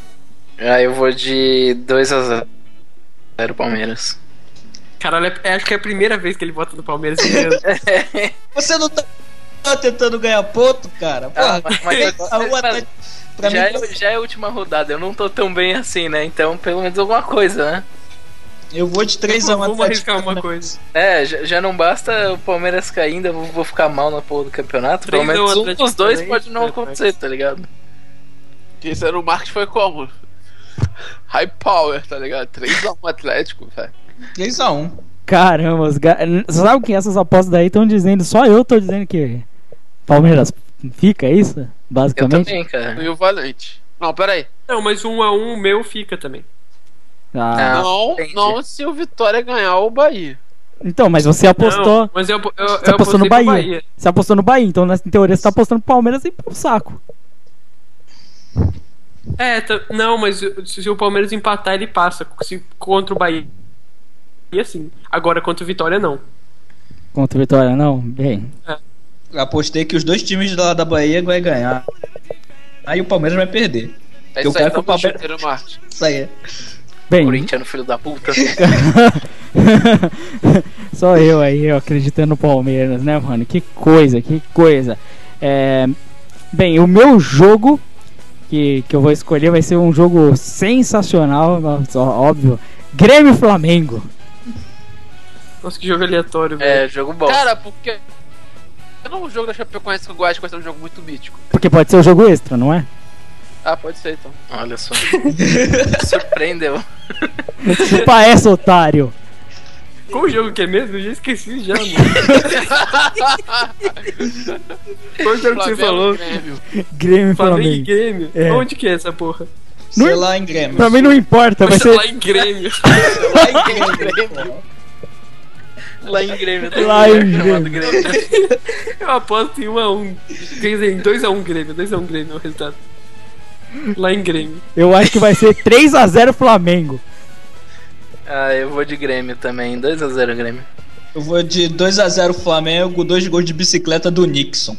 Aí eu vou de 2-0 Palmeiras. Caralho, acho que é a primeira vez que ele vota no Palmeiras ganhando. Você não tá tentando ganhar ponto, cara? Porra, pra mim, já é a última rodada, eu não tô tão bem assim, né? Então, pelo menos alguma coisa, né? eu vou de 3x1. Vamos arriscar uma coisa. Já não basta o Palmeiras caindo, eu vou ficar mal na porra do campeonato. Pelo 3-1 menos um Atlético dos dois também, pode não Atlético. acontecer, tá ligado? Que esse ano o Marcos foi como? High Power, tá ligado? 3x1 Atlético, velho. 3x1. Caramba, sabe que essas apostas daí estão dizendo, só eu tô dizendo que Palmeiras fica, é isso? Eu Basicamente? também, cara. E o Valente. Não, peraí. Não, mas 1x1 o meu fica também. Ah, entendi. Não se o Vitória ganhar o Bahia. então, mas você apostou. Não, mas eu Você apostou no apostei pro Bahia. Você apostou no Bahia, então em teoria você tá apostando pro Palmeiras e pro saco. Não, mas se o Palmeiras empatar, ele passa. Se contra o Bahia, sim. Agora contra o Vitória, não. Contra o Vitória, não? Bem. Eu apostei que os dois times lá da Bahia vai ganhar. Aí o Palmeiras vai perder. É Eu isso aí, quero que o tamo Palmeiras- chuteiro, Marcos. Isso aí. Bem. Corintiano, filho da puta. Só eu aí, eu acreditando no Palmeiras, né, mano? Que coisa, que coisa. Bem, o meu jogo que eu vou escolher vai ser um jogo sensacional, nossa, óbvio. Grêmio e Flamengo. Nossa, que jogo aleatório, velho. É, jogo bom. Cara, porque... Não, o jogo da Chapecoense que eu gosto, vai ser um jogo muito mítico. Porque pode ser o jogo extra, não é? Ah, pode ser então. Olha só. Surpreendeu. Chupa essa, otário. Qual o jogo que é mesmo? Eu já esqueci já, mano. Qual jogo que você falou? Grêmio. Grêmio e Flamengo e Flamengo. Grêmio? É. Onde que é essa porra? Sei lá em Grêmio. Pra mim não importa, vai Vai ser ser lá em Grêmio. Lá em Grêmio. Lá em Grêmio. tem Lá um em lugar chamado Grêmio. Eu aposto em 1x1. Quer dizer, em 2x1 Grêmio. 2x1 Grêmio é o resultado. Lá em Grêmio. Eu acho que vai ser 3x0 Flamengo. Eu vou de Grêmio também. 2-0 Grêmio. Eu vou de 2x0 Flamengo, 2 gols de bicicleta do Nixon.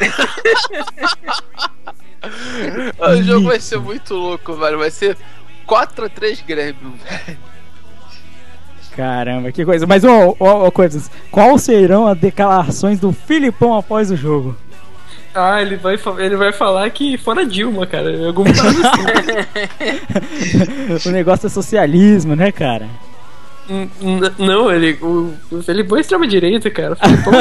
O jogo vai ser muito louco, velho. Vai ser 4x3 Grêmio, velho. Caramba, que coisa. Mas, coisas. Qual serão as declarações do Filipão após o jogo? Ah, ele vai falar que fora Dilma, cara. Algum coisa assim. O negócio é socialismo, né, cara? Não, o Felipão é extrema direita, cara. O Felipão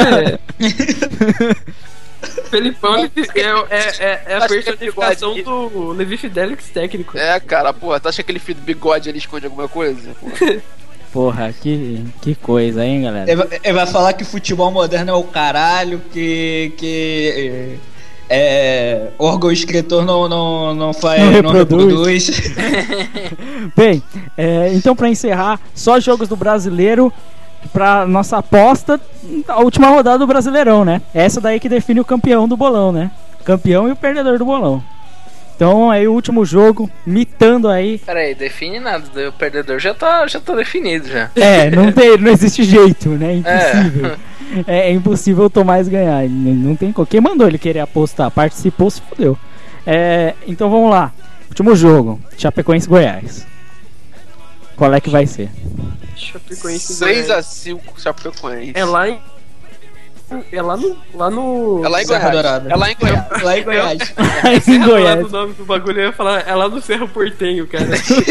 Felipão é a Acho que é personificação bigode. do Levi Fidelix técnico. É, cara, porra, tu acha que aquele filho do bigode ali esconde alguma coisa? Porra. Porra, que coisa, hein, galera? Ele vai falar que futebol moderno é o caralho, que órgão escritor não reproduz. Bem, então pra encerrar, só jogos do Brasileiro pra nossa aposta, a última rodada do Brasileirão, né? Essa daí que define o campeão do bolão, né? Campeão e o perdedor do bolão. Então aí o último jogo, mitando aí. Peraí, define nada. O perdedor já tá definido já. Não existe jeito, né? Impossível. É impossível o Tomás ganhar. Não tem como. Quem mandou ele querer apostar? Participou, se fodeu. Então vamos lá. Último jogo. Chapecoense e Goiás. Qual é que vai ser? Chapecoense 6x5 Chapecoense. É lá em. É lá no. É lá em Serra Goiás. Dourada. É lá em Goiás. Lá em Goiás. em Lá Goiás. no nome do bagulho eu ia falar. É lá no Cerro Portenho, cara.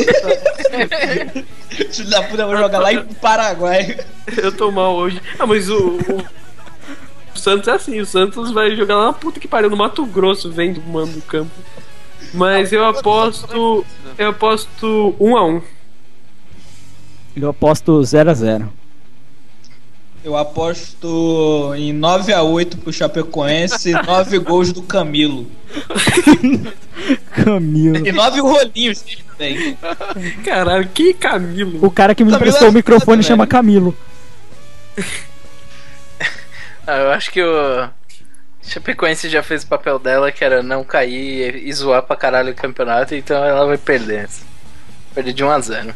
Filho da puta, eu vou jogar lá em Paraguai. Eu tô mal hoje. Ah, mas o Santos é assim. O Santos vai jogar lá na puta que pariu, no Mato Grosso, vem do mando do campo. Mas eu aposto. Eu aposto 1x1. Eu aposto 0x0. Eu aposto em 9x8 pro Chapecoense, 9 gols do Camilo. Camilo. E 9 rolinhos também. Caralho, que Camilo. O cara que me Camilo emprestou é o microfone foda, chama velho. Camilo. Eu acho que o Chapecoense já fez o papel dela, que era não cair e zoar pra caralho o campeonato, então ela vai perder. Perder de 1-0.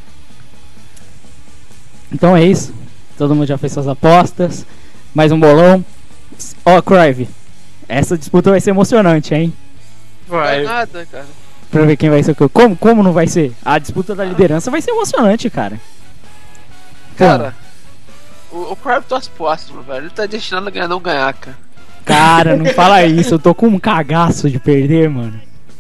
Então é isso. Todo mundo já fez suas apostas. Mais um bolão. Crive, essa disputa vai ser emocionante, hein? Vai Vai. nada, cara. Pra ver quem vai ser o que. Como não vai ser? A disputa da liderança vai ser emocionante, cara. Cara, o Crab torce pro Astro, velho. Ele tá destinado a ganhar, não ganhar, cara. Cara, não fala isso. Eu tô com um cagaço de perder, mano.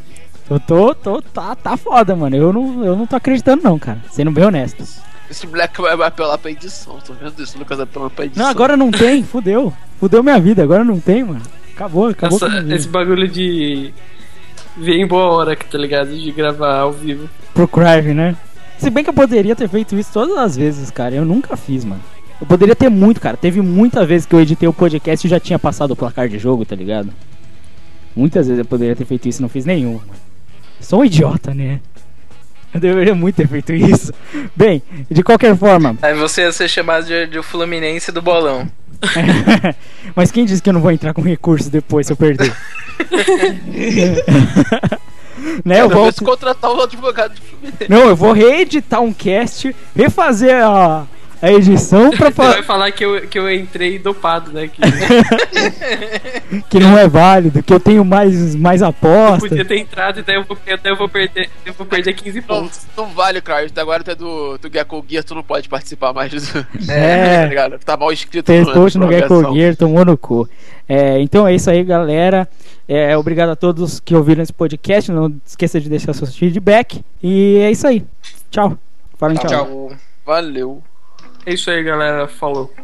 Tá foda, mano. Eu não tô acreditando, não, cara. Sendo bem honesto. Esse moleque vai apelar pra edição. Tô vendo isso, o Lucas apelando pra edição. Não, agora não tem. Fudeu minha vida. Agora não tem, mano. Acabou com a minha vida. Esse bagulho de ver em boa hora, tá ligado? De gravar ao vivo. Pro Crave, né? Se bem que eu poderia ter feito isso todas as vezes, cara. Eu nunca fiz, mano. Eu poderia ter muito, cara. Teve muitas vezes que eu editei o podcast e já tinha passado o placar de jogo, tá ligado? Muitas vezes eu poderia ter feito isso e não fiz nenhum, mano. Sou um idiota, né? Eu deveria muito ter feito isso. Bem, de qualquer forma. Aí você ia ser chamado de o Fluminense do bolão. Mas quem disse que eu não vou entrar com recurso depois se eu perder? Né, eu vou contratar um advogado do Fluminense. Não, eu vou reeditar um cast, refazer a edição pra Você vai falar que eu entrei dopado, né? Que não é válido, que eu tenho mais aposta. Eu podia ter entrado e daí eu vou perder 15 pontos. Não vale, cara. Agora tu é do Gecko Gear, tu não pode participar mais disso. É, tá mal escrito. Fez post no Gecko Gear, tomou no cu. Então é isso aí, galera. Obrigado a todos que ouviram esse podcast. Não esqueça de deixar seu feedback. E é isso aí. Tchau. Falem tchau. Valeu. É isso aí, galera. Falou.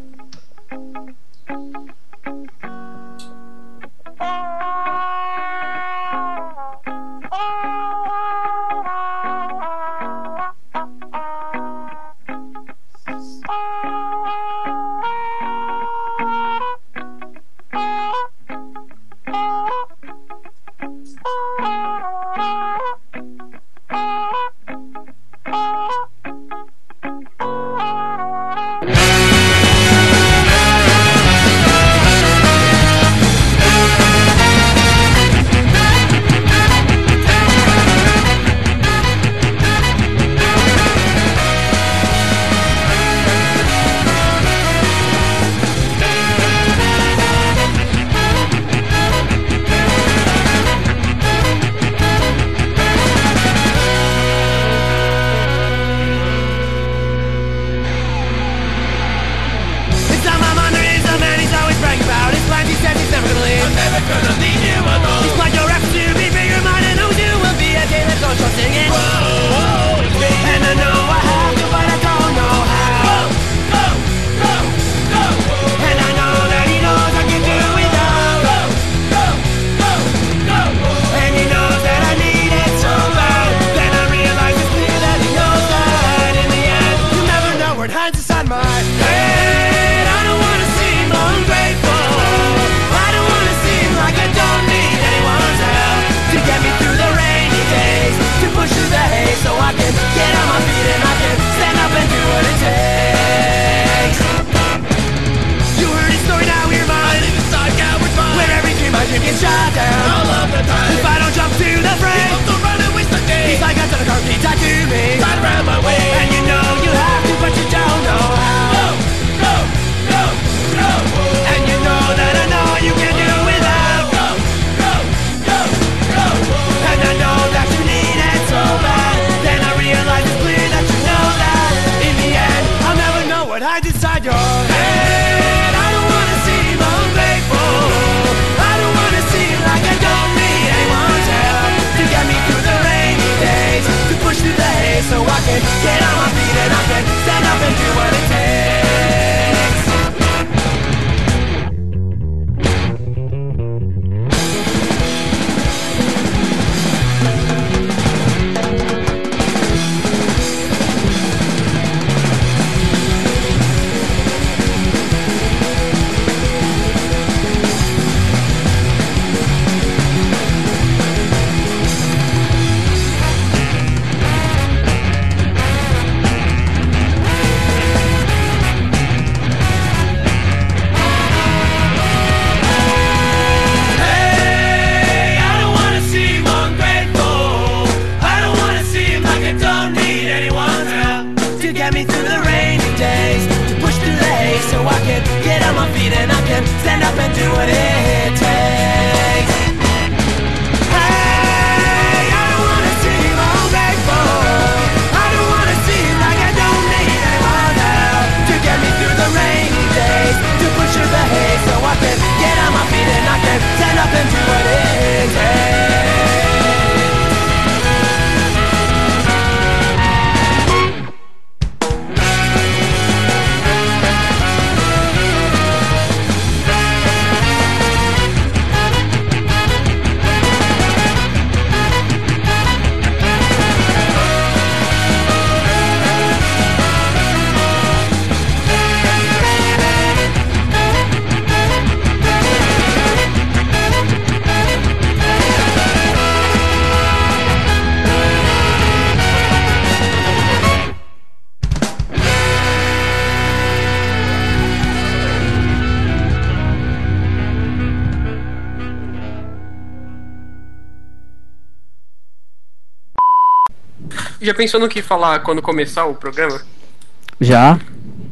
Já pensou no que falar quando começar o programa? Já?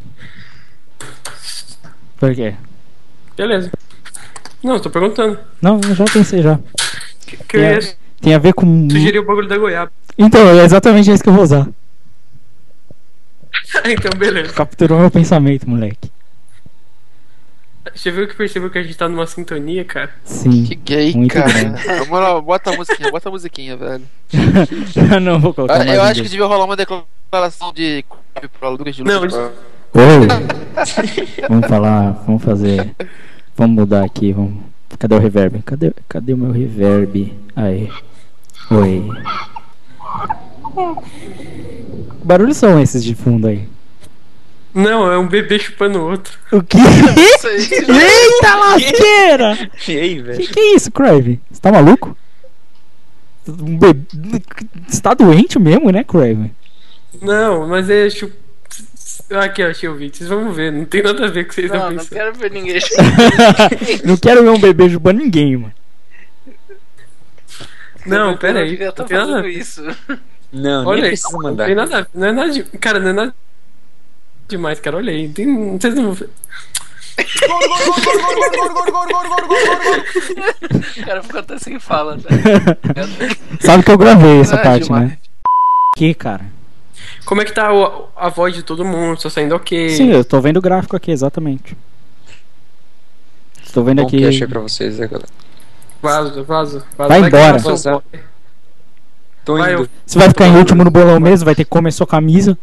Por quê? Beleza. Não, tô perguntando. Não, eu já pensei já. Que eu ia Tem a ver com... sugerir o bagulho da goiaba. Então, é exatamente isso que eu vou usar. Então, beleza. Capturou meu pensamento, moleque. Você viu que percebeu que a gente tá numa sintonia, cara? Sim. Que gay, muito cara. grande. Na moral, bota a musiquinha, velho. Eu não vou colocar mais Eu um acho que desse. devia rolar uma declaração de pro Lucas de Não, Lucas. Oi! Vamos falar, vamos fazer. Vamos mudar aqui, vamos. Cadê o reverb? Cadê o meu reverb? Aí. Oi. Que barulhos são esses de fundo aí? Não, é um bebê chupando o outro. O que? Eita lasqueira! E aí, velho? Que é isso, Crave? Você tá maluco? Um bebê... Você tá doente mesmo, né, Crave? Não, mas é chup... Aqui, ó, achei o vídeo. Vocês vão ver, não tem nada a ver com o que vocês Não, estão não pensando. quero ver ninguém. Não quero ver um bebê chupando ninguém, mano. Não, pera aí. Eu tô Não tem nada a fazendo ver. isso. Não, Olha nem aí, precisa não mandar. tem nada a ver. Não é nada de... Cara, não é nada demais, cara. Olha aí. Tem... Vocês não vão ver. O cara ficou até sem fala, tá? Sabe que eu gravei essa Ah, parte, demais. né? Que, cara? Como é que tá a voz de todo mundo? Tá saindo ok? Sim, eu tô vendo o gráfico aqui, exatamente. Estou vendo Bom aqui. que achei pra vocês, né, galera? Vaza. Vai embora. que passou. Tô Vai, indo. Você vai ficar em último no bolão mesmo? Vai ter que comer sua camisa?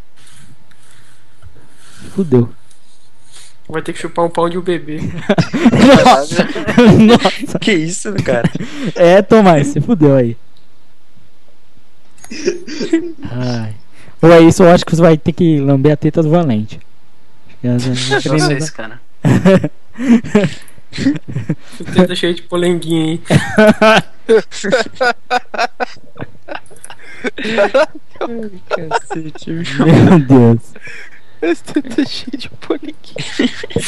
Fudeu. Vai ter que chupar um pau de um bebê. Nossa. Que isso, cara? É, Tomás, você fudeu aí. Ai. Ou é isso, eu acho que você vai ter que lamber a teta do Valente. Não sei esse cara. O dedo tá cheio de polenguinha, hein? Cacete, Meu Deus. Esse tá cheio de poliquinho.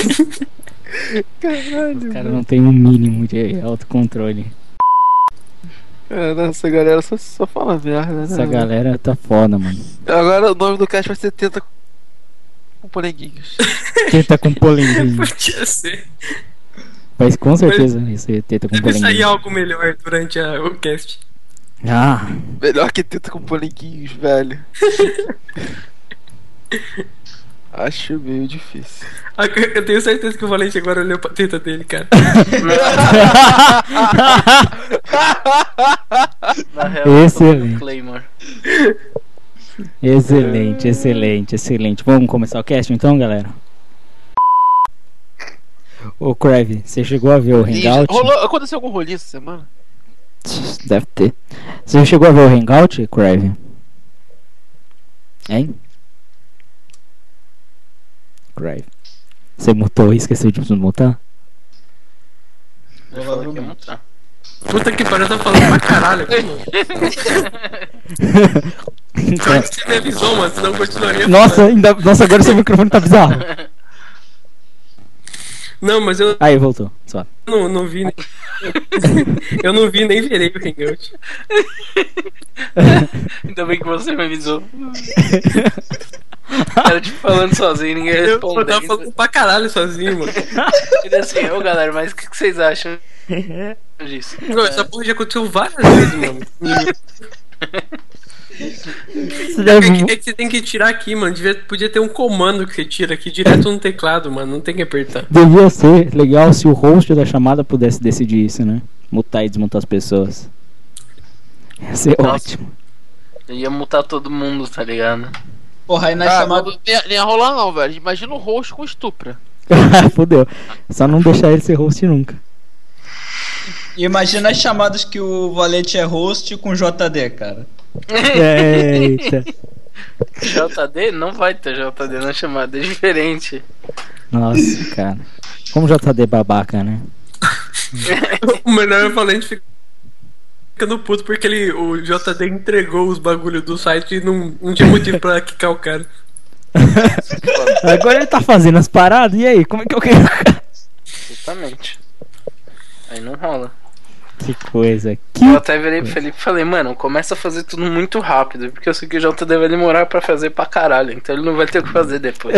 Caralho. O cara não tem um mínimo de autocontrole. Cara, essa galera só fala merda, né? Essa galera tá foda, mano. Agora o nome do cast vai ser Teta com Polenguinhos. Teta com polenguinho. Podia ser. Mas com certeza isso aí é teta com Deve sair polenguinho. algo melhor durante o cast. Ah, Melhor que Teta com Polenguinhos, velho. Acho meio difícil. Eu tenho certeza que o Valente agora olhou pra teta dele, cara. Na real, Excelente. eu tô Claymore. excelente, excelente, excelente. Vamos começar o cast então, galera? Ô, Crave, você chegou a ver o Hangout? Aconteceu algum rolinho essa semana? Deve ter. Você chegou a ver o Hangout, Crave? Hein? Crave. Você mutou e esqueceu de mutar? Eu falei que ia mostrar. Puta que pariu, tá falando pra caralho aqui, mano. Só que você me avisou, mano, senão eu continuaria Nossa, nossa, agora seu microfone tá bizarro. Não, mas eu Aí, voltou. Só. não vi nem... Eu não vi nem verei o Hangout. Ainda bem que você me avisou. Cara, tipo, falando sozinho, ninguém Eu respondendo. tava falando pra caralho sozinho, mano. Ele assim, ô galera, mas o que vocês acham disso? Não, essa porra já aconteceu várias vezes, mano. Você deve... É que você tem que tirar aqui, mano. Podia ter um comando que você tira aqui direto no teclado, mano. Não tem que apertar. Devia ser legal se o host da chamada pudesse decidir isso, né? Mutar e desmutar as pessoas. Ia ser Nossa. ótimo. Eu ia mutar todo mundo, tá ligado? Porra, aí na chamada. Não ia rolar não, velho. Imagina o rosto com estupra. Fudeu. Só não deixar ele ser host nunca. Imagina as chamadas que o Valente é host com JD, cara. Eita. JD? Não vai ter JD na chamada, é diferente. Nossa, cara. Como JD babaca, né? O melhor é o Valente ficando puto porque o JD entregou os bagulhos do site e não tinha motivo pra quicar o cara. Agora ele tá fazendo as paradas, e aí? Como é que eu quero? Exatamente. Aí não rola. Que coisa. Que... Eu até virei pro Felipe e falei, mano, começa a fazer tudo muito rápido, porque eu sei que o JD vai demorar pra fazer pra caralho, então ele não vai ter o que fazer depois.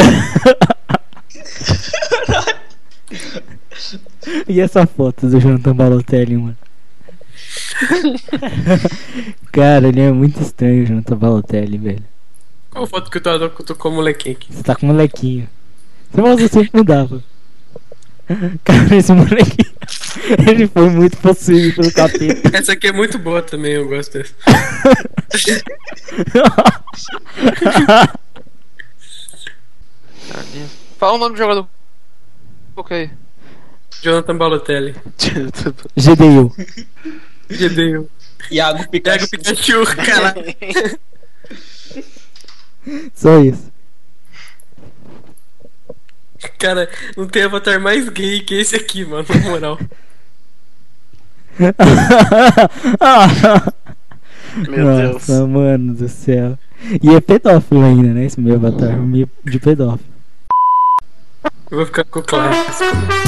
E essa foto do Jonathan Balotelli, mano? Cara, ele é muito estranho, o Jonathan Balotelli, velho. Qual foto que eu tô com o molequinho aqui? Você tá com molequinho. Você sempre mudava. Cara, esse molequinho, ele foi muito possuído pelo capeta. Essa aqui é muito boa também, eu gosto dessa. Fala o nome do jogador. Ok. Jonathan Balotelli. GDU. GDU. Iago Pega Pikachu. o Pikachu, cara. Só isso. Cara, não tem avatar mais gay que esse aqui, mano, na moral. Meu Nossa, Deus. mano do céu. E é pedófilo ainda, né? Esse meu avatar, meio de pedófilo. Eu vou ficar com o clássico.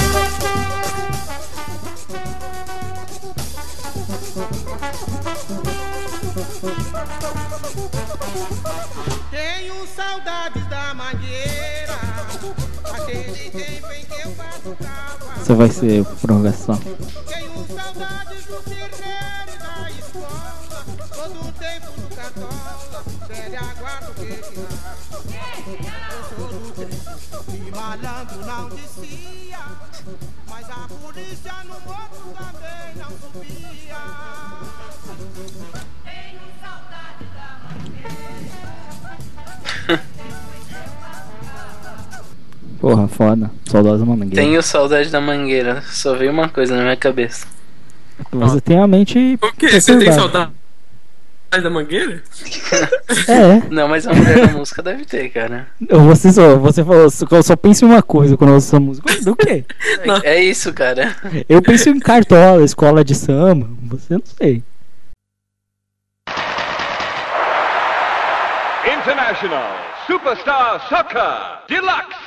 Tenho saudades da mangueira, aquele tempo em que eu faço cava. Você vai ser prorrogação. Tenho saudades do terreiro e da escola, todo o tempo no cartola, velha aguardo que virá. Eu sou do tempo que malandro não descia, mas a polícia no morro também não subia. Tenho saudades da Porra, foda. Saudosa mangueira. Tenho saudade da mangueira, só veio uma coisa na minha cabeça. Você tem a mente. O quê? Você tem perturbada. saudade da mangueira? É. Não, mas a mulher da música deve ter, cara. Você falou, eu só penso em uma coisa quando eu ouço essa música. Do quê? É isso, cara. Eu penso em cartola, escola de samba. Você não sei. International Superstar Soccer Deluxe.